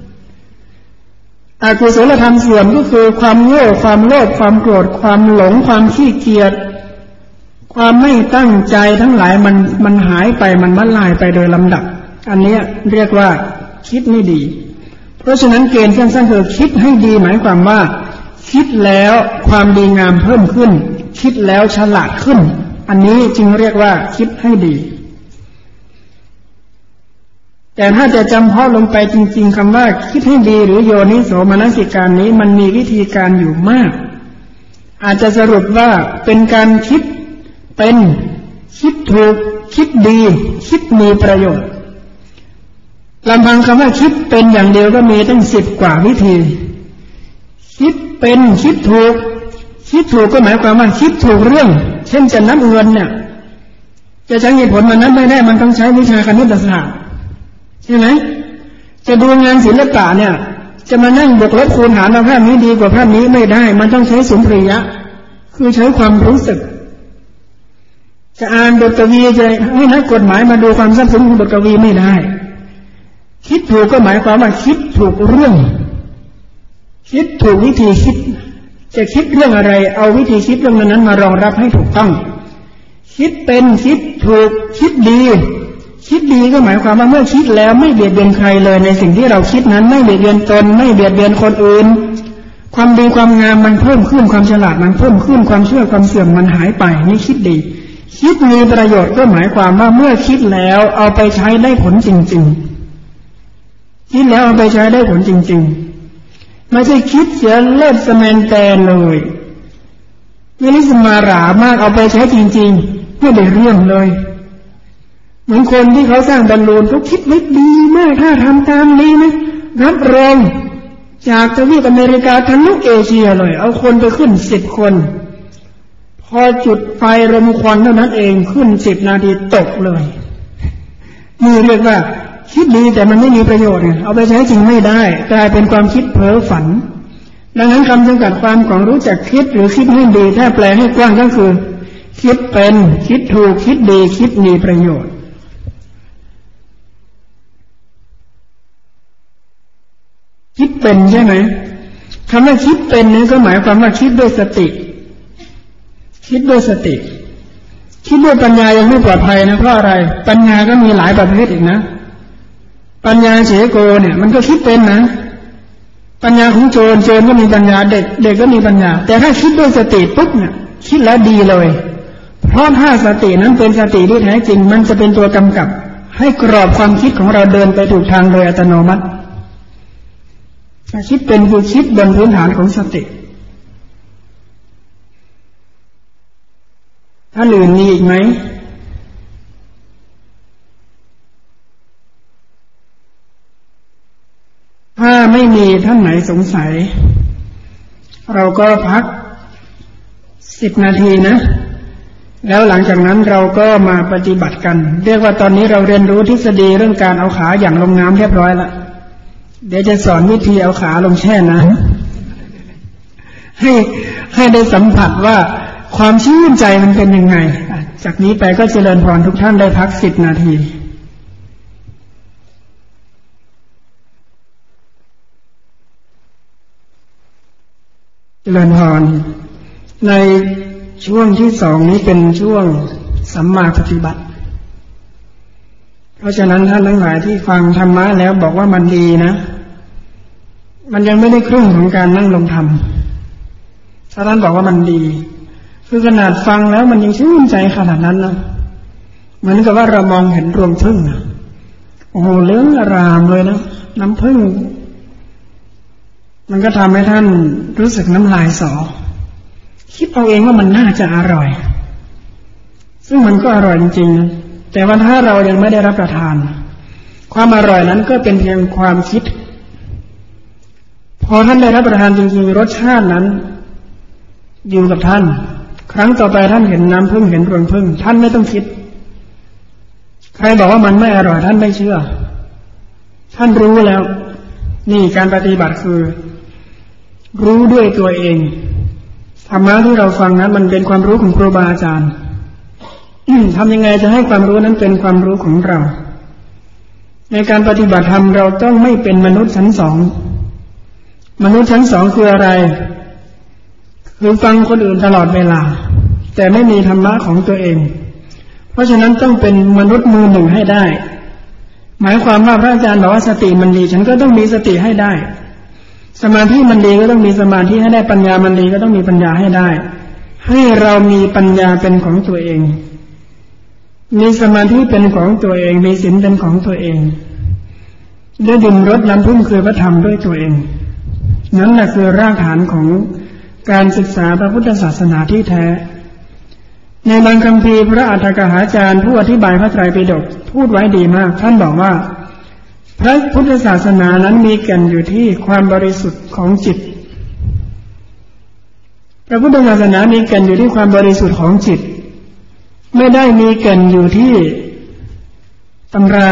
อกุศลธรรมเสื่อมก็คือความโง่ความโลภความโกรธความหลงความขี้เกียจความไม่ตั้งใจทั้งหลายมันมันหายไปมันละลายไปโดยลำดับอันนี้เรียกว่าคิดไม่ดีเพราะฉะนั้นเกณฑ์สั้นๆคือคิดให้ดีหมายความว่าคิดแล้วความดีงามเพิ่มขึ้นคิดแล้วฉลาดขึ้นอันนี้จึงเรียกว่าคิดให้ดีแต่ถ้าจะจำเพาะลงไปจริงๆคำว่าคิดให้ดีหรือโยนิโสมนสิการนี้มันมีวิธีการอยู่มากอาจจะสรุปว่าเป็นการคิดเป็นคิดถูกคิดดีคิดมีประโยชน์ลำพังคำว่าคิดเป็นอย่างเดียวก็มีตั้งสิบกว่าวิธีคิดเป็นคิดถูกคิดถูกก็หมายความว่าคิดถูกเรื่องเช่นจะนับเงินเนี่ยจะใช้เหตุผลมันนับไม่ได้มันต้องใช้วิชาคณิตศาสตร์ใช่ไหมจะดูงานศิลปะเนี่ยจะมานั่งบวกลบคูณหารว่าภาพนี้ดีกว่าภาพนี้ไม่ได้มันต้องใช้สุนทรียะคือใช้ความรู้สึกจะอ่านบทกวีจะให้นักกฎหมายมาดูความซับซ้อนของบทกวีไม่ได้คิดถูกก็หมายความว่าคิดถูกเรื่องคิดถูกวิธีคิดจะคิดเรื่องอะไรเอาวิธีคิดเรื่องนั้นมารองรับให้ถูกต้องคิดเป็นคิดถูกคิดดีคิดดีก็หมายความว่าเมื่อคิดแล้วไม่เบียดเบียนใครเลยในสิ่งที่เราคิดนั้นไม่เบียดเบียนตนไม่เบียดเบียนคนอื่นความดีความงามมันเพิ่มขึ้นความฉลาดมันเพิ่มขึ้นความเชื่อความเสื่อมมันหายไปนี่คิดดีคิดมีประโยชน์ก็หมายความว่าเมื่อคิดแล้วเอาไปใช้ได้ผลจริงๆคิดแล้วเอาไปใช้ได้ผลจริงๆไม่ใช่คิดเสียเลิศสแมนแตนเลยไม่ได้สมาหรามากเอาไปใช้จริงๆไม่ได้เรื่องเลยเหมือนคนที่เขาสร้างบอลลูนเขาคิดไว้ดีมากถ้าทำตามนี้นะรับรองจากทวีปอเมริกาทะลุเอเชียเลยเอาคนไปขึ้นสิบคนพอจุดไฟรมควันเท่านั้นเองขึ้นสิบนาทีตกเลยนี่เรียกว่าคิดดีแต่มันไม่มีประโยชน์ไงเอาไปใช้จริงไม่ได้กลายเป็นความคิดเพ้อฝันดังนั้นคำจำกัดความของรู้จักคิดหรือคิดให้ดีถ้าแปลให้กว้างก็คือคิดเป็นคิดถูกคิดดีคิดมีประโยชน์คิดเป็นใช่ไหมคำว่าคิดเป็นนี่ก็หมายความว่าคิดด้วยสติคิดด้วยสติคิดด้วยปัญญายังไม่ปลอดภัยนะเพราะอะไรปัญญาก็มีหลายประเภทอีกนะปัญญาเฉโกเนี่ยมันก็คิดเป็นนะปัญญาของโจรโจรก็มีปัญญาเด็กเด็กก็มีปัญญาแต่ถ้าคิดด้วยสติปุ๊บเนี่ยคิดแล้วดีเลยเพราะถ้าสตินั้นเป็นสติที่แท้จริงมันจะเป็นตัวกำกับให้กรอบความคิดของเราเดินไปถูกทางโดยอัตโนมัติถ้าคิดเป็นคือคิดบนพื้นฐานของสติท่านอื่นมีอีกไหมถ้าไม่มีท่านไหนสงสัยเราก็พักสิบนาทีนะแล้วหลังจากนั้นเราก็มาปฏิบัติกันเรียกว่าตอนนี้เราเรียนรู้ทฤษฎีเรื่องการเอาขาอย่างลงน้ำเรียบร้อยแล้วเดี๋ยวจะสอนวิธีเอาขาลงแช่น้ำให้ให้ได้สัมผัสว่าความชื่นใจมันเป็นยังไงจากนี้ไปก็เจริญพรทุกท่านได้พักสิบนาทีเจริญพรในช่วงที่สองนี้เป็นช่วงสัมมาปฏิบัติเพราะฉะนั้นท่านทั้งหลายที่ฟังธรรมะแล้วบอกว่ามันดีนะมันยังไม่ได้ครึ่งของการนั่งลงธรรมถ้าท่านบอกว่ามันดีคือขนาดฟังแล้วมันยังชื่นใจขนาดนั้นนะเหมือนกับว่าเรามองเห็นรวงผึ้งนะโอ้โหเหลืองอร่ามเลยนะน้ำผึ้งมันก็ทำให้ท่านรู้สึกน้ำลายสอคิดเอาเองว่ามันน่าจะอร่อยซึ่งมันก็อร่อยจริงๆแต่ว่าถ้าเรายังไม่ได้รับประทานความอร่อยนั้นก็เป็นเพียงความคิดพอท่านได้รับประทานจริงๆรสชาตินั้นอยู่กับท่านครั้งต่อไปท่านเห็นน้ำผึ้งเห็นรวงผึ้งท่านไม่ต้องคิดใครบอกว่ามันไม่อร่อยท่านไม่เชื่อท่านรู้แล้วนี่การปฏิบัติคือรู้ด้วยตัวเองธรรมะที่เราฟังนั้นมันเป็นความรู้ของครูบาอาจารย์ทำยังไงจะให้ความรู้นั้นเป็นความรู้ของเราในการปฏิบัติธรรมเราต้องไม่เป็นมนุษย์ชั้นสองมนุษย์ชั้นสองคืออะไรคือฟังคนอื่นตลอดเวลาแต่ไม่มีธรรมะของตัวเองเพราะฉะนั้นต้องเป็นมนุษย์มือหนึ่งให้ได้หมายความว่าพระอาจารย์บอกว่าสติมันดีฉันก็ต้องมีสติให้ได้สมาธิมันดีก็ต้องมีสมาธิให้ได้ปัญญามันดีก็ต้องมีปัญญาให้ได้ให้เรามีปัญญาเป็นของตัวเองมีสมาธิเป็นของตัวเองมีศีลเป็นของตัวเองได้ดื่มรสน้ำพึ่งคือพระธรรมด้วยตัวเองนั่นแหละคือรากฐานของการศึกษาพระพุทธศาสนาที่แท้ในบางคัมภีร์พระอัฏฐกถาจารย์ผู้อธิบายพระไตรปิฎกพูดไว้ดีมากท่านบอกว่าพระพุทธศาสนานั้นมีแก่นอยู่ที่ความบริสุทธิ์ของจิตพระพุทธศาสนามีแก่นอยู่ที่ความบริสุทธิ์ของจิตไม่ได้มีแก่นอยู่ที่ตำรา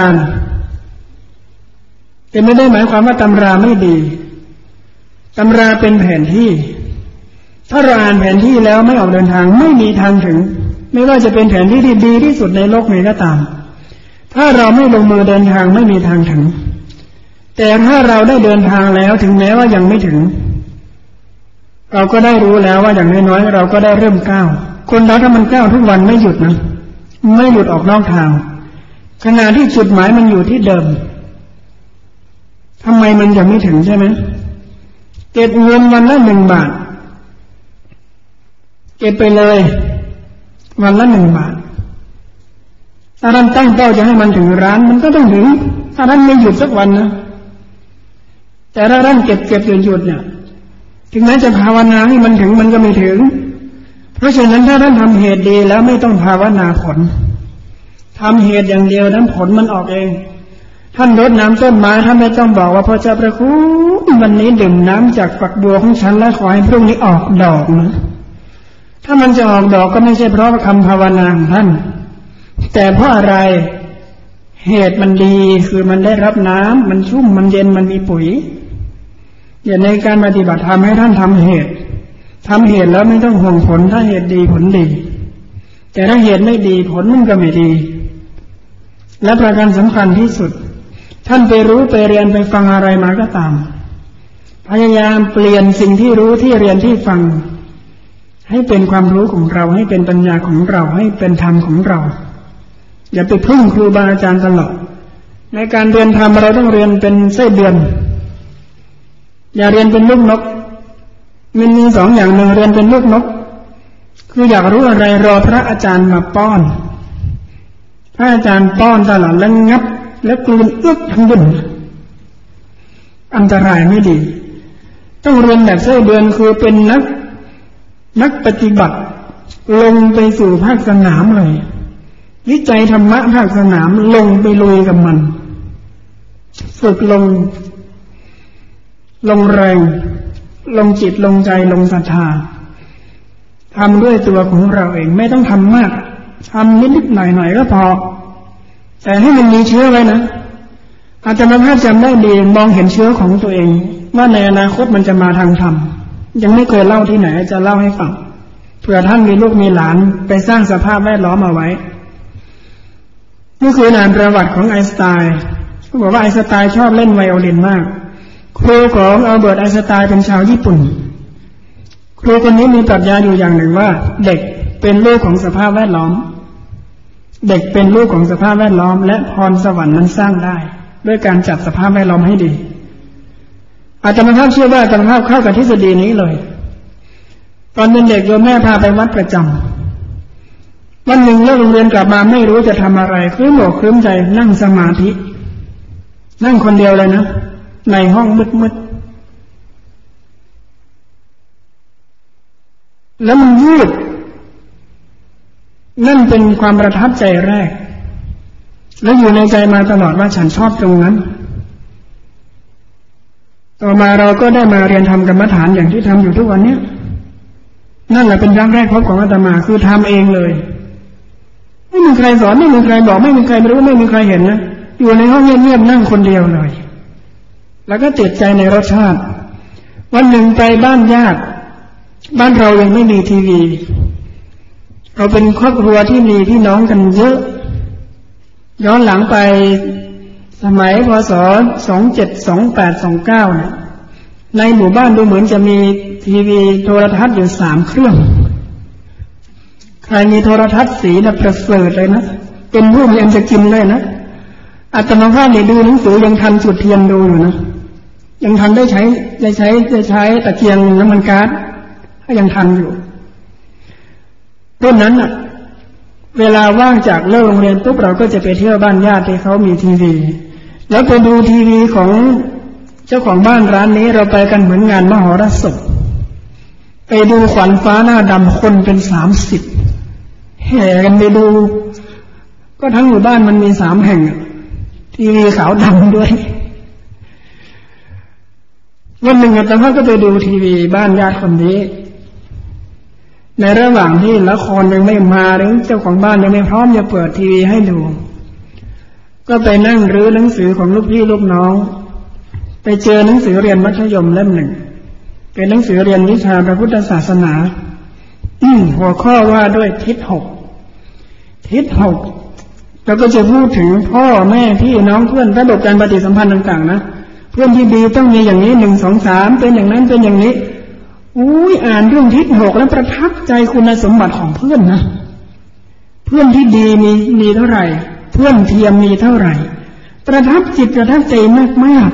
แต่ไม่ได้หมายความว่าตำราไม่ดีตำราเป็นแผนที่ถ้าเราอ่านแผนที่แล้วไม่ออกเดินทางไม่มีทางถึงไม่ว่าจะเป็นแผนที่ที่ดีที่สุดในโลกไหนก็ตามถ้าเราไม่ลงมือเดินทางไม่มีทางถึงแต่ถ้าเราได้เดินทางแล้วถึงแม้ว่ายังไม่ถึงเราก็ได้รู้แล้วว่าอย่างน้อยๆเราก็ได้เริ่มก้าวคนเราถ้ามันก้าวทุกวันไม่หยุดนะไม่หลุดออกนอกทางขณะที่จุดหมายมันอยู่ที่เดิมทำไมมันยังไม่ถึงใช่ไหมเก็บเงินวันละหนึ่งบาทเก็บไปเลยวันละหนึ่งบาทถ้าท่านตั้งเป้าจะให้มันถึงร้านมันก็ต้องถึงถ้าท่านไม่หยุดสักวันนะแต่ถ้าท่านเก็บเก็บหยุดหยุดเนี่ยถึงแม้จะภาวนาให้มันถึงมันก็ไม่ถึงเพราะฉะนั้นถ้าท่านทำเหตุดีแล้วไม่ต้องภาวนาผลทำเหตุอย่างเดียวนั้นผลมันออกเองท่านรดน้ำต้นไม้ท่านไม่ต้องบอกว่าพระเจ้าประคุณวันนี้ดื่มน้ำจากฝักบัวของฉันแล้วขอให้พรุ่งนี้ออกดอกนะถ้ามันจะออกดอกก็ไม่ใช่เพราะคำภาวนาของท่านแต่เพราะอะไรเหตุมันดีคือมันได้รับน้ำมันชุ่มมันเย็นมันมีปุ๋ยอย่าในการปฏิบัติธรรมให้ท่านทำเหตุทำเหตุแล้วไม่ต้องห่วงผลถ้าเหตุดีผลดีแต่ถ้าเหตุไม่ดีผลมันก็ไม่ดีและประการสำคัญที่สุดท่านไปรู้ไปเรียนไปฟังอะไรมาก็ตามพยายามเปลี่ยนสิ่งที่รู้ที่เรียนที่ฟังให้เป็นความรู้ของเราให้เป็นปัญญาของเราให้เป็นธรรมของเราอย่าไปพึ่งครูบาอาจารย์ตลอดในการเรียนธรรมเราต้องเรียนเป็นไส้เดือนอย่าเรียนเป็นลูกนกมันมีสองอย่างหนึ่งเรียนเป็นลูกนกคืออยากรู้อะไรรอพระอาจารย์มาป้อนพระอาจารย์ป้อนตลอดแล้วงับแล้วกลืนเอื้อกทั้งบุญอันตรายไม่ดีต้องเรียนแบบไส้เดือนคือเป็นนักนักปฏิบัติลงไปสู่ภาคสนามเลยวิจัยธรรมะภาคสนามลงไปลุยกับมันฝึกลงลงแรงลงจิตลงใจลงศรัทธาทำด้วยตัวของเราเองไม่ต้องทำมากทำนิดๆหน่อยๆก็พอแต่ให้มันมีเชื้อไว้นะอาจารย์ภาพจำได้ดีมองเห็นเชื้อของตัวเองว่าในอนาคตมันจะมาทางธรรมยังไม่เคยเล่าที่ไหนจะเล่าให้ฟังเผื่อท่านมีลูกมีหลานไปสร้างสภาพแวดล้อมเอาไว้นี่คือนานประวัติของไอน์สไตน์เขาบอกว่าไอน์สไตน์ชอบเล่นไวโอลินมากครูของอัลเบิร์ตไอน์สไตน์เป็นชาวญี่ปุ่นครูคนนี้มีปรัชญาอยู่อย่างหนึ่งว่าเด็กเป็นลูกของสภาพแวดล้อมเด็กเป็นลูกของสภาพแวดล้อมและพรสวรรค์นั้นสร้างได้ด้วยการจัดสภาพแวดล้อมให้ดีอาจารย์ภาพเชื่อว่าอาจารย์ภาพเข้ากับทฤษฎีนี้เลยตอนเป็นเด็กโยมแม่พาไปวัดประจำวันหนึ่งเลิกโรงเรียนกลับมาไม่รู้จะทำอะไรคลื้มอกคลื้มใจนั่งสมาธินั่งคนเดียวเลยนะในห้องมืดๆแล้วมันยืดนั่นเป็นความประทับใจแรกแล้วอยู่ในใจมาตลอดว่าฉันชอบตรงนั้นต่อมาเราก็ได้มาเรียนทำกรรมฐานอย่างที่ทำอยู่ทุกวันนี้นั่นแหละเป็นครั้งแรกพบของอาตมาคือทำเองเลยไม่มีใครสอนไม่มีใครบอกไม่มีใครรู้ไม่มีใครเห็นนะอยู่ในห้องเงียบๆนั่งคนเดียวเลยแล้วก็ติดใจในรสชาติวันหนึ่งไปบ้านญาติบ้านเรายังไม่มีทีวีเราเป็นครอบครัวที่มีพี่น้องกันเยอะย้อนหลังไปสมัยพ.ศ. สองเจ็ด สองแปด สองเก้าเนี่ยในหมู่บ้านดูเหมือนจะมีทีวีโทรทัศน์อยู่สามเครื่องใครมีโทรทัศน์สีน่ะประเสริฐเลยนะเป็นรูปยังจะกินเลยนะอาตมาภาพเนี่ยดูหนังสือยังทันจุดเทียนดูอยู่นะยังทันได้ใช้ได้ใช้ได้ใช้ตะเกียงน้ำมันก๊าซก็ยังทันอยู่รุ่นนั้นน่ะเวลาว่างจากเลิกโรงเรียนปุ๊บเราก็จะไปเที่ยวบ้านญาติที่เขามีทีวีแล้วไปดูทีวีของเจ้าของบ้านร้านนี้เราไปกันเหมือนงานมหรสพไปดูขวัญฟ้าหน้าดำคนเป็นสามสิบแห่กันไปดูก็ทั้งหมู่บ้านมันมีสามแห่งทีวีขาวดำด้วยวันหนึ่งอาตมาก็ไปดูทีวีบ้านญาติคนนี้ในระหว่างที่ละครยังไม่มาหรือเจ้าของบ้านยังไม่พร้อมจะเปิดทีวีให้ดูก็ไปนั่งรื้อหนังสือของลูกพี่ลูกน้องไปเจอหนังสือเรียนมัธยมเล่มหนึ่งเป็นหนังสือเรียนวิชาพระพุทธศาสนาหัวข้อว่าด้วยทิศหกทิศหกแล้วก็จะพูดถึงพ่อแม่พี่น้องเพื่อนระบบการปฏิสัมพันธ์ต่างๆนะเพื่อนที่ดีต้องมีอย่างนี้หนึ่งสองสามเป็นอย่างนั้นเป็นอย่างนี้อุ้ยอ่านเรื่องทิศหกแล้วประทับใจคุณสมบัติของเพื่อนนะเพื่อนที่ดีมีมีเท่าไหร่เพื่อนเทียมมีเท่าไหร่ประทับจิตประทับใจมาก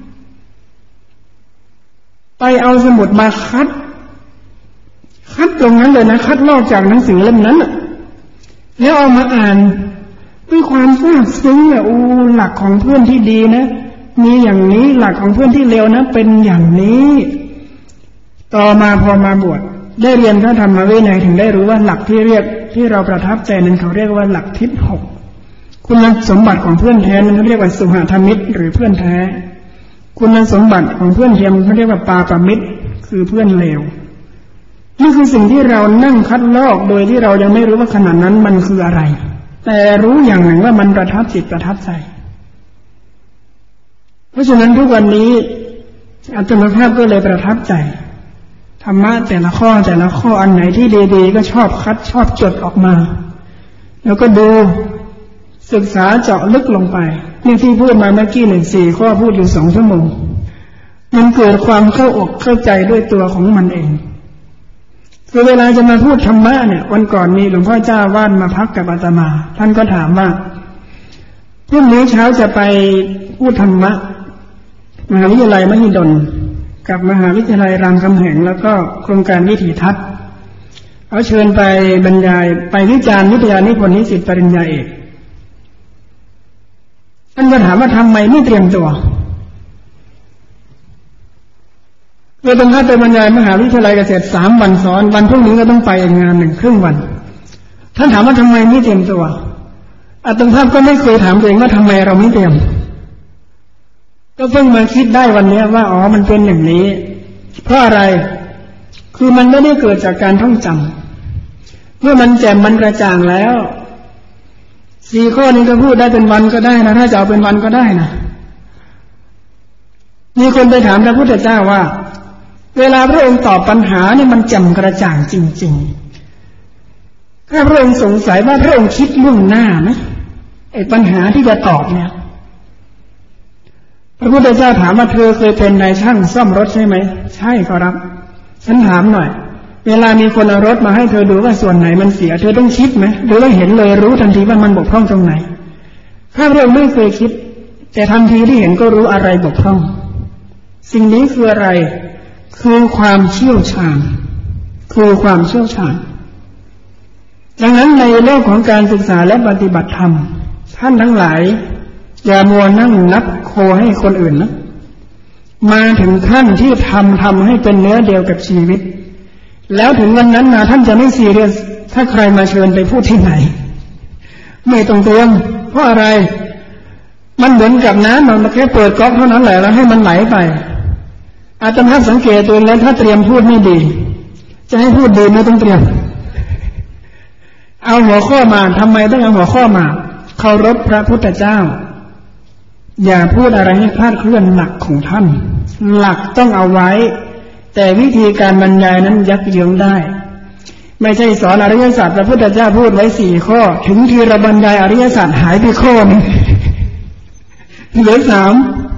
ๆไปเอาสมุดมาคัดคัดตรงนั้นเลยนะคัดลอกจากหนังสือเล่มนั้นแล้วเอามาอ่านด้วยความซาบซึ้งอ่ะอู้หลักของเพื่อนที่ดีนะมีอย่างนี้หลักของเพื่อนที่เลวนะเป็นอย่างนี้ต่อมาพอมาบวชได้เรียนพระธรรมวินัยถึงได้รู้ว่าหลักที่เรียกที่เราประทับใจนั้นเขาเรียกว่าหลักทิศหกคุณสมบัติของเพื่อนแท้นั้นเขาเรียกว่าสุหธรรมิตรหรือเพื่อนแท้คุณสมบัติของเพื่อนเทียมเขาเรียกว่าปาปมิตรคือเพื่อนเลวนี่คือสิ่งที่เรานั่งคัดลอกโดยที่เรายังไม่รู้ว่าขณะนั้นมันคืออะไรแต่รู้อย่างหนึ่งว่ามันประทับจิตประทับใจเพราะฉะนั้นทุกวันนี้อาตมาภาพก็เลยประทับใจธรรมะแต่ละข้อแต่ละข้ออันไหนที่ดีๆก็ชอบคัดชอบจดออกมาแล้วก็ดูศึกษาเจาะลึกลงไปนี่ที่พูดมาเมื่อกี้หนึ่งสี่ข้อพูดอยู่สองชั่วโมงมันเกิดความเข้าอกเข้าใจด้วยตัวของมันเองคือเวลาจะมาพูดธรรมะเนี่ยวันก่อนมีหลวงพ่อเจ้าวาดมาพักกับอาตมาท่านก็ถามว่าพรุ่งนี้เช้าจะไปพูดธรรมะมหาวิทยาลัยมหิดลกับมหาวิทยาลัยรามคำแหงแล้วก็โครงการวิถีทัศน์เขาเชิญไปบรรยายไปวิจารณ์วิทยานิพนธ์นิสิตปริญญาเอกท่านก็ถามว่าทำไมไม่เตรียมตัวเราต้องไปบรรยายมหาวิทยาลัยเกษตรสามวันซ้อนวันพรุ่งนี้ก็ต้องไปอีกงานหนึ่งครึ่งวันท่านถามว่าทำไมไม่เตรียมตัวอาตมาก็ไม่เคยถามตัวเองว่าทำไมเราไม่เตรียมก็เพิ่งมาคิดได้วันนี้ว่าอ๋อมันเป็นอย่างนี้เพราะอะไรคือมันไม่ได้เกิดจากการท่องจำเมื่อมันแจ่มมันกระจ่างแล้วสี่ข้อนี้ก็พูดได้เป็นวันก็ได้นะถ้าจะเอาเป็นวันก็ได้นะมีคนไปถามพระพุทธเจ้าว่าเวลาพระองค์ตอบปัญหาเนี่ยมันแจ่มกระจ่างจริงๆถ้าพระองค์สงสัยว่าพระองค์คิดล่วงหน้าไหมไอ้ปัญหาที่จะตอบเนี่ยพระพุทธเจ้าถามว่าเธอเคยเป็นนายช่างซ่อมรถใช่ไหมใช่ครับฉันถามหน่อยเวลามีคนเอารถมาให้เธอดูว่าส่วนไหนมันเสียเธอต้องคิดไหมหรือว่าเห็นเลยรู้ทันทีว่ามันบกพร่องตรงไหนถ้าเราไม่เคยคิดแต่ทันทีที่เห็นก็รู้อะไรบกพร่องสิ่งนี้คืออะไรคือความเชี่ยวชาญคือความเชี่ยวชาญดังนั้นในโลกของการศึกษาและปฏิบัติธรรมท่านทั้งหลายอย่ามัวนั่งนับโคให้คนอื่นนะมาถึงขั้นที่ทำทำให้เป็นเนื้อเดียวกับชีวิตแล้วถึงวันนั้นนะท่านจะไม่ซีเรียสถ้าใครมาเชิญไปพูดที่ไหนไม่ต้องเตรียมเพราะอะไรมันเหมือนกับน้ำมันแค่เปิดก๊อกเท่านั้นแหละแล้วให้มันไหลไปอาตมาสังเกตตัวแล้วถ้าเตรียมพูดไม่ดีจะให้พูดดีไม่ต้องเตรียมเอาหัวข้อมาทำไมต้องเอาหัวข้อมาเคารพพระพุทธเจ้าอย่าพูดอะไรให้คลาดเคลื่อนหลักของท่านหลักต้องเอาไว้แต่วิธีการบรรยายนั้นยักเยื้องได้ไม่ใช่สอนอริยสัจพระพุทธเจ้าพูดไว้สี่ข้อถึงทีเราบรรยายอริยสัจหายไปข้อนึงเหลือสาม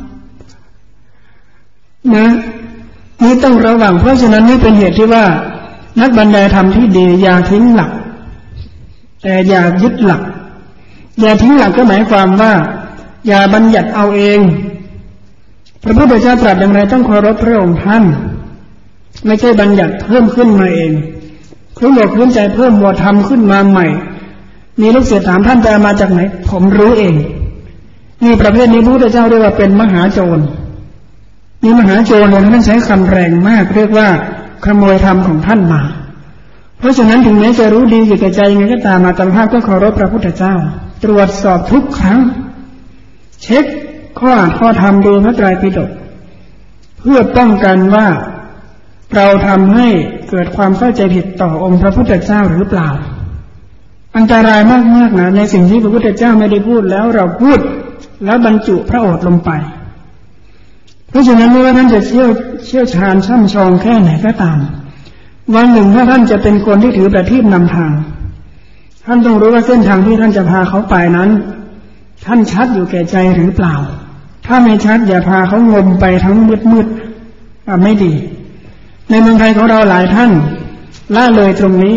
นะนี่ต้องระวังเพราะฉะนั้นนี่เป็นเหตุที่ว่านักบรรยายธรรมที่ดีอย่าทิ้งหลักแต่อย่ายึดหลักอย่าทิ้งหลักก็หมายความว่าอย่าบัญญัติเอาเองพระพุทธเจ้าตรัสอย่างไรต้องเคารพพระองค์ท่านไม่ใช่บัญญัติเพิ่มขึ้นมาเองคือบอกขึ้นใจเพิ่มวัวทำขึ้นมาใหม่มีลูกศิษย์ถามท่านจะมาจากไหนผมรู้เองนี่ประเภทนี้พระพุทธเจ้าเรียกว่าเป็นมหาโจรนี่มหาโจรเนี่ยท่านใช้คำแรงมากเรียกว่าขโมยธรรมของท่านมาเพราะฉะนั้นถึงแม้จะรู้ดีอยู่กับใจยังไงก็ตามอาตมาภาพก็เคารพพระพุทธเจ้าตรวจสอบทุกครั้งเช็คข้ออ่านข้อธรรมดูพระไตรปิฎกเพื่อป้องกันว่าเราทำให้เกิดความเข้าใจผิดต่อองค์พระพุทธเจ้าหรือเปล่าอันตรายมากๆนะในสิ่งที่พระพุทธเจ้าไม่ได้พูดแล้วเราพูดแล้วบรรจุพระโอษฐ์ลงไปเพราะฉะนั้นไม่ว่าท่านจะเชี่ยวเชี่ยวชาญช่ำชองแค่ไหนก็ตามวันหนึ่งถ้าท่านจะเป็นคนที่ถือประทีปนำทางท่านต้องรู้ว่าเส้นทางที่ท่านจะพาเขาไปนั้นท่านชัดอยู่แก่ใจหรือเปล่าถ้าไม่ชัดอย่าพาเขางมไปทั้งมืดๆไม่ดีในเมืองไทยของเราหลายท่านละเลยตรงนี้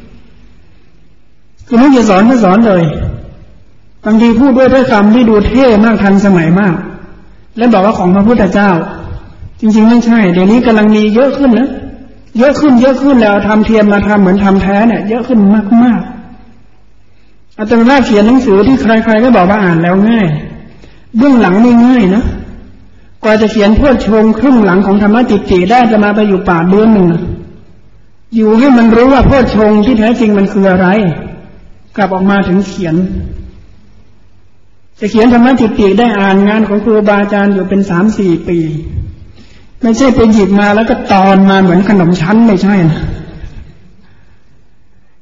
คือไม่จะสอนก็สอนเลยบางทีพูดด้วยถ้อยคำที่ดูเท่มากทันสมัยมากและบอกว่าของพระพุทธเจ้าจริงๆไม่ใช่เดี๋ยวนี้กำลังมีเยอะขึ้นนะเยอะขึ้นเยอะขึ้นแล้วทำเทียมมาทำเหมือนทำแท้เนี่ยเยอะขึ้นมากๆอาตมาเขียนหนังสือที่ใครๆก็บอกว่าอ่านแล้วง่ายเบื้องหลังไม่ง่ายนะกว่าจะเขียนโพชฌงค์ครึ่งหลังของธรรมจิตติได้จะมาไปอยู่ป่าเดือนหนึ่งอยู่ให้มันรู้ว่าโพชฌงค์ที่แท้จริงมันคืออะไรกลับออกมาถึงเขียนจะเขียนธรรมจิตติได้อ่านงานของครูบาอาจารย์อยู่เป็นสามสี่ปีไม่ใช่ไปหยิบมาแล้วก็ตอนมาเหมือนขนมชั้นไม่ใช่นะ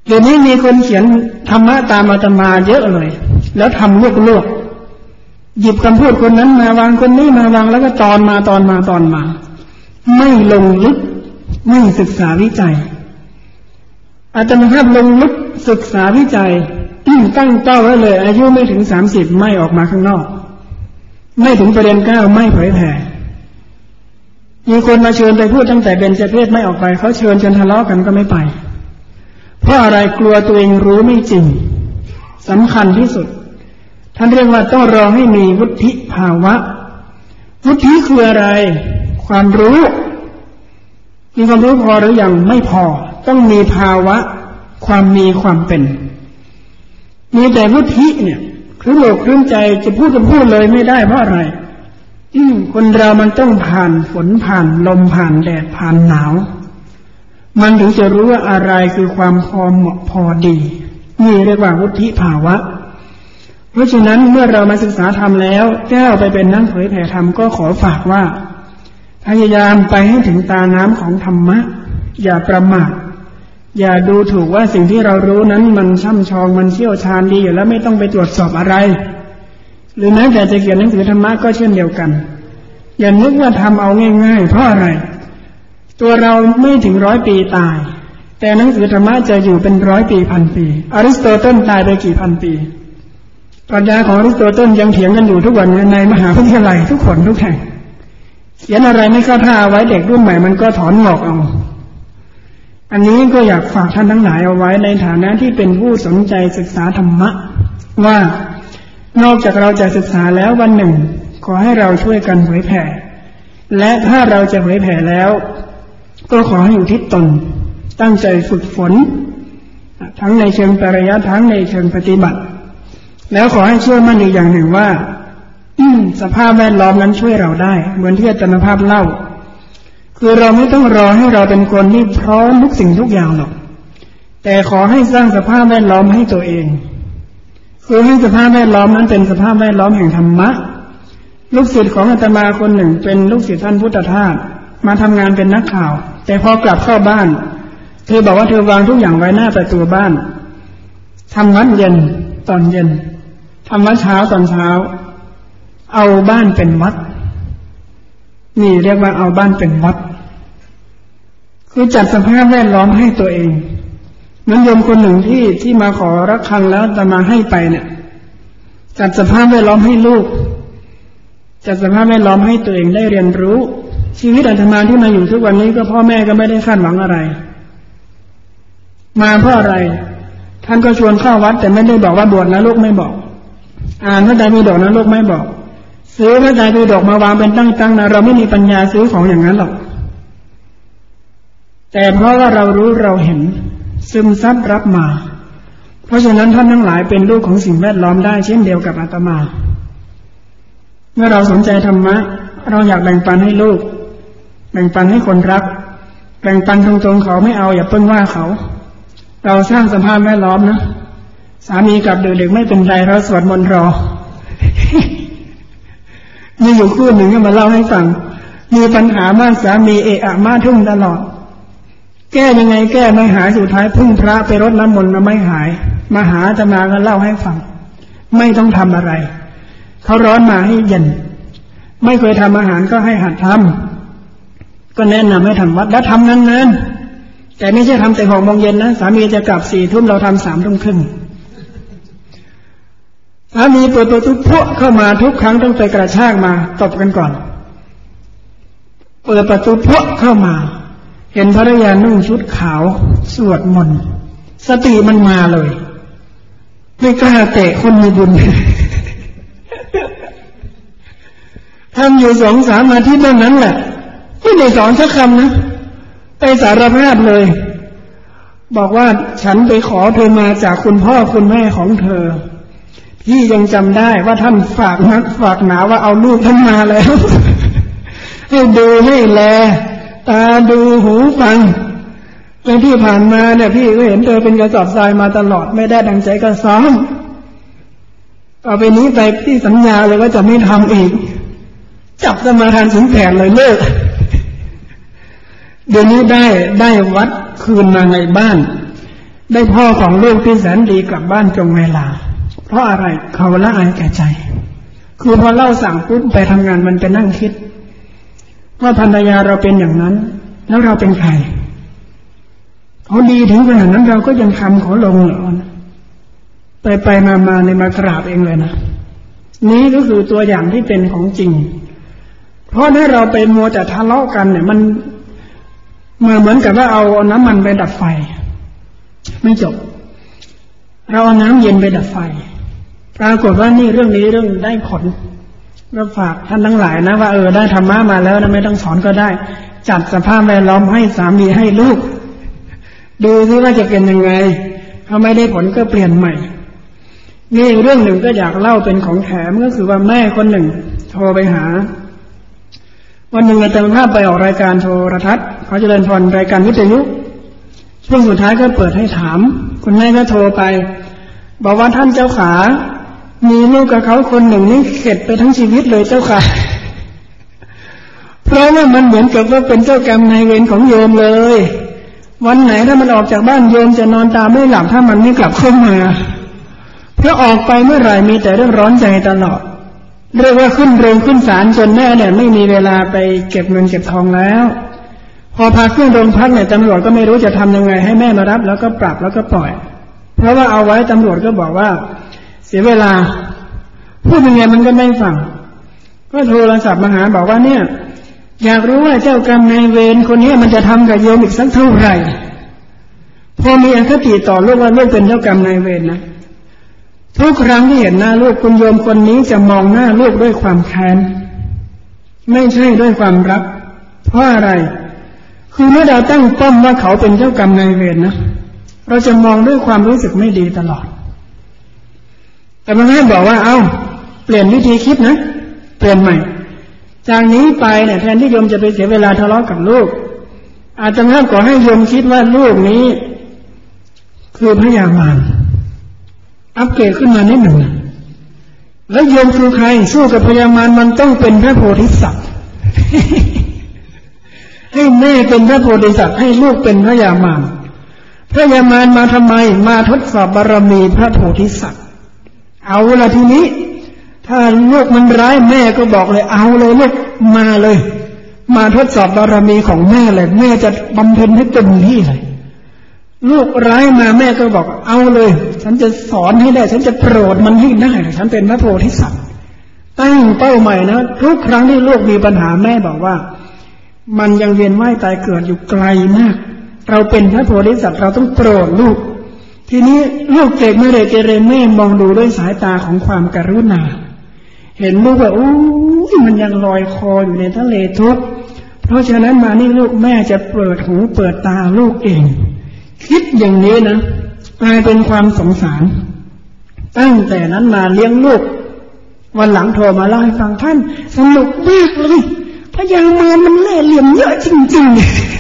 เดี๋ยวนี้มีคนเขียนธรรมะตามอาตมาเยอะเลยแล้วทำลวกๆหยิบคำพูดคนนั้นมาวางคนนี้มาวางแล้วก็ตอนมาตอนมาตอนมาไม่ลงลึกไม่ศึกษาวิจัยอาตมาภาพลงลึกศึกษาวิจัยตั้งเป้าไว้เลยอายุไม่ถึงสามสิบไม่ออกมาข้างนอกไม่ถึงประเด็นเก้าไม่เผยแผ่มีคนมาเชิญไปพูดตั้งแต่เบญจเพศไม่ออกไปเขาเชิญจนทะเลาะกันก็ไม่ไปเพราะอะไรกลัวตัวเองรู้ไม่จริงสำคัญที่สุดท่านเรียกว่าต้องรอให้มีวุฒิภาวะวุฒิคืออะไรความรู้มีความรู้พอหรือยังไม่พอต้องมีภาวะความมีความเป็นมีแต่วุฒิเนี่ยคือโลกคลื่นใจจะพูดจะพูดเลยไม่ได้เพราะอะไรคนเรามันต้องผ่านฝนผ่านลมผ่านแดดผ่านหนาวมันถึงจะรู้ว่าอะไรคือความพอเหมาะพอดีนี่เรียกว่าวุฒิภาวะเพราะฉะนั้นเมื่อเรามาศึกษาธรรมแล้วแก้วไปเป็นนักเผยแผ่ธรรมก็ขอฝากว่าพยายามไปให้ถึงตาน้ำของธรรมะอย่าประมาทอย่าดูถูกว่าสิ่งที่เรารู้นั้นมันช่ำชองมันเชี่ยวชาญดีอยู่แล้วไม่ต้องไปตรวจสอบอะไรหรือแม้แต่จะเขียนหนังสือธรรมะก็เช่นเดียวกันอย่านึกว่าทำเอาง่ายๆเพราะอะไรตัวเราไม่ถึงร้อยปีตายแต่หนังสือธรรมะจะอยู่เป็นร้อยปีพันปีอริสโตเติลตายไปกี่พันปีปรัชญาของอริสโตเติลยังเถียงกันอยู่ทุกวันในมหาวิทยาลัยทุกคนทุกแห่งเขียนอะไรไม่เข้าท่าไว้เด็กรุ่นใหม่มันก็ถอนงอกเอาอันนี้ก็อยากฝากท่านทั้งหลายเอาไว้ในฐานะที่เป็นผู้สนใจศึกษาธรรมะว่านอกจากเราจะศึกษาแล้ววันหนึ่งขอให้เราช่วยกันเผยแผ่และถ้าเราจะเผยแผ่แล้วก็ขอให้อยู่ที่ตนตั้งใจฝึกฝนทั้งในเชิงปริยัติทั้งในเชิงปฏิบัติแล้วขอให้เชื่อมั่นอีกอย่างหนึ่งว่าสภาพแวดล้อมนั้นช่วยเราได้เหมือนที่อาจารย์ภาพเล่าคือเราไม่ต้องรอให้เราเป็นคนที่พร้อมทุกสิ่งทุกอย่างหรอกแต่ขอให้สร้างสภาพแวดล้อมให้ตัวเองคือให้สภาพแวดล้อมนั้นเป็นสภาพแวดล้อมแห่งธรรมะลูกศิษย์ของอาตมาคนหนึ่งเป็นลูกศิษย์ท่านพุทธทาสมาทำงานเป็นนักข่าวแต่พอกลับเข้าบ้านเธอบอกว่าเธอวางทุกอย่างไว้หน้าประตูบ้านทำวัดเย็นตอนเย็นทำวัดเช้าตอนเช้าเอาบ้านเป็นวัดนี่เรียกว่าเอาบ้านเป็นวัดคือจัดสภาพแวดล้อมให้ตัวเองนั้นโยมคนหนึ่งที่ที่มาขอรักฆังแล้วจะมาให้ไปเนี่ยจัดสภาพแวดล้อมให้ลูกจัดสภาพแวดล้อมให้ตัวเองได้เรียนรู้ชีวิตอาตมาที่มาอยู่ทุกวันนี้ก็พ่อแม่ก็ไม่ได้คาดหวังอะไรมาเพราะอะไรท่านก็ชวนเข้าวัดแต่ไม่ได้บอกว่าบวชนะลูกไม่บอกอ่านพระไตรปิฎกนะลูกไม่บอกซื้อพระไตรปิฎกมาวางเป็นตั้งๆนะเราไม่มีปัญญาซื้อของอย่างนั้นหรอกแต่เพราะว่าเรารู้เราเห็นซึมซับรับมาเพราะฉะนั้นท่านทั้งหลายเป็นลูกของสิ่งแวดล้อมได้เช่นเดียวกับอาตมาเมื่อเราสนใจธรรมะเราอยากแบ่งปันให้ลูกแบ่งปันให้คนรักแบ่งปันตรงๆเขาไม่เอาอย่าเพิ่งว่าเขาเราสร้างสภาพแวดล้อมนะสามีกลับดึกๆไม่เป็นไรเราสวดมนต์รอ มีอยู่คู่หนึ่งก็มาเล่าให้ฟังมีปัญหามากสามีเอะอะมาทุ่งตลอดแก้ยังไงแก้ไม่หายสุดท้ายพึ่งพระไปรดน้ำมนต์แล้วไม่หายมาหาอาตมาก็เล่าให้ฟังไม่ต้องทำอะไรเขาร้อนมาให้เย็นไม่เคยทำอาหารก็ให้หัดทำก็แนะนำให้ทำวัดแล้วทำนานๆแต่ไม่ใช่ทำแต่หกโมงเย็นนะสามีจะกลับสี่ทุ่มเราทำสามทุ่มครึ่งสามีเปิดประตูพวกเข้ามาทุกครั้งต้องไปกระชากมาตบกันก่อนเปิดประตูพวกเข้ามาเห็นภรรยานุ่งชุดขาวสวดมนต์สติมันมาเลยไม่กล้าเตะคนมีบุญ ทำอยู่สองสามอาทิตย์เท่านั้นแหละไม่ได้สอนสักคำนะไปสารภาพเลยบอกว่าฉันไปขอเธอมาจากคุณพ่อคุณแม่ของเธอพี่ยังจำได้ว่าท่านฝากนักฝากหนาว่าเอาลูกท่านมาแล้ว ให้ดูให้แลตาดูหูฟังในที่ผ่านมาเนี่ยพี่ก็เห็นเธอเป็นกระสอบทรายมาตลอดไม่ได้ดังใจก็ซ้อมต่อไปนี้ไปพี่สัญญาเลยว่าจะไม่ทำอีกจับสมาทานสินแผนเลยเลิกเดี๋ยวนี้ได้ได้วัดคืนมาในบ้านได้พ่อของลูกที่แสนดีกลับบ้านตรงเวลาเพราะอะไรเขาละอายแก่ใจคือพอเล่าสั่งปุ๊บไปทำงานมันจะนั่งคิดว่าภรรยาเราเป็นอย่างนั้นแล้วเราเป็นใครเขาดีถึงขนาดนั้นเราก็ยังทำเขาลงเหรอไปไปมามาในมากราบเองเลยนะนี้ก็คือตัวอย่างที่เป็นของจริงเพราะถ้าเราไปมัวแต่ทะเลาะกันเนี่ยมันเหมือนกับว่าเอาน้ำมันไปดับไฟไม่จบเราเอาน้ำเย็นไปดับไฟปรากฏว่านี่เรื่องนี้เรื่องได้ผลเราฝากท่านทั้งหลายนะว่าเออได้ธรรมะมาแล้วนะไม่ต้องสอนก็ได้จัดสภาพแวดล้อมให้สามีให้ลูกดูซิว่าจะเป็นยังไงถ้าไม่ได้ผลก็เปลี่ยนใหม่นี่เรื่องหนึ่งก็อยากเล่าเป็นของแถมก็คือว่าแม่คนหนึ่งโทรไปหาวันหนึ่งอาจารย์ภาพไปออกรายการโทรทัศน์เขาเจริญพรรายการวิทยุช่วงสุดท้ายก็เปิดให้ถามคุณแม่ก็โทรไปบอกว่าท่านเจ้าขามีลูกกับเขาคนหนึ่งนี่เข็ดไปทั้งชีวิตเลยเจ้าค่ะเพราะว่ามันเหมือนกับว่าเป็นเจ้ากรรมนายเวรของโยมเลยวันไหนถ้ามันออกจากบ้านโยมจะนอนตาไม่หลับถ้ามันไม่กลับเข้ามาเพราะออกไปเมื่อไหร่มีแต่เรื่องร้อนใจตลอดเรียกว่าขึ้นโรงขึ้นศาลจนแม่เนี่ยไม่มีเวลาไปเก็บเงินเก็บทองแล้วพอพาขึ้นโรงพักเนี่ยตำรวจก็ไม่รู้จะทำยังไงให้แม่มารับแล้วก็ปรับแล้วก็ปล่อยเพราะว่าเอาไว้ตำรวจก็บอกว่าเสียเวลาพูดยังไงมันก็ไม่ฟังก็โทรศัพท์มาหาบอกว่าเนี่ยอยากรู้ว่าเจ้ากรรมนายเวรคนนี้มันจะทำกับโยมอีกสักเท่าไหร่พอมีอคติต่อลูกว่าลูกเป็นเจ้ากรรมนายเวรนะทุกครั้งที่เห็นหน้าลูกคุณโยมคนนี้จะมองหน้าลูกด้วยความแค้นไม่ใช่ด้วยความรักเพราะอะไรคือเมื่อเราตั้งป้อมว่าเขาเป็นเจ้ากรรมนายเวรนะเราจะมองด้วยความรู้สึกไม่ดีตลอดแต่บางท่านบอกว่าเอ้าเปลี่ยนวิธีคิดนะเปลี่ยนใหม่จากนี้ไปเนี่ยแทนที่โยมจะไปเสียเวลาทะเลาะกับลูกอาจจะท่านขอให้โยมคิดว่าลูกนี้คือพยามารอัปเกรดขึ้นมานิดหนึ่งแล้วโยมคือใครสู้กับพยามารมันต้องเป็นพระโพธิสัตว์ ให้แม่เป็นพระโพธิสัตว์ให้ลูกเป็นพยามารพยามารมาทำไมมาทดสอบบารมีพระโพธิสัตว์เอาละทีนี้ถ้าลูกมันร้ายแม่ก็บอกเลยเอาเลยลูกมาเลยมาทดสอบบารมีของแม่เลยแม่จะบำเพ็ญให้เต็มที่เลยลูกร้ายมาแม่ก็บอกเอาเลยฉันจะสอนให้ได้ฉันจะโปรดมันให้ได้ฉันเป็นพระโพธิสัตว์ตั้งเป้าหมายนะทุกครั้งที่ลูกมีปัญหาแม่บอกว่ามันยังเวียนว่ายตายเกิดอยู่ไกลมากเราเป็นพระโพธิสัตว์เราต้องโปรดลูกทีนี้ลูกเด็กไม่ได้เกเรแม่มองดูด้วยสายตาของความกรุณาเห็นลูกว่าโอ้ยมันยังลอยคออยู่ในทะเลทุกข์เพราะฉะนั้นมานี่ลูกแม่จะเปิดหูเปิดตาลูกเองคิดอย่างนี้นะกลายเป็นความสงสารตั้งแต่นั้นมาเลี้ยงลูกวันหลังโทรมาเล่าให้ฟังท่านสนุกมากเลยพยามารมันเล่ห์เหลี่ยมเยอะจริงๆ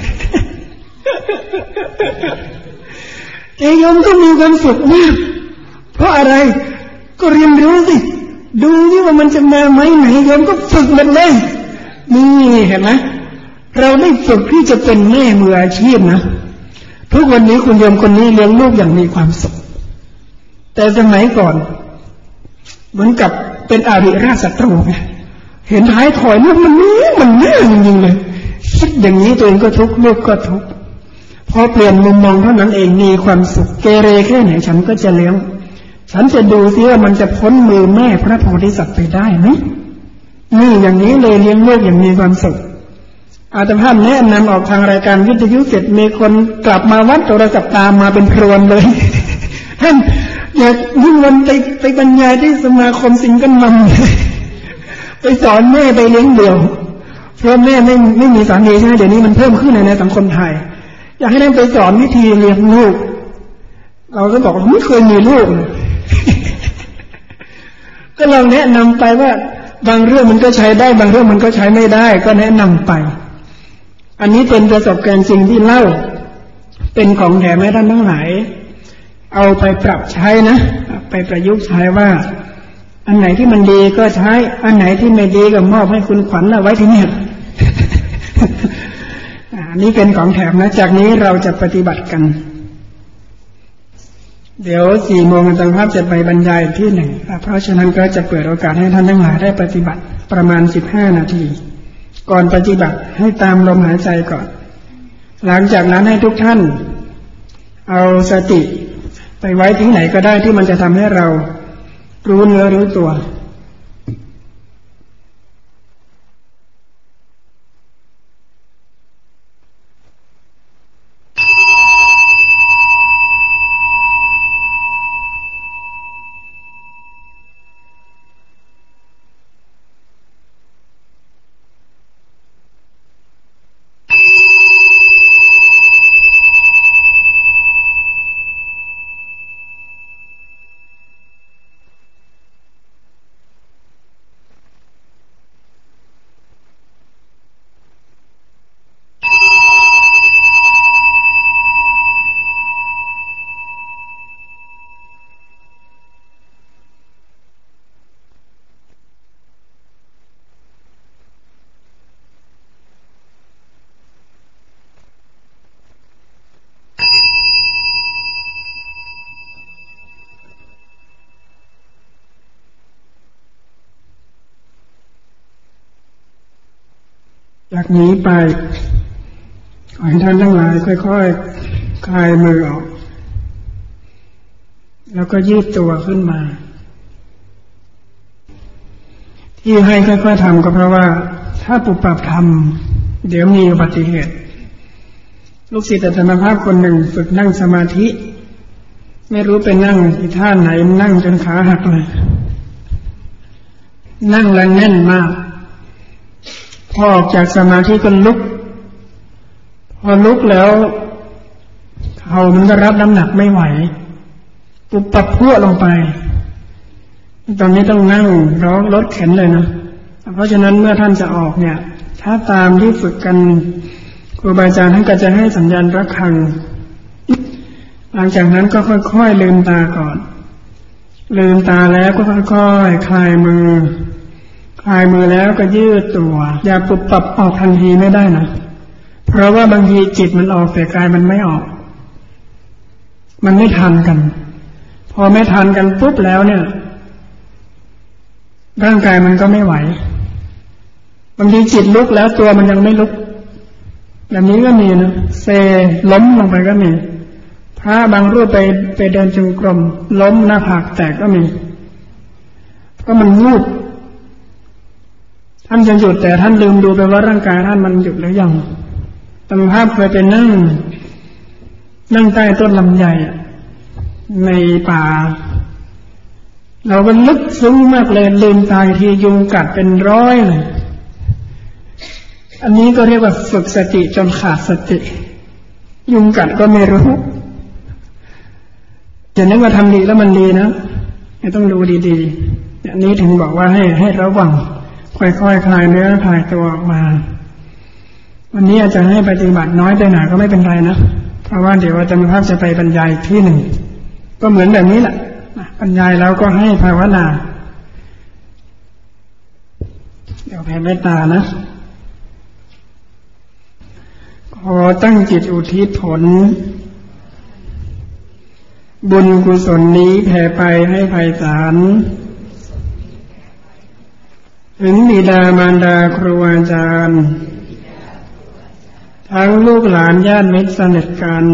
แต่โยมก็มีความสุขมากเพราะอะไรก็เรียนรู้สิดูนี่ว่ามันจะมาไหมไหนโยมก็ฝึกมันเลยนี่เห็นไหมเราได้ฝึกที่จะเป็นแม่มืออาชีพนะทุกวันนี้คุณโยมคนนี้เลี้ยงลูกอย่างมีความสุขแต่สมัยก่อนเหมือนกับเป็นอริราชศัตรูไงเห็นท้ายถอยลูกมันนี่มันแน่จริงๆเลยคิดอย่างนี้ตัวเองก็ทุกข์ลูกก็ทุกข์พอเปลี่ยนมุมมองเท่านั้นเองมีความสุขเกเรแค่ไหนฉันก็จะเลี้ยงฉันจะดูซิว่ามันจะพ้นมือแม่พระโพธิสัตว์ไปได้ไหมนี่อย่างนี้เลยเลี้ยงลูกอย่างมีความสุขอาตมาแนะนำออกทางรายการวิทยุเสร็จมีคนกลับมาวัดโทรศัพท์ตามมาเป็นพรวนเลยท่านอยากยิ่งวันไปไปบรรยายที่สมาคมสิงห์กันมัมไปสอนแม่ไปเลี้ยงเดี่ยวเพราะแม่ไม่ไม่มีสามีใช่ไหมเดี๋ยวนี้มันเพิ่มขึ้นในสังคมไทยอยากให้ท่านไปสอนวิธีเลี้ยงลูกเราก็บอกว่าไม่เคยมีลูกก็ลองแนะนำไปว่าบางเรื่องมันก็ใช้ได้บางเรื่องมันก็ใช้ไม่ได้ก็แนะนำไปอันนี้เป็นประสบการณ์จริงที่เล่าเป็นของแถมให้ท่านทั้งหลายเอาไปปรับใช้นะไปประยุกต์ใช้ว่าอันไหนที่มันดีก็ใช้อันไหนที่ไม่ดีก็มอบให้คุณขวัญเอาไว้ที่นี่อันนี้เป็นของแถมนะจากนี้เราจะปฏิบัติกันเดี๋ยวสี่โมงอาจารย์ภาพจะไปบรรยายที่หนึ่งเพราะฉะนั้นก็จะเปิดโอกาสให้ท่านทั้งหลายได้ปฏิบัติประมาณสิบห้านาทีก่อนปฏิบัติให้ตามลมหายใจก่อนหลังจากนั้นให้ทุกท่านเอาสติไปไว้ที่ไหนก็ได้ที่มันจะทำให้เรารู้เนื้อรู้ตัวจากนี้ไปขอให้ท่านทั้งหลายค่อยๆคลายมือออกแล้วก็ยืดตัวขึ้นมาที่ให้ค่อยๆทำก็เพราะว่าถ้าปุบปับทำเดี๋ยวมีอุบัติเหตุลูกศิษย์อาจารย์ภาพคนหนึ่งฝึกนั่งสมาธิไม่รู้ไปนั่งที่ท่าไหนนั่งจนขาหักเลยนั่งแล้วแน่นมากพอออกจากสมาธิก็ลุกพอลุกแล้วเขามันก็รับน้ำหนักไม่ไหวปุบปับพั่วลงไปตอนนี้ต้องนั่งร้องรถเข็นเลยนะเพราะฉะนั้นเมื่อท่านจะออกเนี่ยถ้าตามที่ฝึกกันครูบาอาจารย์ท่านก็จะให้สัญญาณระฆังหลังจากนั้นก็ค่อยๆลืมตาก่อนลืมตาแล้วก็ค่อยๆคลายมือคลายมือแล้วก็ยืดตัวอย่าปุบปับออกทันทีไม่ได้นะเพราะว่าบางทีจิตมันออกแต่กายมันไม่ออกมันไม่ทันกันพอไม่ทันกันปุ๊บแล้วเนี่ยร่างกายมันก็ไม่ไหวบางทีจิตลุกแล้วตัวมันยังไม่ลุกแบบนี้ก็มีนะเซล้มลงไปก็มีพระบางรูปไปไปเดินจงกรมล้มหน้าผากแตกก็มีเพราะมันวูบท่านจะหยุดแต่ท่านลืมดูไปว่าร่างกายท่านมันหยุดหรือยังตามภาพเคยไปนั่งนั่งใต้ต้นลำไยในป่าเราก็ลึกซึ้งมากเลยลืมตาทียุงกัดเป็นร้อยเลยอันนี้ก็เรียกว่าฝึกสติจนขาดสติยุงกัดก็ไม่รู้จะนึกว่าทำดีแล้วมันดีนะต้องดูดีๆอันนี้ถึงบอกว่าให้ให้ระวังค่อยๆ ค, คลายเนื้อคลายตัวออกมาวันนี้อาจารย์ให้ปฏิบัติน้อยไปหน่อยก็ไม่เป็นไรนะเพราะว่าเดี๋ยวอาจารย์ภาพจะไปบรรยายที่หนึ่งก็เหมือนแบบนี้แหละบรรยายแล้วก็ให้ภาวนาเดี๋ยวแผ่เมตตานะขอตั้งจิตอุทิศผลบุญกุศลนี้แผ่ไปให้ไพศาลถึงบิดามารดาครูอาจารย์ทั้งลูกหลานญาติมิตรสนิทกัน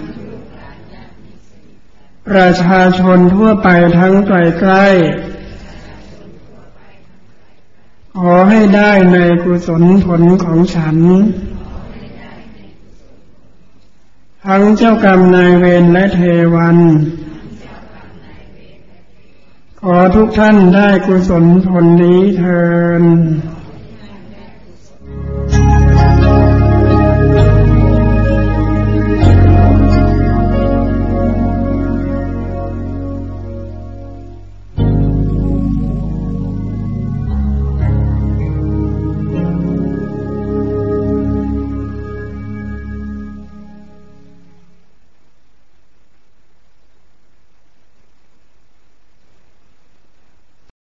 ประชาชนทั่วไปทั้งไกลใกล้ขอให้ได้ในกุศลผลของฉันทั้งเจ้ากรรมนายเวรและเทวันขอทุกท่านได้กุศลผลนี้เทอญ